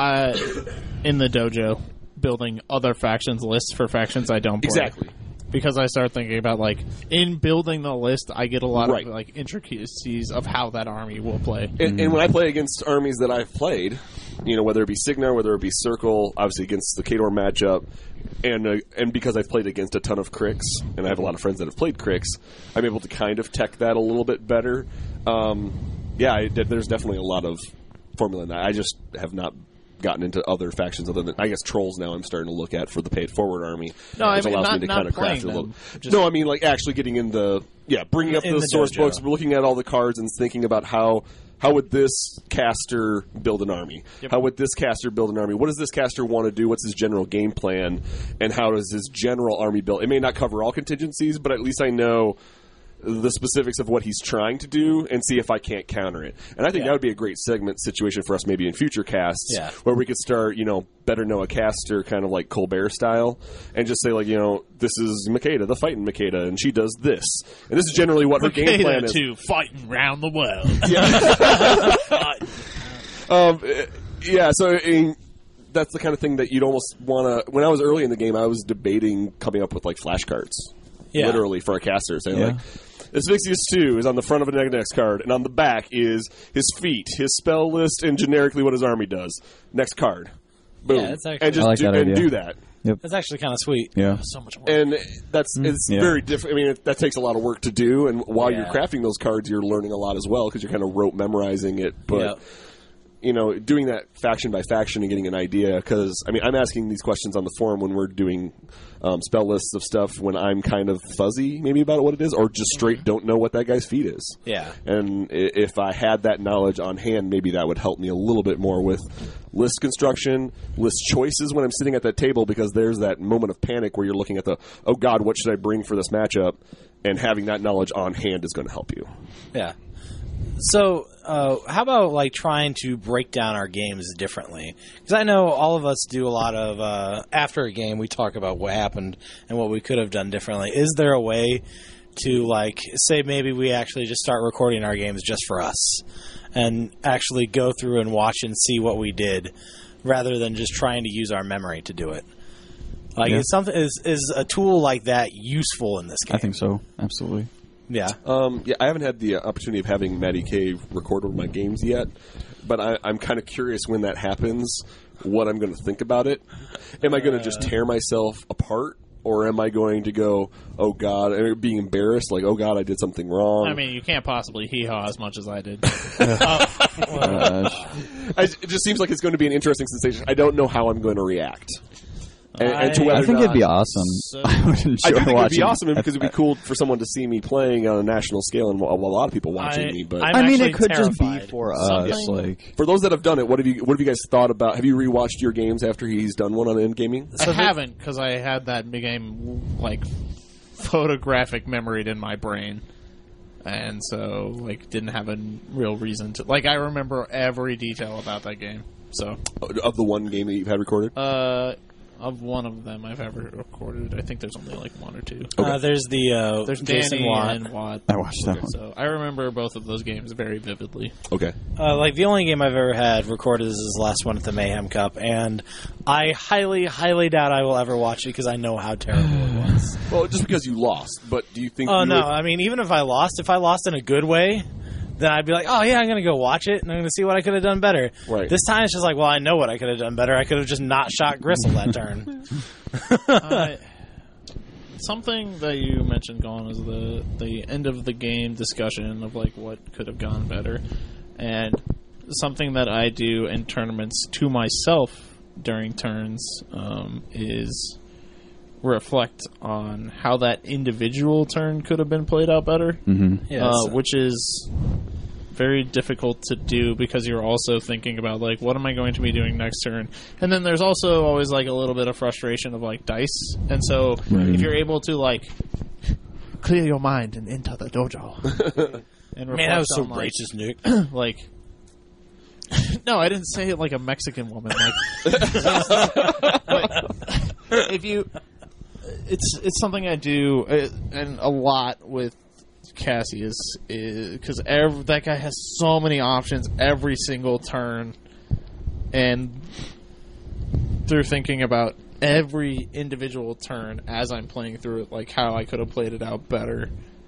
in the dojo building other factions lists for factions I don't play. Exactly. Because I start thinking about, in building the list, I get a lot of, intricacies of how that army will play. And when I play against armies that I've played, whether it be Cygnar, whether it be Circle, obviously against the Khador matchup, and because I've played against a ton of Crix, and I have a lot of friends that have played Crix, I'm able to kind of tech that a little bit better. There's definitely a lot of formula in that. I just have not gotten into other factions other than, I guess, Trolls now I'm starting to look at for the paid forward army. No, which allows me to kind of craft it a little. No, I mean, actually getting in bringing up the source books, looking at all the cards and thinking about how would this caster build an army? Yep. How would this caster build an army? What does this caster want to do? What's his general game plan? And how does his general army build? It may not cover all contingencies, but at least I know the specifics of what he's trying to do and see if I can't counter it. And I think that would be a great segment situation for us maybe in future casts where we could start, better know a caster kind of like Colbert style and just say this is Makeda, the fighting Makeda, and she does this. And this is generally what her game plan is. To fighting round the world. So that's the kind of thing that you'd almost want to... When I was early in the game, I was debating coming up with flashcards. Yeah. Literally for a caster. Saying Asphyxious 2 is on the front of an index card, and on the back is his feat, his spell list, and generically what his army does. Next card. Boom. Yeah, it's actually, and just do that. Yep. That's actually kind of sweet. Yeah. So much work. And it's very different. I mean, that takes a lot of work to do, and while you're crafting those cards, you're learning a lot as well, because you're kind of rote memorizing it. But, doing that faction by faction and getting an idea, because, I mean, I'm asking these questions on the forum when we're doing spell lists of stuff when I'm kind of fuzzy maybe about what it is, or just straight don't know what that guy's feat is. Yeah. And if I had that knowledge on hand, maybe that would help me a little bit more with list construction, list choices when I'm sitting at that table, because there's that moment of panic where you're looking at oh God, what should I bring for this matchup? And having that knowledge on hand is going to help you. Yeah. So, how about trying to break down our games differently? Because I know all of us do a lot of after a game, we talk about what happened and what we could have done differently. Is there a way to say maybe we actually just start recording our games just for us, and actually go through and watch and see what we did, rather than just trying to use our memory to do it. Like, is a tool like that useful in this game? I think so. Absolutely. Yeah. I haven't had the opportunity of having Matty K record over my games yet, but I'm kind of curious when that happens, what I'm going to think about it. Am I going to just tear myself apart? Or am I going to go, oh, God, and being embarrassed, like, oh, God, I did something wrong? I mean, you can't possibly hee-haw as much as I did. It just seems like it's going to be an interesting sensation. I don't know how I'm going to react. And to whether I think or it'd be not, awesome. I would enjoy I do think it'd watching be awesome because it'd be cool for someone to see me playing on a national scale and a lot of people watching me. But I'm I mean, actually it could just be terrified. for us. Like, for those that have done it, what have you guys thought about? Have you rewatched your games after he's done one on Endgaming? I haven't, because I had that game, like, photographic memoried in my brain. And so, like, didn't have a real reason to... Like, I remember every detail about that game, so... Of the one game that you've had recorded? Of one of them I've ever recorded. I think there's only, like, one or two. There's There's Jason Danny Watt. and Watt. I watched that one. So I remember both of those games very vividly. Okay. Like, the only game I've ever had recorded is his last one at the Mayhem Cup, and I highly, highly doubt I will ever watch it because I know how terrible it was. Well, just because you lost, but do you think... Oh, no. I mean, even if I lost in a good way, then I'd be like, oh, yeah, I'm going to go watch it, and I'm going to see what I could have done better. Right. This time, it's just like, well, I know what I could have done better. I could have just not shot Gristle that turn. Something that you mentioned, Gone, is the end of the game discussion of, like, what could have gone better. And something that I do in tournaments to myself during turns is reflect on how that individual turn could have been played out better, which is very difficult to do because you're also thinking about, like, what am I going to be doing next turn? And then there's also always, like, a little bit of frustration of, like, dice. And so if you're able to, like, clear your mind and enter the dojo. And Man, that was so on, like, racist, Nick. like, no, I didn't say it like a Mexican woman. Like, if you, it's something I do and a lot with Cassius is because that guy has so many options every single turn, and through thinking about every individual turn as I'm playing through it, like how I could have played it out better,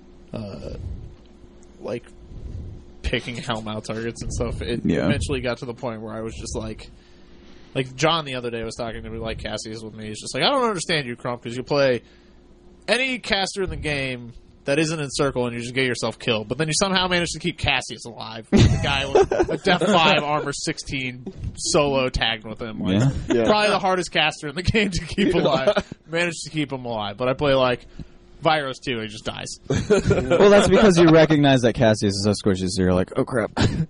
like picking helm out targets and stuff. It eventually got to the point where I was just like John the other day was talking to me like Cassius with me. He's just like, I don't understand you, Crump, because you play any caster in the game that isn't in circle and you just get yourself killed, but then you somehow manage to keep Cassius alive. The guy with a Def 5 armor 16 solo tagged with him. Like, probably the hardest caster in the game to keep alive. Managed to keep him alive, but I play like Virus 2, he just dies. Well, that's because you recognize that Cassius is so squishy, so you're like, oh crap.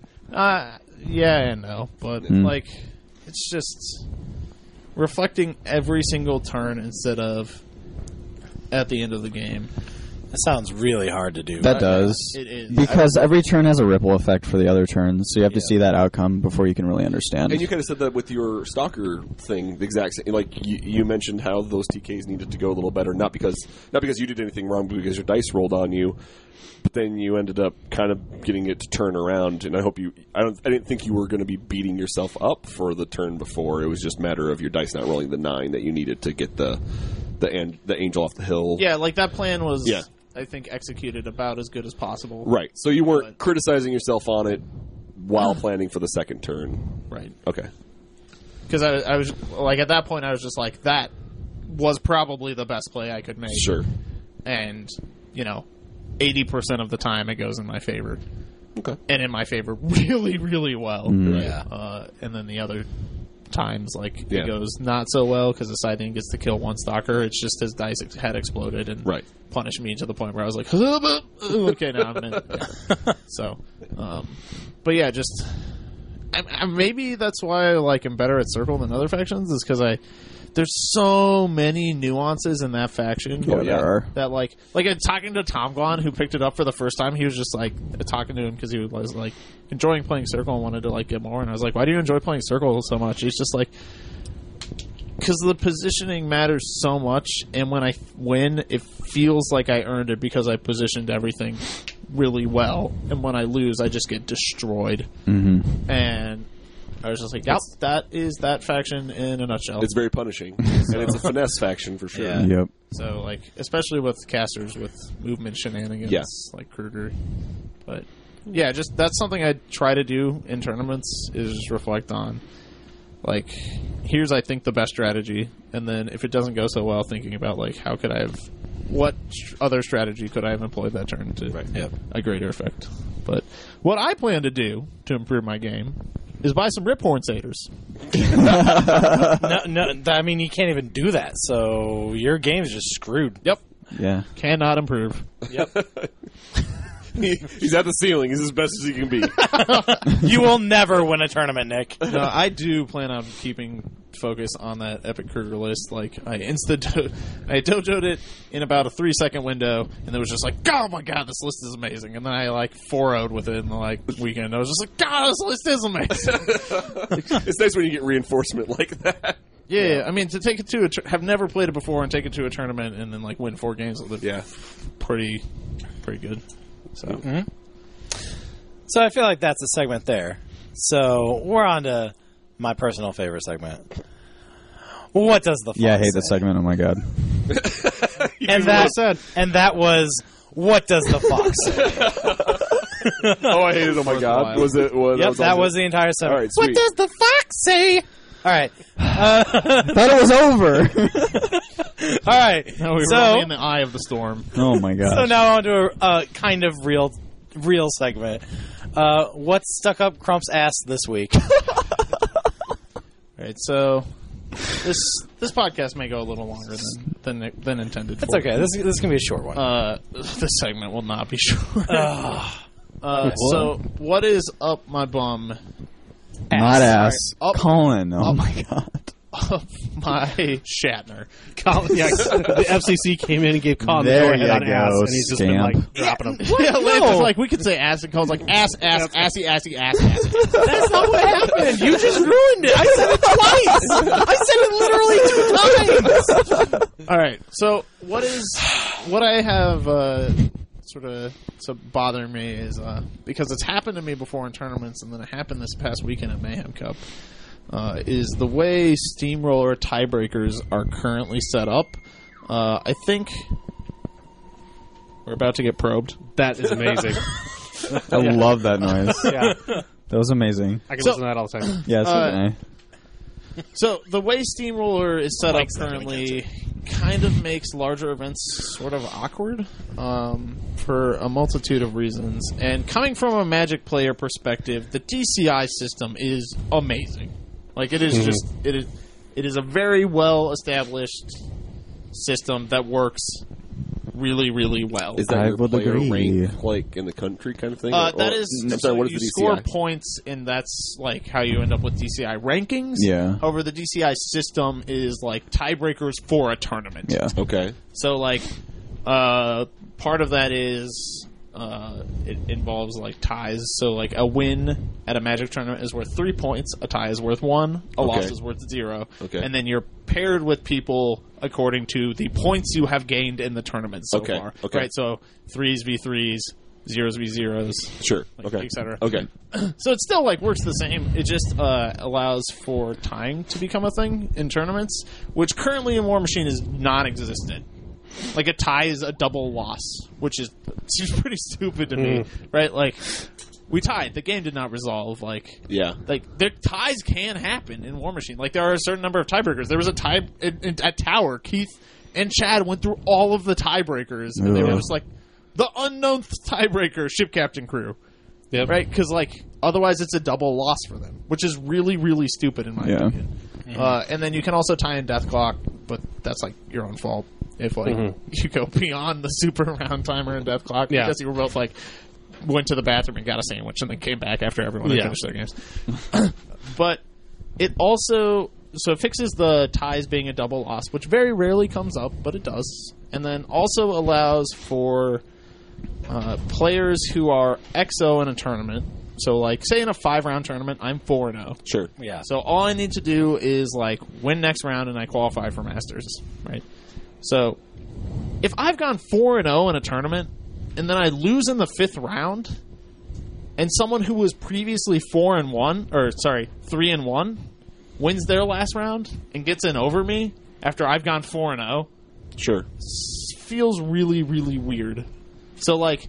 Yeah and no, but like, it's just reflecting every single turn instead of at the end of the game. That sounds really hard to do. That does. It is. Because every turn has a ripple effect for the other turns, so you have to see that outcome before you can really understand. And you kind of said that with your Stalker thing, the exact same. Like, you mentioned how those TKs needed to go a little better, not because you did anything wrong, but because your dice rolled on you. But then you ended up kind of getting it to turn around, and I didn't think you were going to be beating yourself up for the turn before. It was just a matter of your dice not rolling the 9 that you needed to get the angel off the hill. Yeah, like that plan was, I think, executed about as good as possible. Right. So you weren't criticizing yourself on it while planning for the second turn. Right. Okay. Because I was like, at that point, I was just like, that was probably the best play I could make. Sure. And 80% of the time it goes in my favor. Okay. And in my favor really, really well. Yeah. And then the other times, like, it goes not so well because the Scythian gets to kill one Stalker. It's just his dice had exploded and punished me to the point where I was like, okay, now I'm in. So, but yeah, just maybe that's why I am better at Circle than other factions, is because there's so many nuances in that faction. Yeah, there are. That like talking to Tom Glon, who picked it up for the first time, he was just like talking to him because he was like enjoying playing Circle and wanted to like get more. And I was like, why do you enjoy playing Circle so much? He's just like, because the positioning matters so much, and when I win, it feels like I earned it because I positioned everything really well, and when I lose, I just get destroyed. Mm-hmm. And I was just like, yep, that is that faction in a nutshell. It's very punishing, and it's a finesse faction for sure. Yeah. Yep. So, like, especially with casters with movement shenanigans, like Kruger. But, yeah, just that's something I try to do in tournaments is just reflect on, like, here's, I think, the best strategy. And then if it doesn't go so well, thinking about, like, how could I have, what other strategy could I have employed that turn to a greater effect? But what I plan to do to improve my game is buy some Riphorn Satyrs. No, I mean, you can't even do that, so your game's just screwed. Yep. Yeah. Cannot improve. Yep. He's at the ceiling. He's as best as he can be. You will never win a tournament, Nick. No, I do plan on keeping focus on that Epic Kruger list. Like, I dojoed it in about a 3-second window, and it was just like, oh my god, this list is amazing. And then I, like, 4-0'd with it in the, like, weekend. I was just like, god, this list is amazing. It's nice when you get reinforcement like that. Yeah, I mean, to take it to have never played it before and take it to a tournament and then, like, win 4 games with it. Yeah. Pretty good. So. So I feel like that's a segment there. So we're on to my personal favorite segment. What does the fox Yeah, I hate say? that segment. Oh my god. And that was, what does the fox say? Oh, I hate it. Oh my god. Was it? Yep, that was the entire segment. All right, what sweet. does the fox say? All right. Thought it was over. All right. No, we were so, only in the eye of the storm. Oh my god. So now on to a kind of real segment. What's stuck up Crump's ass this week? Right, so this podcast may go a little longer than intended. That's okay. This can be a short one. This segment will not be short. So, what is up my bum? Not ass. Up- Colin. Oh my god. Up my Shatner. Colin, yeah, the FCC came in and gave Colin the There go-ahead you on go, ass, and he's just been scamp. like dropping them. Yeah, Lance, like we could say ass and Colin's like ass, assy. That's not what happened. You just ruined it. I said it twice. I said it literally 2 times. All right. So what I have sort of bothering me is because it's happened to me before in tournaments, and then it happened this past weekend at Mayhem Cup. Is the way Steamroller tiebreakers are currently set up. I think we're about to get probed. That is amazing. I love that noise. Yeah, That was amazing. I can listen to that all the time. Yeah, so can I. So the way Steamroller is set up currently kind of makes larger events sort of awkward for a multitude of reasons. And coming from a Magic player perspective, the DCI system is amazing. Like it is just it is a very well established system that works really, really well. Is that I your would player agree. rank, like in the country kind of thing? That is, I'm sorry, what is you the score DCI? points, and that's like how you end up with DCI rankings. Yeah. However, the DCI system is like tiebreakers for a tournament. Yeah. Okay. So, like, part of that is it involves like ties. So, like, a win at a Magic tournament is worth 3 points. A tie is worth 1. A loss is worth 0. Okay. And then you're paired with people according to the points you have gained in the tournament so far. Okay. Right. So 3s v 3s, 0s v 0s. Sure. Like, Okay. et cetera. Okay. So it still like works the same. It just allows for tying to become a thing in tournaments, which currently in War Machine is non-existent. Like a tie is a double loss, which seems pretty stupid to me, right? Like we tied, the game did not resolve. Like their ties can happen in War Machine. Like there are a certain number of tiebreakers. There was a tie at Tower. Keith and Chad went through all of the tiebreakers, and they were just like the unknown tiebreaker ship captain crew. Yep. Right? Because, like, otherwise it's a double loss for them, which is really, really stupid in my opinion. And then you can also tie in Death Clock, but that's, like, your own fault if, like, you go beyond the super round timer and Death Clock because you were both, like, went to the bathroom and got a sandwich and then came back after everyone had finished their games. But it also... So it fixes the ties being a double loss, which very rarely comes up, but it does. And then also allows for... players who are XO in a tournament. So, like, say in a 5-round tournament, I'm 4-0. Sure. Yeah. So all I need to do is, like, win next round and I qualify for Masters, right? So if I've gone 4-0 in a tournament, and then I lose in the 5th round, and someone who was previously 3-1 wins their last round and gets in over me after I've gone 4-0, Sure. feels really, really weird. So like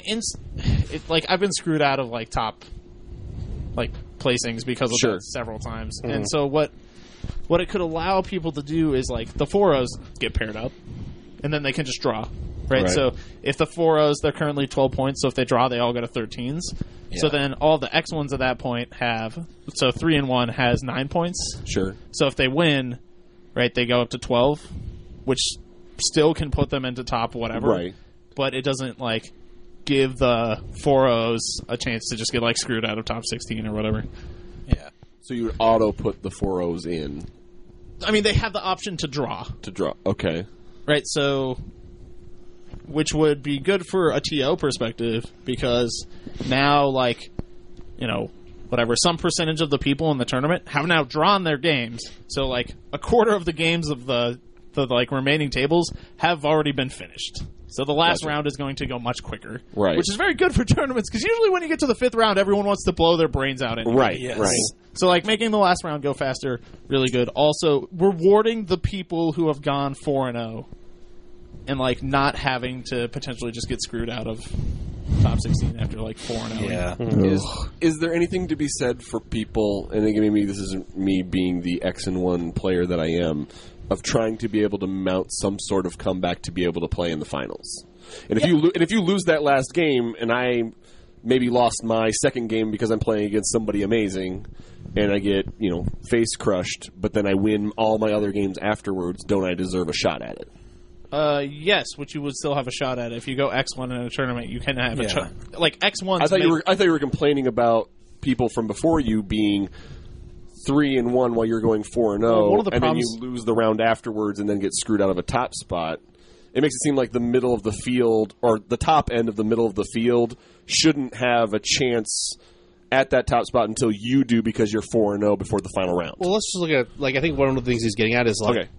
I've been screwed out of like top like placings because of Sure. that several times. And so what it could allow people to do is like the 4-0s get paired up, and then they can just draw. Right? So if the 4-0s, they're currently 12 points, so if they draw, they all go to 13s. Yeah. So then all the X1s at that point have, so 3-1 has 9 points. Sure. So if they win, right, they go up to 12, which still can put them into top whatever. Right. But it doesn't, like, give the 4-0s a chance to just get, like, screwed out of top 16 or whatever. Yeah. So you would auto put the 4-0s in. I mean, they have the option to draw. Okay. Right, so, which would be good for a TO perspective, because now, like, you know, whatever, some percentage of the people in the tournament have now drawn their games. So, like, a quarter of the games of the like, remaining tables have already been finished. So the last round is going to go much quicker. Right. Which is very good for tournaments, because usually when you get to the 5th round, everyone wants to blow their brains out anyway. Right, Yes. right. So, like, making the last round go faster, really good. Also, rewarding the people who have gone 4-0 and, like, not having to potentially just get screwed out of top 16 after, like, 4-0. Yeah. Is there anything to be said for people, and again, maybe this isn't me being the X and 1 player that I am, of trying to be able to mount some sort of comeback to be able to play in the finals? And if you lose that last game, and I maybe lost my second game because I'm playing against somebody amazing, and I get, you know, face crushed, but then I win all my other games afterwards, don't I deserve a shot at it? Yes, which you would still have a shot at. If you go X1 in a tournament, you can have a shot. Like, X1's... I thought you were complaining about people from before you being 3-1 while you're going 4-0, one of the and problems- then you lose the round afterwards and then get screwed out of a top spot. It makes it seem like the middle of the field, or the top end of the middle of the field, shouldn't have a chance at that top spot until you do, because you're 4-0 before the final round. Well, let's just look at, like, I think one of the things he's getting at is, like, Okay.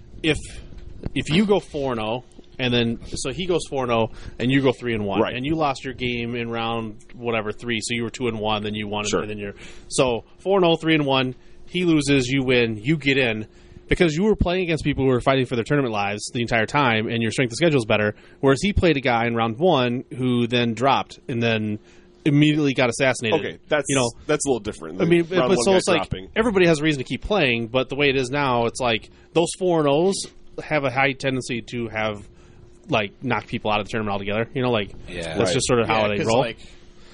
if you go 4-0, and then, so he goes 4-0, and you go 3-1, Right. and you lost your game in round, whatever, 3, so you were 2-1, then you won, Sure. and then you're, so 4-0, 3-1, he loses, you win, you get in, because you were playing against people who were fighting for their tournament lives the entire time, and your strength of schedule is better, whereas he played a guy in round 1 who then dropped, and then immediately got assassinated. Okay, that's a little different. I mean, Round but one so guy it's like dropping. everybody has a reason to keep playing, but the way it is now, it's like those 4-0s have a high tendency to have, like, knock people out of the tournament altogether. You know, like, that's just sort of how they roll. Like,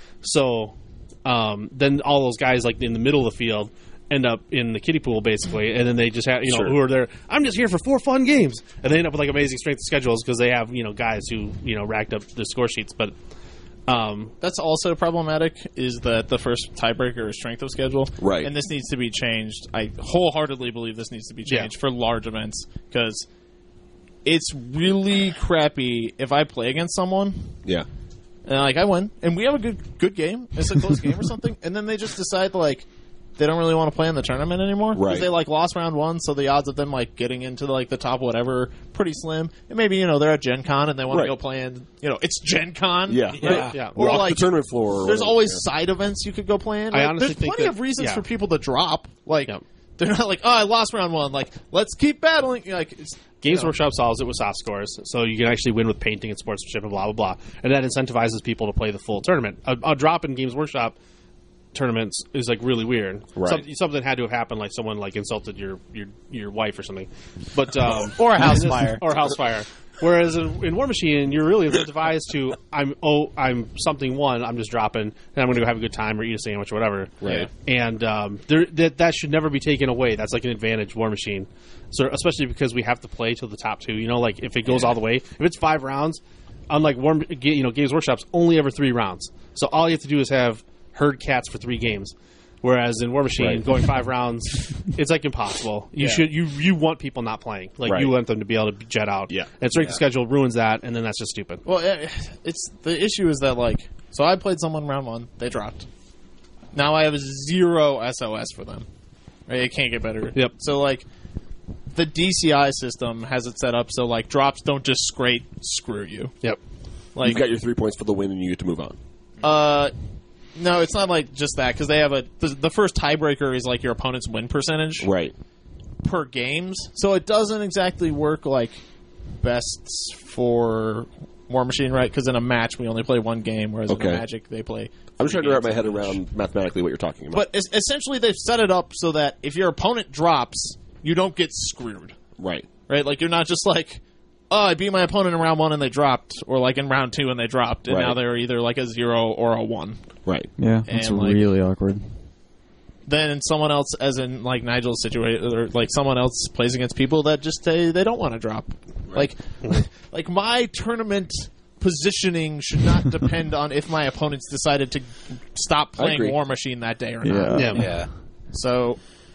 so then all those guys, like, in the middle of the field end up in the kiddie pool, basically, and then they just have, you know, Sure. who are there, I'm just here for 4 fun games, and they end up with, like, amazing strength of schedules because they have, you know, guys who, you know, racked up the score sheets, but that's also problematic, is that the first tiebreaker is strength of schedule. Right. And this needs to be changed. I wholeheartedly believe this needs to be changed for large events, because it's really crappy if I play against someone Yeah. and, like, I win, and we have a good game, it's a close game or something, and then they just decide, like, they don't really want to play in the tournament anymore, because Right. they, like, lost round 1, so the odds of them, like, getting into, like, the top whatever, pretty slim. And maybe, you know, they're at Gen Con and they want Right. to go play in, you know, it's Gen Con. Yeah. Right? Yeah. Or, Walk like, the tournament floor. or there's whatever. always side events you could go play in. I Like, honestly there's think plenty that- of reasons yeah. for people to drop. Like, Yeah. they're not like, oh, I lost round 1. Like, let's keep battling. Like, it's, Games you know. Workshop solves it with soft scores, so you can actually win with painting and sportsmanship and blah, blah, blah. And that incentivizes people to play the full tournament. A drop in Games Workshop tournaments is, like, really weird. Right. Something had to have happened, like someone, like, insulted your wife or something. But Or a house fire. Or a house fire. Whereas in War Machine, you're really incentivized to, I'm something one, I'm just dropping, and I'm going to go have a good time or eat a sandwich or whatever. Right. And that should never be taken away. That's like an advantage, War Machine. So especially because we have to play till the top 2. You know, like, if it goes all the way, if it's 5 rounds, unlike Games Workshop's only ever 3 rounds. So all you have to do is have herd cats for 3 games. Whereas in War Machine, Right. going 5 rounds, it's, like, impossible. You want people not playing. Like, Right. you want them to be able to jet out. Yeah. And strength of schedule ruins that, and then that's just stupid. Well, it's the issue is that, like, so I played someone round 1, they dropped. Now I have 0 SOS for them. Right? It can't get better. Yep. So, like, the DCI system has it set up so, like, drops don't just straight screw you. Yep. Like, you got your 3 points for the win, and you get to move on. No, it's not like just that, because they have the first tiebreaker is like your opponent's win percentage Right. per games, so it doesn't exactly work like bests for War Machine, right? Because in a match we only play one game, whereas in a Magic they play. I'm trying to wrap my head around mathematically what you're talking about. But essentially, they've set it up so that if your opponent drops, you don't get screwed. Right. Right? Like, you're not just like, oh, I beat my opponent in round 1 and they dropped, or like in round 2 and they dropped, and now they're either like a 0 or a 1. Right. Yeah, it's And, like, really awkward. Then someone else, as in like Nigel's situation, or like someone else plays against people that just say they don't want to drop. Right. Like my tournament positioning should not depend on if my opponents decided to stop playing War Machine that day or not. Yeah. So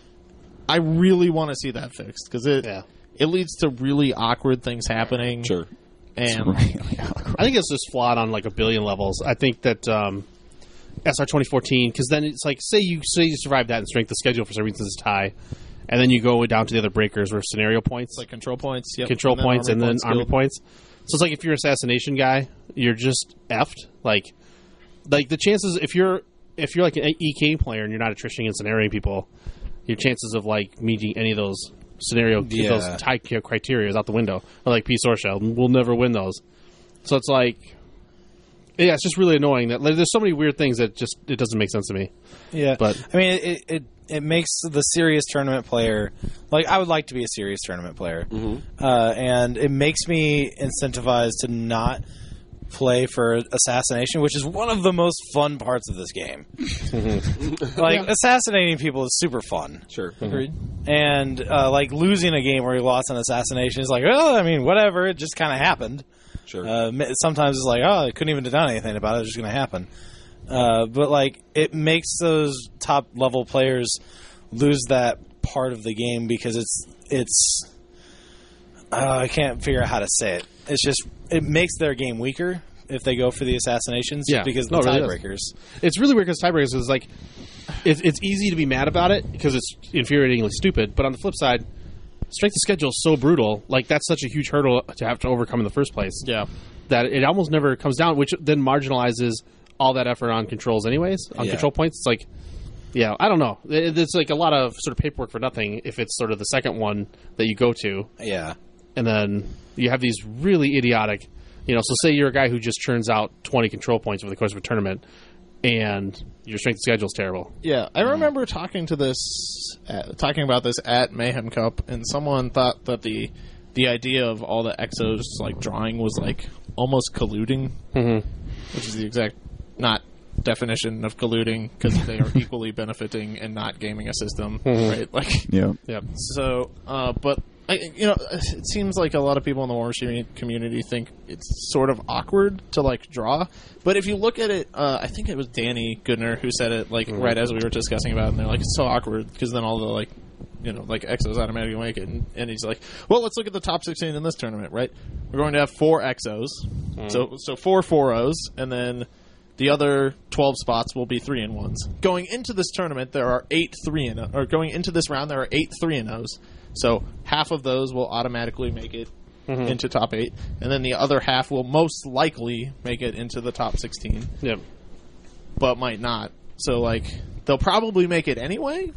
I really want to see that fixed, because it leads to really awkward things happening. Sure. And Really awkward. I think it's just flawed on like a billion levels. I think that SR 2014, because then it's like, say you survive that and strength of schedule for some reason it's a tie, and then you go down to the other breakers where scenario points, like control points, control points, and then army points. So it's like if you're an assassination guy, you're just effed. Like the chances if you're like an EK player and you're not attrition and scenarioing people, your chances of like meeting any of those those tie criteria is out the window. Or like Peace or Shell, we'll never win those. So it's like, yeah, it's just really annoying that there's so many weird things that just it doesn't make sense to me. Yeah, but I mean, it makes the serious tournament player, like, I would like to be a serious tournament player, and it makes me incentivized to not play for assassination, which is one of the most fun parts of this game. Like, assassinating people is super fun. Sure. Agreed. And like losing a game where you lost an assassination is like, well, I mean, whatever, it just kind of happened. Sure. Sometimes it's like, oh, I couldn't even have done anything about it. It's just going to happen. But like, it makes those top level players lose that part of the game because it's. I can't figure out how to say it. It's just it makes their game weaker if they go for the assassinations. Because of the tiebreakers. It's really weird because tiebreakers is like it's easy to be mad about it because it's infuriatingly stupid. But on the flip side, strength of schedule is so brutal. Like, that's such a huge hurdle to have to overcome in the first place. Yeah. That it almost never comes down, which then marginalizes all that effort on controls anyways, on control points. It's like, yeah, I don't know. It's like a lot of sort of paperwork for nothing if it's sort of the second one that you go to. Yeah. And then you have these really idiotic, so say you're a guy who just churns out 20 control points over the course of a tournament and your strength of schedule is terrible. Yeah, I remember talking about this at Mayhem Cup, and someone thought that the idea of all the exos like drawing was like almost colluding, which is the exact not definition of colluding, because they are equally benefiting and not gaming a system, right? Like, yeah. So, but it seems like a lot of people in the War Machine community think it's sort of awkward to like draw. But if you look at it, I think it was Danny Goodner who said it like right as we were discussing about it, and they're like, it's so awkward because then all the like exos automatically make it. And he's like, well, let's look at the top 16 in this tournament, right? We're going to have 4 exos, so 4 4-0s, and then the other 12 spots will be 3-1s. Going into this tournament, there are 8 3-0, or going into this round, there are 8 3-0s. So half of those will automatically make it into top 8, and then the other half will most likely make it into the top 16. Yep. But might not. So like, they'll probably make it anyway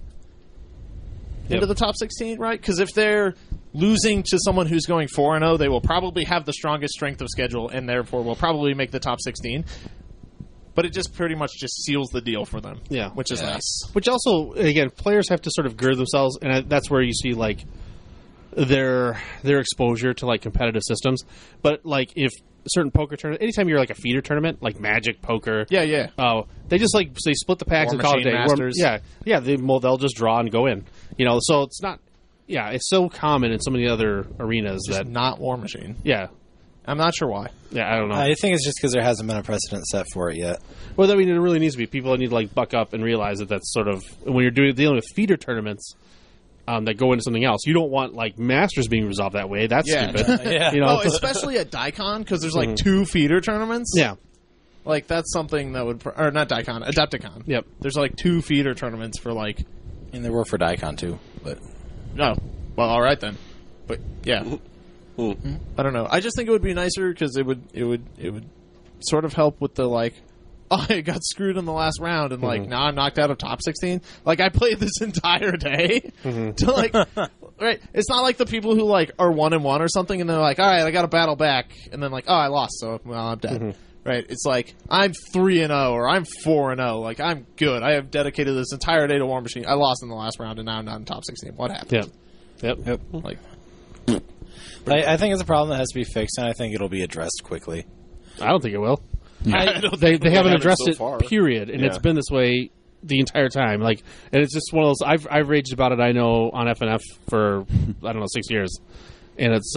into the top 16, right? Because if they're losing to someone who's going 4-0, they will probably have the strongest strength of schedule, and therefore will probably make the top 16. But it just pretty much just seals the deal for them. Yeah. Which is nice. Which also, again, players have to sort of gird themselves, and that's where you see, like, their exposure to, like, competitive systems. But, like, if certain poker tournament, anytime you're, like, a feeder tournament, like Magic, poker. Yeah. They just, like, they split the packs and call it a day. Masters. They'll just draw and go in. So it's not, it's so common in so many other arenas just that. not War Machine. Yeah. I'm not sure why. Yeah, I don't know. I think it's just because there hasn't been a precedent set for it yet. Well, I mean, it really needs to be. People need to like buck up and realize that that's sort of when you're dealing with feeder tournaments that go into something else. You don't want like Masters being resolved that way. That's stupid. Especially at Daikon, because there's like 2 feeder tournaments. Yeah, like that's something that would, or not Daikon, Adepticon. Yep. There's like 2 feeder tournaments for like. And there were for Daikon too, but no. Well, all right then, but yeah. I don't know. I just think it would be nicer because it would sort of help with the like, oh, I got screwed in the last round, and like now I'm knocked out of top 16. Like I played this entire day to like, right? It's not like the people who like are 1-1 or something, and they're like, all right, I got to battle back, and then like, oh, I lost, so well, I'm dead. Right? It's like I'm 3-0 or I'm 4-0. Like I'm good. I have dedicated this entire day to War Machine. I lost in the last round, and now I'm not in top 16. What happened? Yep. Like, I think it's a problem that has to be fixed, and I think it'll be addressed quickly. I don't think it will. I don't They think we haven't have addressed so it, far. period, and Yeah. it's been this way the entire time. Like, and it's just one of those. I've raged about it. I know on FNF for I don't know 6 years, and it's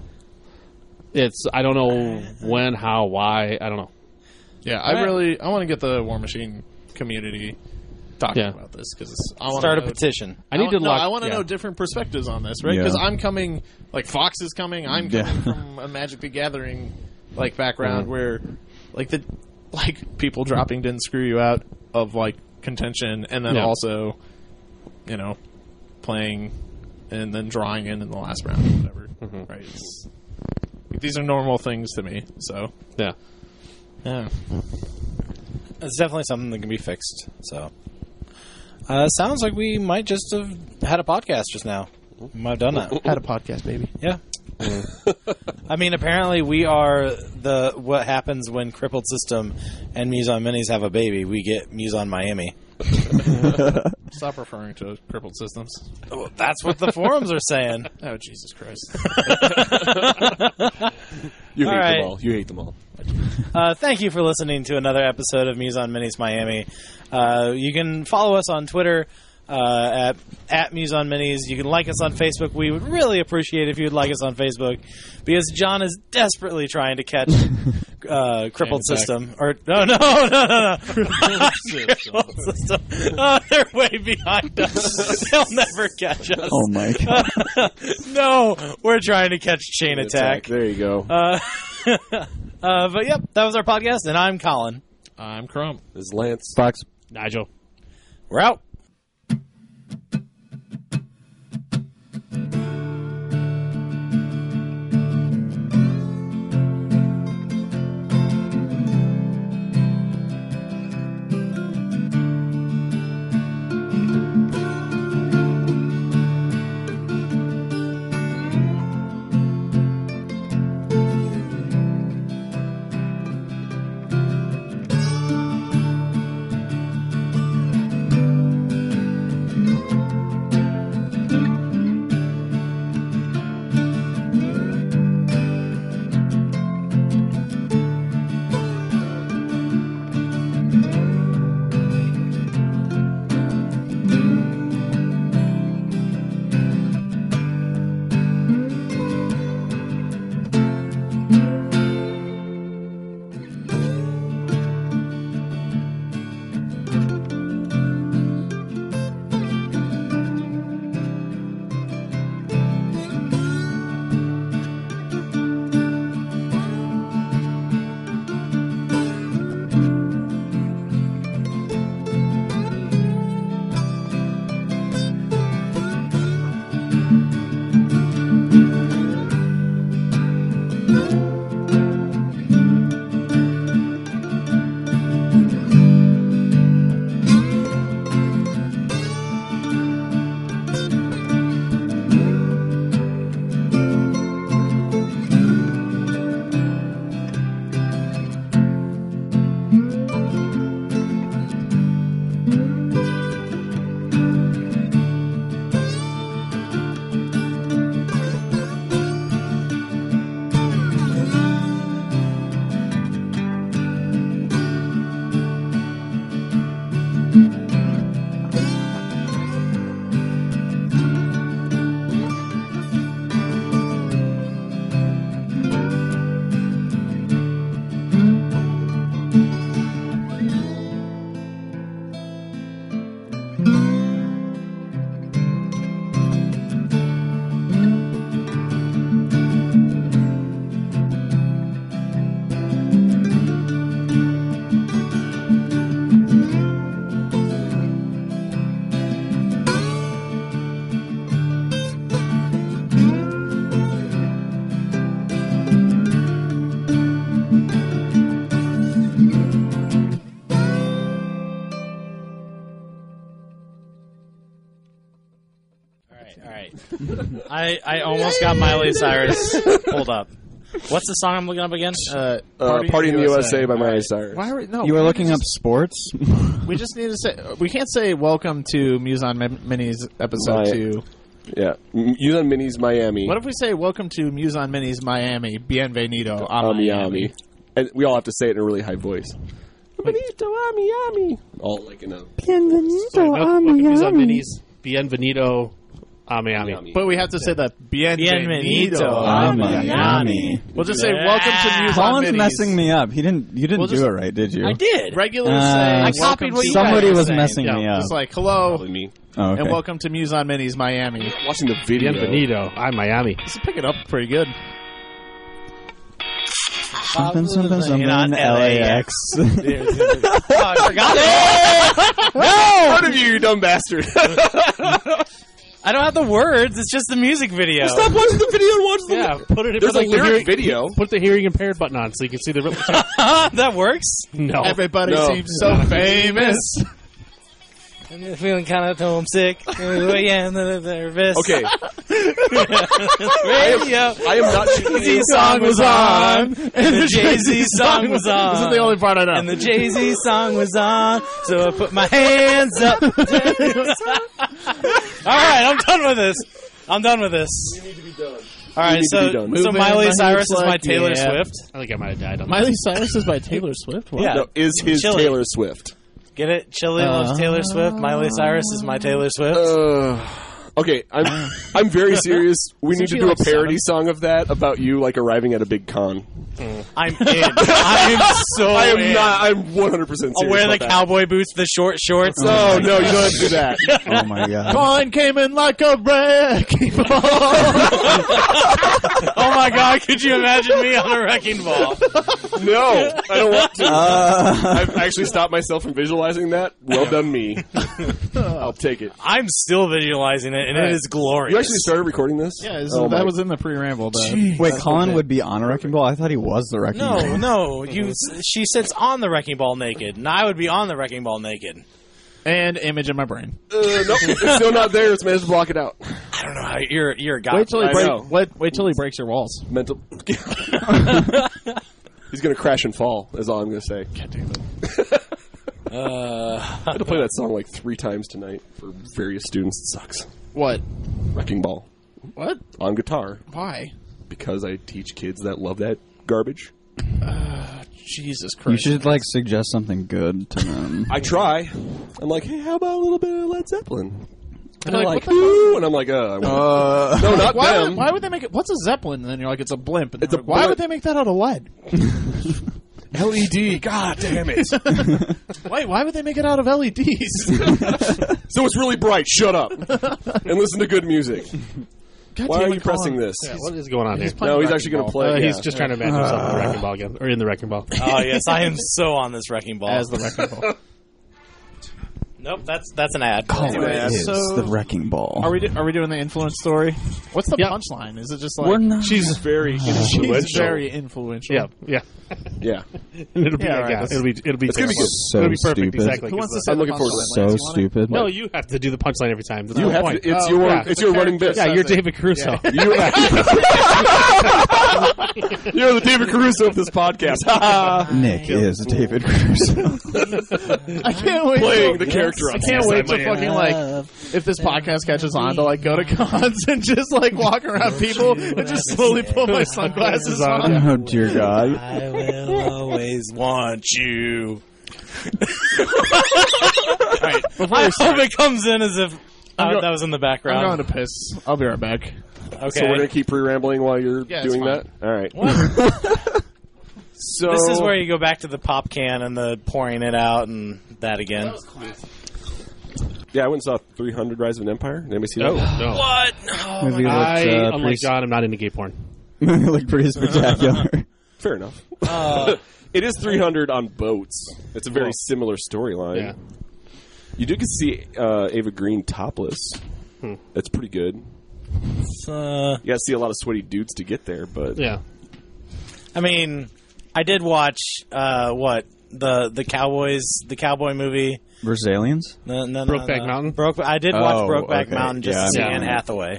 I don't know when, how, why. I don't know. yeah, I want to get the War Machine community talking Yeah. about this because I want Start to a petition. I need to lock. I want to yeah. know different perspectives on this, right? Yeah. Because I'm coming, like Fox is coming. I'm coming Yeah. from a Magic the Gathering like background where, like people dropping didn't screw you out of like contention, and then Yeah. also, playing and then drawing in the last round or whatever. Right? These are normal things to me. So Yeah. yeah. It's definitely something that can be fixed. So, sounds like we might just have had a podcast just now. We might have done that. Had a podcast, baby. Yeah. I mean, apparently we are what happens when Crippled System and Muson Minis have a baby. We get Muson Miami. Stop referring to crippled systems. Well, that's what the forums are saying. Oh, Jesus Christ. You hate All right. them all. You hate them all. Thank you for listening to another episode of Muson Minis Miami. You can follow us on Twitter at Muson Minis. You can like us on Facebook. We would really appreciate if you would like us on Facebook because John is desperately trying to catch Crippled System. Or no. Crippled System. Oh, they're way behind us. They'll never catch us. Oh my god. No, we're trying to catch Chain Attack. There you go. But yep, that was our podcast, and I'm Colin. I'm Crump. This is Lance. Fox. Nigel. We're out. All right. I almost got Miley Cyrus pulled up. What's the song I'm looking up again? Party in the USA by Miley Cyrus. Why are we, no, You were looking up sports? we just need to say we can't say welcome to Muson Minis episode 2. Yeah, Muson Minis Miami. What if we say welcome to Muson Minis Miami? Bienvenido a Miami. And we all have to say it in a really high voice. Bienvenido a Miami. All like in a Bienvenido a Miami. Bienvenido a Miami. But we have to say that Bienvenido a Miami. We'll just say welcome to Muson Colin's Minis. messing me up. You didn't do it right, did you? I did. Regularly say I welcome copied what to- you Somebody guys was were messing saying. me up. Just like hello probably me. Oh, okay. and welcome to Muson Minis Miami. Watching the video. Bienvenido a Miami. Let's pick it up pretty good. Something, Not LAX. Oh, I forgot it. How did you dumb bastard? I don't have the words. It's just the music video. Stop watching the video and watch the Yeah, put it. There's put a lyric video. Put the hearing impaired button on so you can see the. That works. No, Everybody No. seems so famous. I'm feeling kind of homesick. Yeah, nervous. Okay, Radio. I am not shooting Jay-Z you. song was on, and the Jay-Z song was on. This is the only part I know. And the Jay-Z song was on, so I put my hands up. All right, I'm done with this. I'm done with this. You need to be done. All right, need to so be done. Moving Miley my Cyrus hips is my like, Taylor yeah. Swift. I think I might have died on Miley Cyrus is by Taylor Swift? What? Yeah. No, is his Chili. Taylor Swift. Get it? Chili loves Taylor Swift. Miley Cyrus is my Taylor Swift. Okay, I'm very serious. We need to she do a like parody song of that about you like arriving at a big con. I'm in. I'm so I am in. not. I'm 100% serious. I'll wear the about that. cowboy boots, the short shorts. No, no, you don't have to do that. Oh my god. Coin came in like a wrecking ball. Oh my god, could you imagine me on a wrecking ball? No, I don't want to. I've actually stopped myself from visualizing that. Well done, me. I'll take it. I'm still visualizing it, and it is glorious. You actually started recording this? Yeah, Oh my- that was in the pre-ramble. Wait, Colin would be on a wrecking ball? I thought he was the wrecking ball. No. She sits on the wrecking ball naked, and I would be on the wrecking ball naked. And image in my brain. Nope, it's still not there. It's managed to block it out. I don't know how you're a guy. Wait till he I know. wait till he breaks your walls. Mental. He's gonna crash and fall. Is all I'm gonna say. I had to play that song like 3 times tonight for various students. It sucks. What? Wrecking Ball What? on guitar Why? because I teach kids that love that garbage. Jesus You Christ! should like suggest something good to them. I try. I'm like, hey, how about a little bit of Led Zeppelin? And they're like, like, ooh, and I'm like, no, not them. Why would they make it? What's a Zeppelin? And then you're like, it's a blimp. And It's they're a like, why blimp. would they make that out of lead? LED. God damn it. Wait, why would they make it out of LEDs? So it's really bright. Shut up and listen to good music. God Why damn are it, you pressing Colin. this? Yeah, what is going on here? No, he's actually going to play. He's yeah. just trying to imagine himself in the wrecking ball again, or in the wrecking ball. Oh yes, I am so on this wrecking ball. As the wrecking ball. Nope, that's an ad. Colin is so- the wrecking ball. Are we doing the influence story? What's the Yep. punchline? Is it just like We're not. She's very influential. she's very influential? Yeah, yeah. Yeah. It'll be, Yeah, right. it'll be, It's gonna be terrible. good. So It'll be perfect. stupid. Exactly. Who wants to 'cause, say I'm the looking forward to punchline? So Lance, you want it? stupid. no, you have to do the punchline every time. That's You the have point. to. It's your. yeah. It's your running bit. Yeah, you're David Caruso. You're the David Caruso of this podcast. Nick is David Caruso. I can't wait. Playing the character I on can't Yes, wait I to might fucking like if this podcast catches on to like go to cons and just like walk around people and just slowly pull my sunglasses on. Oh dear God. I will always want you. Right, before I we start, hope it comes in as if go- that was in the I'm background. going to piss. I'll be right back. Okay. So we're gonna keep pre-rambling while you're Yeah, it's doing fine. that. All right. So This is where you go back to the pop can and the pouring it out and that again. Yeah, I went and saw 300 Rise of an Empire. Did anybody see No, that? no. What? Movie looked, I, unlike pretty, John, I'm not into gay porn. looked pretty spectacular. Fair enough. It is 300 on boats. It's a very similar storyline. Yeah. You do get to see Ava Green topless. That's pretty good. You got to see a lot of sweaty dudes to get there, but Yeah. I mean, I did watch the Cowboys, the cowboy movie Versus Aliens? No. Brokeback Mountain? I did watch Oh, Brokeback okay. Mountain just to see Yeah. Anne Hathaway.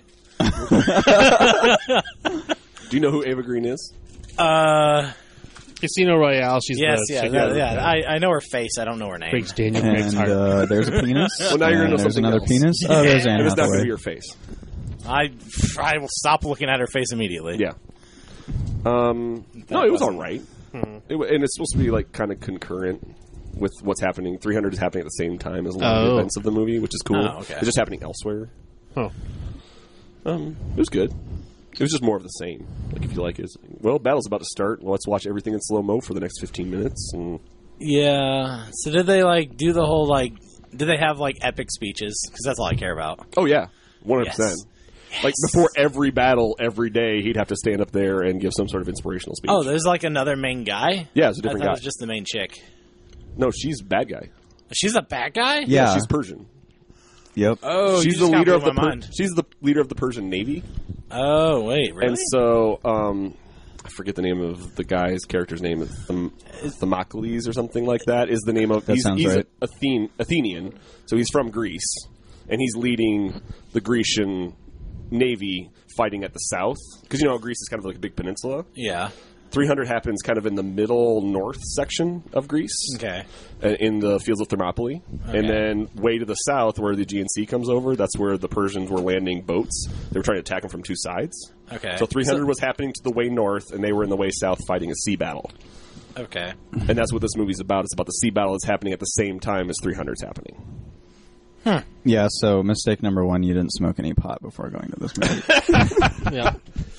Do you know who Ava Green is? Casino Royale. She's Yes, the yeah, chick I know her face. I don't know her name. breaks Daniel Craig's And heart. there's a penis. Well, now you're gonna know there's something another else. penis. Oh, there's Anne And it's not going to Hathaway. be your face. I will stop looking at her face immediately. Yeah. No, it was all right. And it's supposed to be like kind of concurrent with what's happening. 300 is happening at the same time as a lot of the events of the movie, which is cool. Oh, okay. It's just happening elsewhere. Oh. It was good. It was just more of the same. Like if you like it, well, battle's about to start. Well, let's watch everything in slow mo for the next 15 minutes. And Yeah. So did they do the whole Did they have epic speeches? Because that's all I care about. oh yeah, 100%. Yes. Like before every battle, every day, he'd have to stand up there and give some sort of inspirational speech. Oh, there's another main guy. yeah, it's a I different thought guy. it was just the main chick. No, she's bad guy. She's a bad guy. Yeah. She's Persian. Yep. Oh, She's you the just leader got of the blew my mind. she's the leader of the Persian Navy. Oh wait, really? And so, I forget the name of the guy's character's name. Themocles or something like that is the name of. That sounds right. Athenian, so he's from Greece, and he's leading the Grecian navy fighting at the south because Greece is kind of like a big peninsula. Yeah. 300 happens kind of in the middle north section of Greece. Okay. In the fields of Thermopylae. Okay. And then way to the south where the Aegean Sea comes over, that's where the Persians were landing boats. They were trying to attack them from two sides. Okay. So 300 was happening to the way north, and they were in the way south fighting a sea battle. Okay. And that's what this movie's about. It's about the sea battle that's happening at the same time as 300's happening. Yeah, so mistake number one, you didn't smoke any pot before going to this movie. Yeah.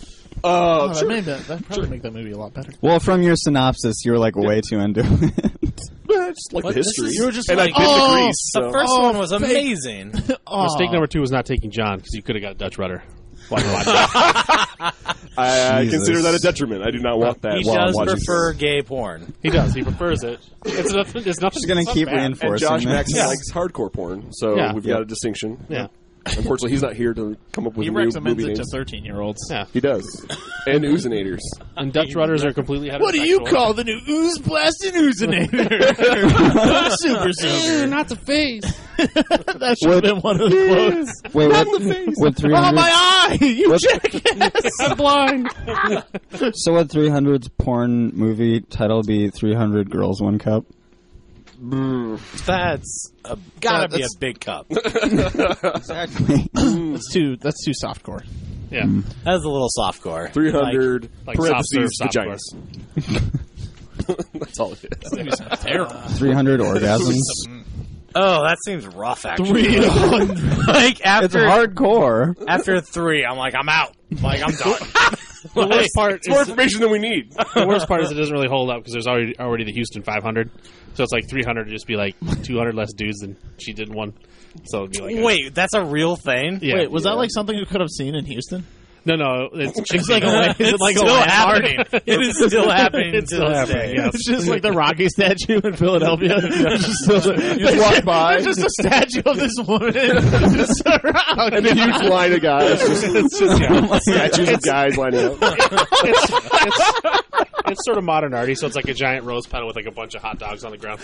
That probably make that movie a lot better. Well, from your synopsis, you were way too into it. Just like the history. You were just and like, I've been to Greece. The So. first one was amazing. Mistake number 2 was not taking John because you could have got a Dutch rudder. While you're watching. I Jesus. consider that a detriment. I do not want that He while I'm does watching. prefer gay porn. He does. He prefers it. It's nothing. It's nothing. Just going to keep bad. And reinforcing Josh this. Maxson likes hardcore porn, so Yeah. we've Yep. got a distinction. Yeah. Unfortunately, he's not here to come up with He new recommends movie it to names. 13-year-olds. Yeah. He does. And Oozinators. And Dutch rudders are completely heterosexual. What do you call the new ooze blasting oozinator? Super soaker. Not the face. That should have been one of the quotes. Wait, what 300? Oh, my eye! You What- jackass! I'm blind. So would 300's porn movie title be 300 Girls, One Cup? That's gotta be a big cup. Exactly. That's too softcore. Yeah. That's a little softcore. 300 Like parentheses soft serve vaginas. That's all it is. Terrible. 300 orgasms. Oh, that seems rough. Actually, like It's after hardcore. after 3, I'm like, I'm out. Like I'm done. The worst part It's more is information than we need. the worst part is it doesn't really hold up because there's already the Houston 500, so it's like 300 to just be like 200 less dudes than she did one. So it'd be like Wait, that's a real thing? yeah. Wait, was that like something you could have seen in Houston? no, it's It's like a, is it like a still landmark? happening. It is still happening. It's to still this happening, day. yes. It's just like the Rocky statue in Philadelphia. It's just still, You just walk by. There's just a statue of this woman just around. And a huge line of guys. It's just statues of guys lining up. It's sort of modern arty, so it's like a giant rose petal with like a bunch of hot dogs on the ground.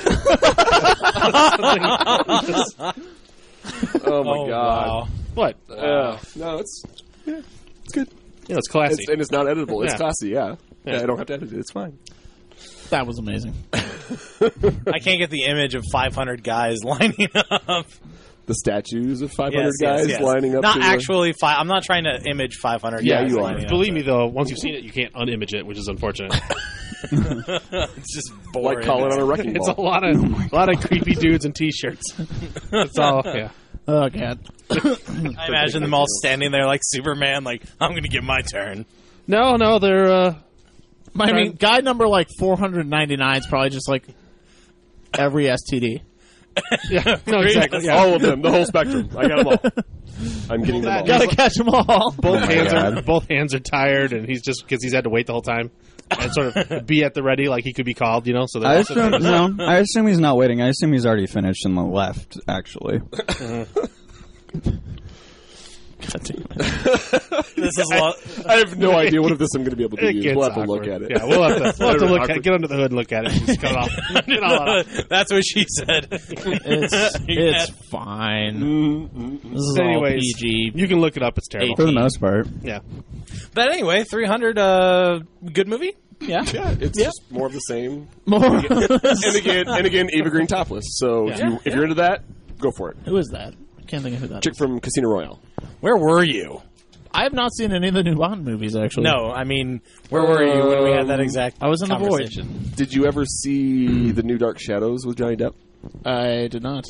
Oh, my Oh, God. wow. What? No, it's good. Yeah, it's classy. And it's not editable. It's Yeah. classy, yeah. Yeah. I don't have to edit it. It's fine. That was amazing. I can't get the image of 500 guys lining up. The statues of 500 guys lining up. Not to the- actually I'm not trying to image 500 Yeah, guys. you are. lining up. Believe me, though, once you've seen it, you can't unimage it, which is unfortunate. It's just boring. Like calling on a wrecking It's ball. a lot of creepy dudes in t-shirts. That's all. Yeah. Oh, God. I imagine them all standing there like Superman, like, I'm going to get my turn. No, they're. I mean, guy number like 499 is probably just like every STD. Yeah, no, exactly. Yeah. All of them, the whole spectrum. I got them all. I'm getting them all. Gotta catch them all. Both hands are tired, and he's just because he's had to wait the whole time and sort of be at the ready, like he could be called, So I assume he's not waiting. I assume he's already finished and left, actually. God damn it. This is I have no idea what of this I'm going to be able to It use. gets We'll have to awkward. look at it. Yeah, we'll have to look at, get under the hood and look at it. And just cut it off. Get all that off. That's what she said. It's fine. This is all Anyways, PG. you can look it up. It's terrible. For the most part. Yeah. But anyway, 300, good movie? Yeah. Yeah, it's just more of the same. More. And again, Eva Green topless. So if you're into that, go for it. Who is that? I can't think of who that Chick is. from Casino Royale. Where were you? I have not seen any of the new Bond movies, actually. No, I mean, where were you when we had that exact I was in The Void. conversation? Did you ever see The New Dark Shadows with Johnny Depp? I did not.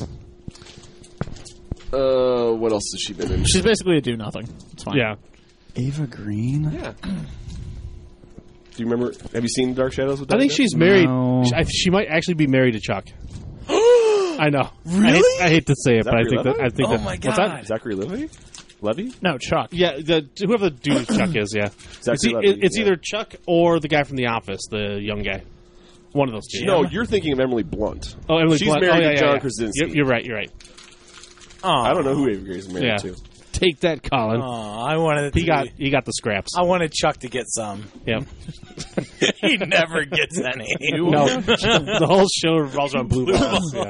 What else has she been in? She's basically a do-nothing. It's fine. Yeah. Ava Green? Yeah. Do you remember? Have you seen Dark Shadows with I Johnny think Depp? she's married. No. She might actually be married to Chuck. I know. Really? I hate to say it, but I Zachary think that. Levi? I think Oh that. my What's that? God. Zachary Levy? No, Chuck. Yeah, whoever the dude Chuck is. Yeah. Zachary It's, Levi, it's yeah. either Chuck or the guy from The Office, the young guy. One of those two. No, you're thinking of Emily Blunt. Oh, Emily She's Blunt. married Oh, to John Krasinski. You're right. You're right. I don't know who Ava Green is married Yeah. to. Take that, Colin. I wanted He got the scraps. I wanted Chuck to get some. Yeah. He never gets any. No, the whole show revolves around blue balls. Yeah.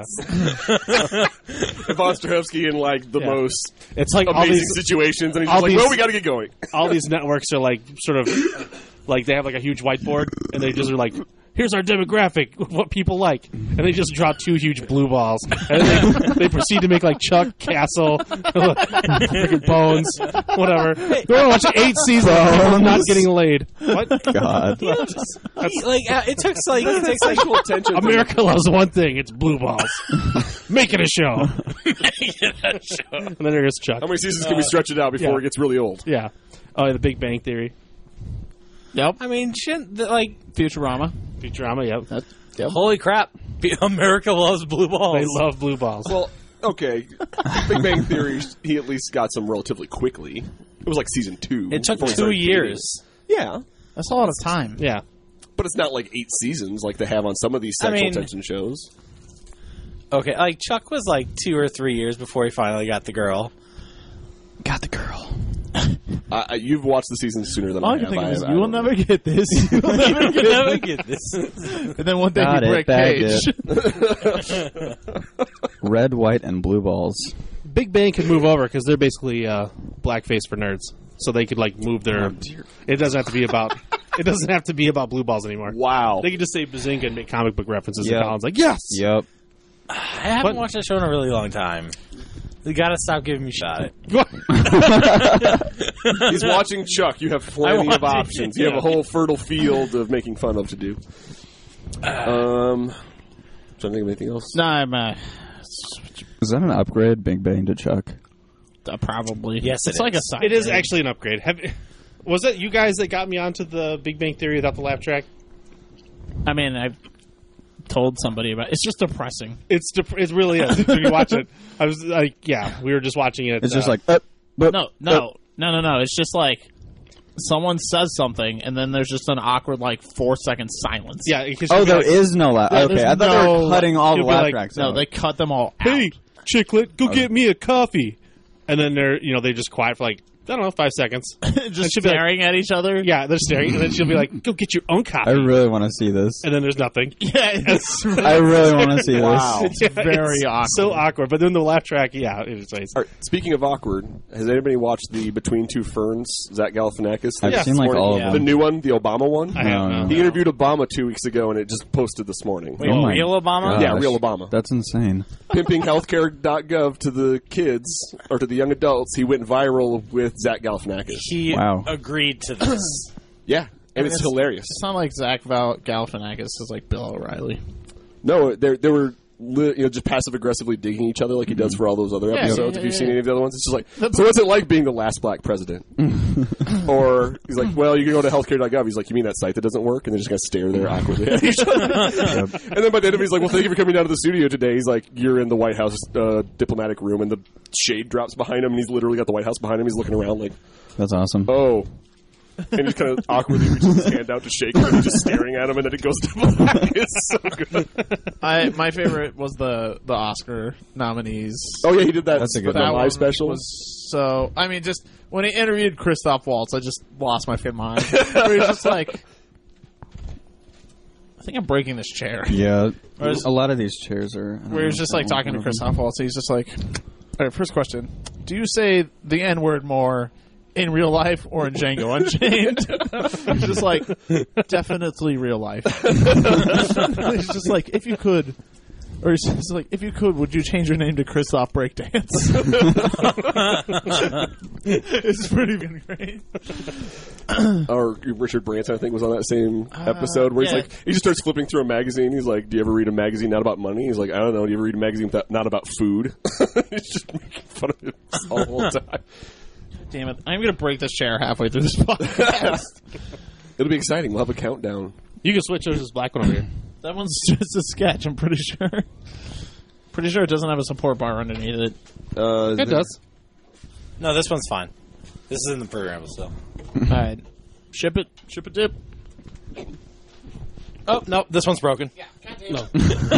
Von Strahovski in like the Yeah. most It's like all amazing these situations, and he's all just like, these- "Well, we got to get going." all these networks are like sort of like they have like a huge whiteboard and they just are like, here's our demographic, what people like, and they just draw two huge blue balls and they proceed to make like Chuck, Castle, freaking Bones, whatever. We're gonna watch 8 seasons of not getting laid. What? God. It takes like Sexual tension. America loves one thing: it's blue balls. Make it a show. And then there's Chuck. How many seasons can we stretch it out before yeah. it gets really old? Yeah. Oh, The Big Bang Theory, Yep. I mean, shouldn't like Futurama. Futurama. Yep. holy crap, America loves blue balls. They love blue balls. Well, okay. Big Bang Theory, he at least got some relatively quickly. It was like season 2. It took before he 2 started years. dating. Yeah. That's a lot of time. Yeah. But it's not like 8 seasons like they have on some of these sexual mean- tension shows. Okay, like Chuck was like 2 or 3 years before he finally got the girl. Got the girl. You've watched the seasons sooner than All I I can have. think of is, I you will don't never get this. You will never get Never get this. And then one day Got you it, break bagged Cage. Red, white, and blue balls. Big Bang could move over because they're basically blackface for nerds, so they could like move their. It doesn't have to be about. It doesn't have to be about blue balls anymore. Wow. They could just say Bazinga and make comic book references. Yep. And Colin's like, yes. Yep. I haven't watched that show in a really long time. You gotta stop giving me shit at it. He's watching Chuck. You have plenty of options. You have a whole fertile field of making fun of to do. Trying to think of anything else. No, I'm Is that an upgrade, Big Bang to Chuck? probably. Yes, it's it like is. a side. It is thing. actually an upgrade. Was that you guys that got me onto the Big Bang Theory without the laugh track? I mean, I've told somebody about. It's just depressing. It really is. When you watch it, I was like, yeah, we were just watching it. It's just like, No. It's just like someone says something, and then there's just an awkward 4-second silence. yeah. 'Cause oh, you'll be there like, is no laugh. Yeah, Okay, there's I thought they no, were cutting all the you'll be laugh like, tracks No, out. they cut them all out. Hey, Chicklet, go get me a coffee. And then they just quiet for I don't know, 5 seconds. just should be like- staring at each other. Yeah, they're staring, and then she'll be like, "Go get your own coffee." I really want to see this. And then there's nothing. Yeah, it's I really want to see Wow. this. It's very awkward. So awkward. But then the laugh track, yeah, it's All right, speaking of awkward, has anybody watched the Between Two Ferns, Zach Galifianakis? I've Yeah. seen like all of Yeah. The them. new one, the Obama one? I have No, no. He interviewed Obama 2 weeks ago, and it just posted this morning. Wait, Oh my real Obama? gosh. Yeah, real Obama. That's insane. Pimping healthcare.gov to the kids, or to the young adults, he went viral with Zach Galifianakis. He Wow. agreed to this. Yeah, and it's hilarious. It's not like Zach Galifianakis. It's like Bill O'Reilly. No, they were just passive aggressively digging each other like he does for all those other episodes. yeah, If you've yeah, seen yeah. any of the other ones, it's just like, so what's it like being the last black president? Or he's like, well, you can go to healthcare.gov. He's like, you mean that site that doesn't work? And they're just going to stare there awkwardly at each other. And then by the end of it, he's like, well, thank you for coming down to the studio today. He's like, you're in the White House diplomatic room, and the shade drops behind him, and he's literally got the White House behind him. He's looking around like, That's awesome. oh, And he just kind of awkwardly reaches his hand out to shake him, and he's just staring at him, and then it goes to black. It's so good. My favorite was the Oscar nominees. Oh yeah, he did that. That's a good that one. live special. Was so I mean, just when he interviewed Christoph Waltz, I just lost my fucking mind. Where he's just like, I think I'm breaking this chair. Yeah, Whereas- a lot of these chairs are. Where he's just like talking to Christoph Waltz. He's just like, all right, first question: do you say the N word more in real life or in Django Unchained? He's just like, definitely real life. He's just like, if you could. Or he's just like, if you could, would you change your name to Christoph Breakdance? It's pretty been great. Or Richard Branson, I think, was on that same episode where he's yeah. like, he just starts flipping through a magazine. He's like, "Do you ever read a magazine not about money?" He's like, "I don't know. Do you ever read a magazine not about food?" He's just making fun of him all the whole time. Damn it! I'm gonna break this chair halfway through this podcast. It'll be exciting. We'll have a countdown. You can switch. There's this black one over here. That one's just a sketch. I'm pretty sure. Pretty sure it doesn't have a support bar underneath it. It does. No, this one's fine. This is in the preamble still. All right, ship it, dip. Oh no, this one's broken. No.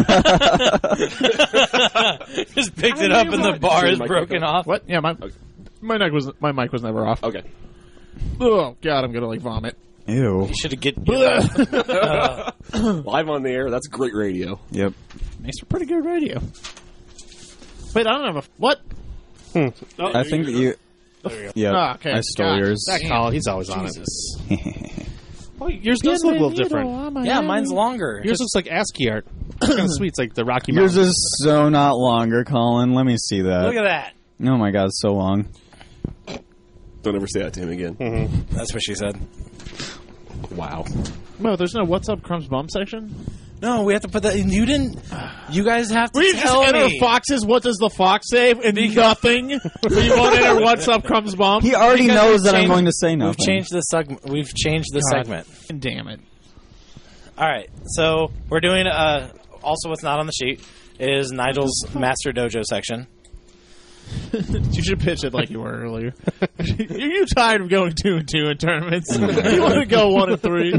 Just picked it up and the bar is Mic broken back off. What? Yeah, my mic was never off. Okay. Oh God, I'm gonna like vomit. Ew. You should have get. Live on the air. That's great radio. Yep. Makes for pretty good radio. Wait, I don't have a what? Oh, I think that you. Yeah. Oh, okay. I stole God. yours. that Colin, he's always on it. Jesus. Well, yours does look a little different. Yeah, mine's longer. Yours looks like ASCII art. It's kind of sweet. It's like the Rocky Yours Mountains. is so not longer, Colin. Let me see that. Look at that. Oh my god, it's so long. Don't ever say that to him again. That's what she said. Wow. No, there's no "What's Up, Crumbs Bum" section. No, we have to put that. You didn't. You guys have to We just tell enter me. Fox's "What does the fox say?" and nothing. We won't enter "What's Up, Crumbs Bum." He already Because knows we've that I'm changed- going to say nothing. We've changed the segment. We've changed the segment. Damn it! All right, so we're doing also what's not on the sheet is Nigel's Master Dojo section. You should pitch it like you were earlier. Are you tired of going 2-2 in tournaments? You want to go 1-3?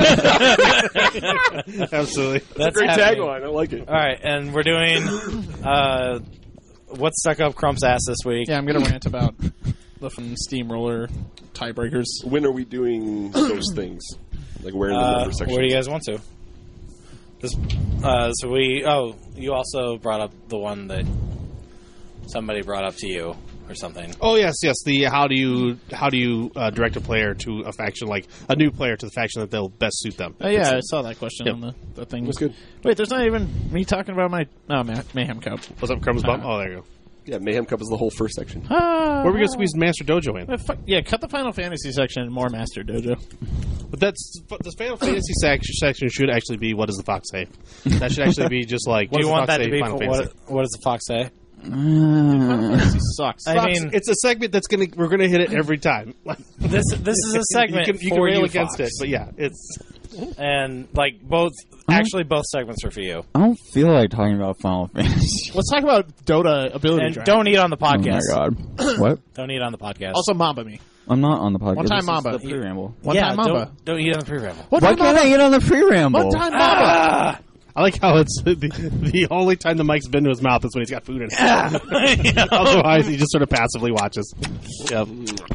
Absolutely. That's Great happening. tagline. I like it. All right, and we're doing what's stuck up Crump's ass this week. Yeah, I'm gonna rant about the steamroller tiebreakers. When are we doing those things? Like where in the number section? Where do you guys want to? This, you also brought up the one that somebody brought up to you or something. Oh yes. The how do you direct a player to a faction, like a new player to the faction that they'll best suit them. Yeah, I saw that question Yep. on the thing. That's good. Wait, there's not even me talking about my Mayhem Cup. What's up, Crumbs Bump? Oh, there you go. Yeah, Mayhem Cup is the whole first section. Where are we gonna squeeze Master Dojo in? Yeah, cut the Final Fantasy section and more Master Dojo. But the Final Fantasy section should actually be what does the fox say? That should actually be just like what Do you does want the fox that to say? be Final for Fantasy. what does the fox say? Final Fantasy sucks. I mean, It's a segment we're gonna hit it every time. this is a segment you can for rail you, against Fox. it, but yeah, it's And like both segments are for you. I don't feel like talking about Final Fantasy. Let's talk about Dota ability And draft. don't eat on the Oh my podcast. god. What? Don't eat on the podcast. Also Mamba me. I'm not on the podcast. One time This is Mamba. the pre-ramble. One time Mamba. Don't eat on the pre-ramble. One Why time can't Mamba. I get on the pre-ramble? One time Mamba. I like how it's the only time the mic's been to his mouth is when he's got food in it. Otherwise, he just sort of passively watches. Yep.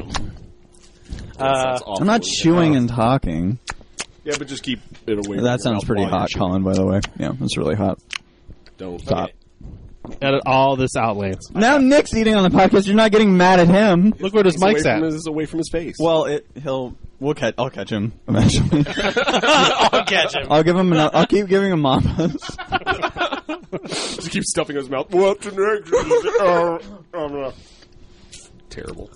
I'm not chewing and talking. Yeah, but just keep it away. from your That sounds mouth pretty while you're hot, chewing. Colin, by the way. Yeah, it's really hot. Don't. Stop. Edit all this out, Lance. Now Nick's eating on the podcast. You're not getting mad at him. Look where his It's away mic's at. from away from his face. Well, I'll catch him eventually. I'll catch him. I'll keep giving him mamas. just keep stuffing his mouth. What's next? Terrible.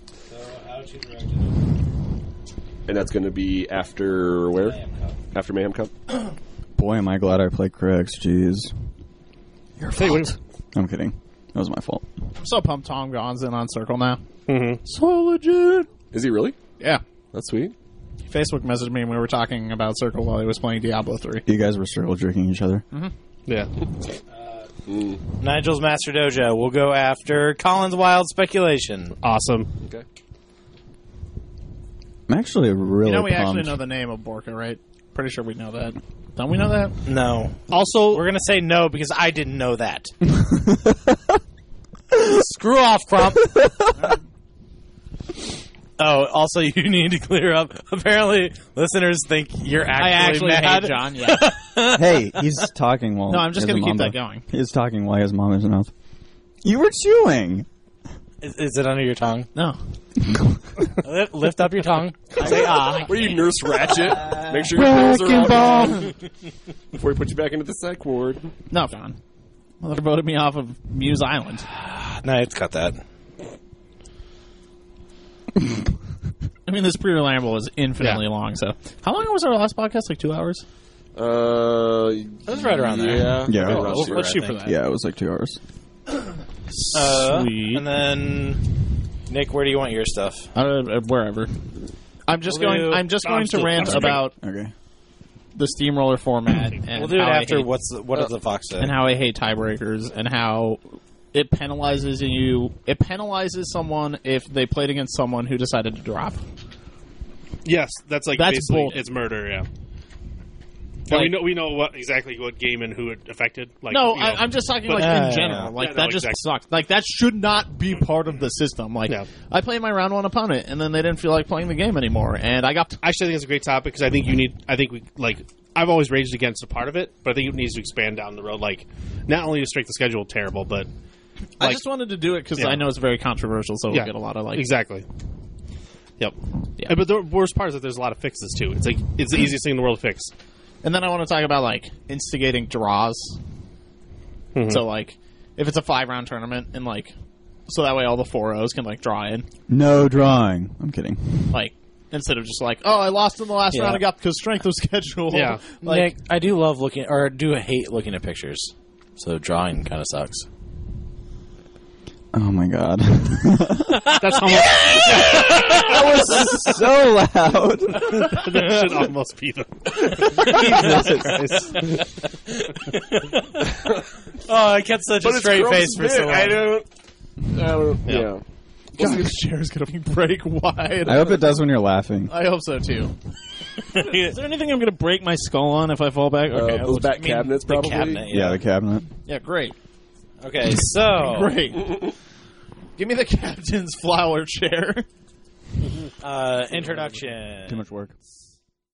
And that's going to be after where? After Mayhem Cup? Boy, am I glad I played Crix. Jeez. Your fault. I'm kidding. That was my fault. I'm so pumped Tom Gaughan's in on Circle now. Mm-hmm. So legit. Is he really? Yeah. That's sweet. He Facebook messaged me and we were talking about Circle while he was playing Diablo 3. You guys were circle jerking each other. Yeah. Nigel's Master Dojo. We'll go after Colin's Wild Speculation. Awesome. Okay. I'm actually really You know, we pumped. actually know the name of Borka, right? Pretty sure we know that. Don't we know that? No. Also, We're going to say no because I didn't know that. Screw off, Crump. Oh, also, you need to clear up. Apparently, listeners think you're I actually mad. hate John, yeah. Hey, he's talking while... No, I'm just he has going a to keep mamba. that going. He's talking while he has mom in his mouth. You were chewing! Is it under your tongue? No. Lift up your tongue. Say ah. What are you, Nurse Ratchet? Make sure your pills are all gone before we put you back into the psych ward. No, John. Mother voted me off of Muse Island. No, it's cut that. I mean, this preamble is infinitely long, so... How long was our last podcast? Like 2 hours? That was right around there. Yeah. Yeah. Around Let's zero, I shoot for think. that. Yeah, it was like 2 hours. Sweet. And then, Nick, where do you want your stuff? Wherever. I'm just We'll going. do- I'm just going to rant about Okay. the steamroller format. And We'll do it how I after hate- what does the fox say? and how I hate tiebreakers and how it penalizes you. It penalizes someone if they played against someone who decided to drop. yes, that's like That's basically bull. it's murder. Yeah. And Like- we know exactly what game and who it affected. Like, No, you know, I'm just talking but- like Yeah, in yeah, general. yeah. Like Yeah, that no, just exactly. sucks. Like that should not be part of the system. Like Yeah. I played my round one opponent, and then they didn't feel like playing the game anymore, and I got. Actually, I think it's a great topic because I think we like. I've always raged against a part of it, but I think it needs to expand down the road. Like, not only is strength of schedule terrible, but I like- just wanted to do it because Yeah. I know it's very controversial, so we'll yeah, get a lot of like. exactly. Yep. Yeah. But the worst part is that there's a lot of fixes too. It's like it's the easiest thing in the world to fix. And then I want to talk about like instigating draws. Mhm. So like, if it's a 5-round tournament, and like, so that way all the 4-0s can like draw in. No drawing. I'm kidding. Like instead of just like, oh, I lost in the last Yeah. round, I got because strength of schedule. Yeah. like Nick, I do love looking, or do hate looking at pictures. So drawing kind of sucks. Oh my god. That's almost That was so loud. that should almost be the. Oh, I kept such a straight face for so long. I don't. Yeah. God, this chair is gonna be break wide. I hope it does when you're laughing. I hope so too. Is there anything I'm gonna break my skull on if I fall back? Okay, Those back cabinets, probably. Cabinet, Yeah, the cabinet. Yeah, great, Okay, so great. Give me the captain's flower chair. introduction. Too much work.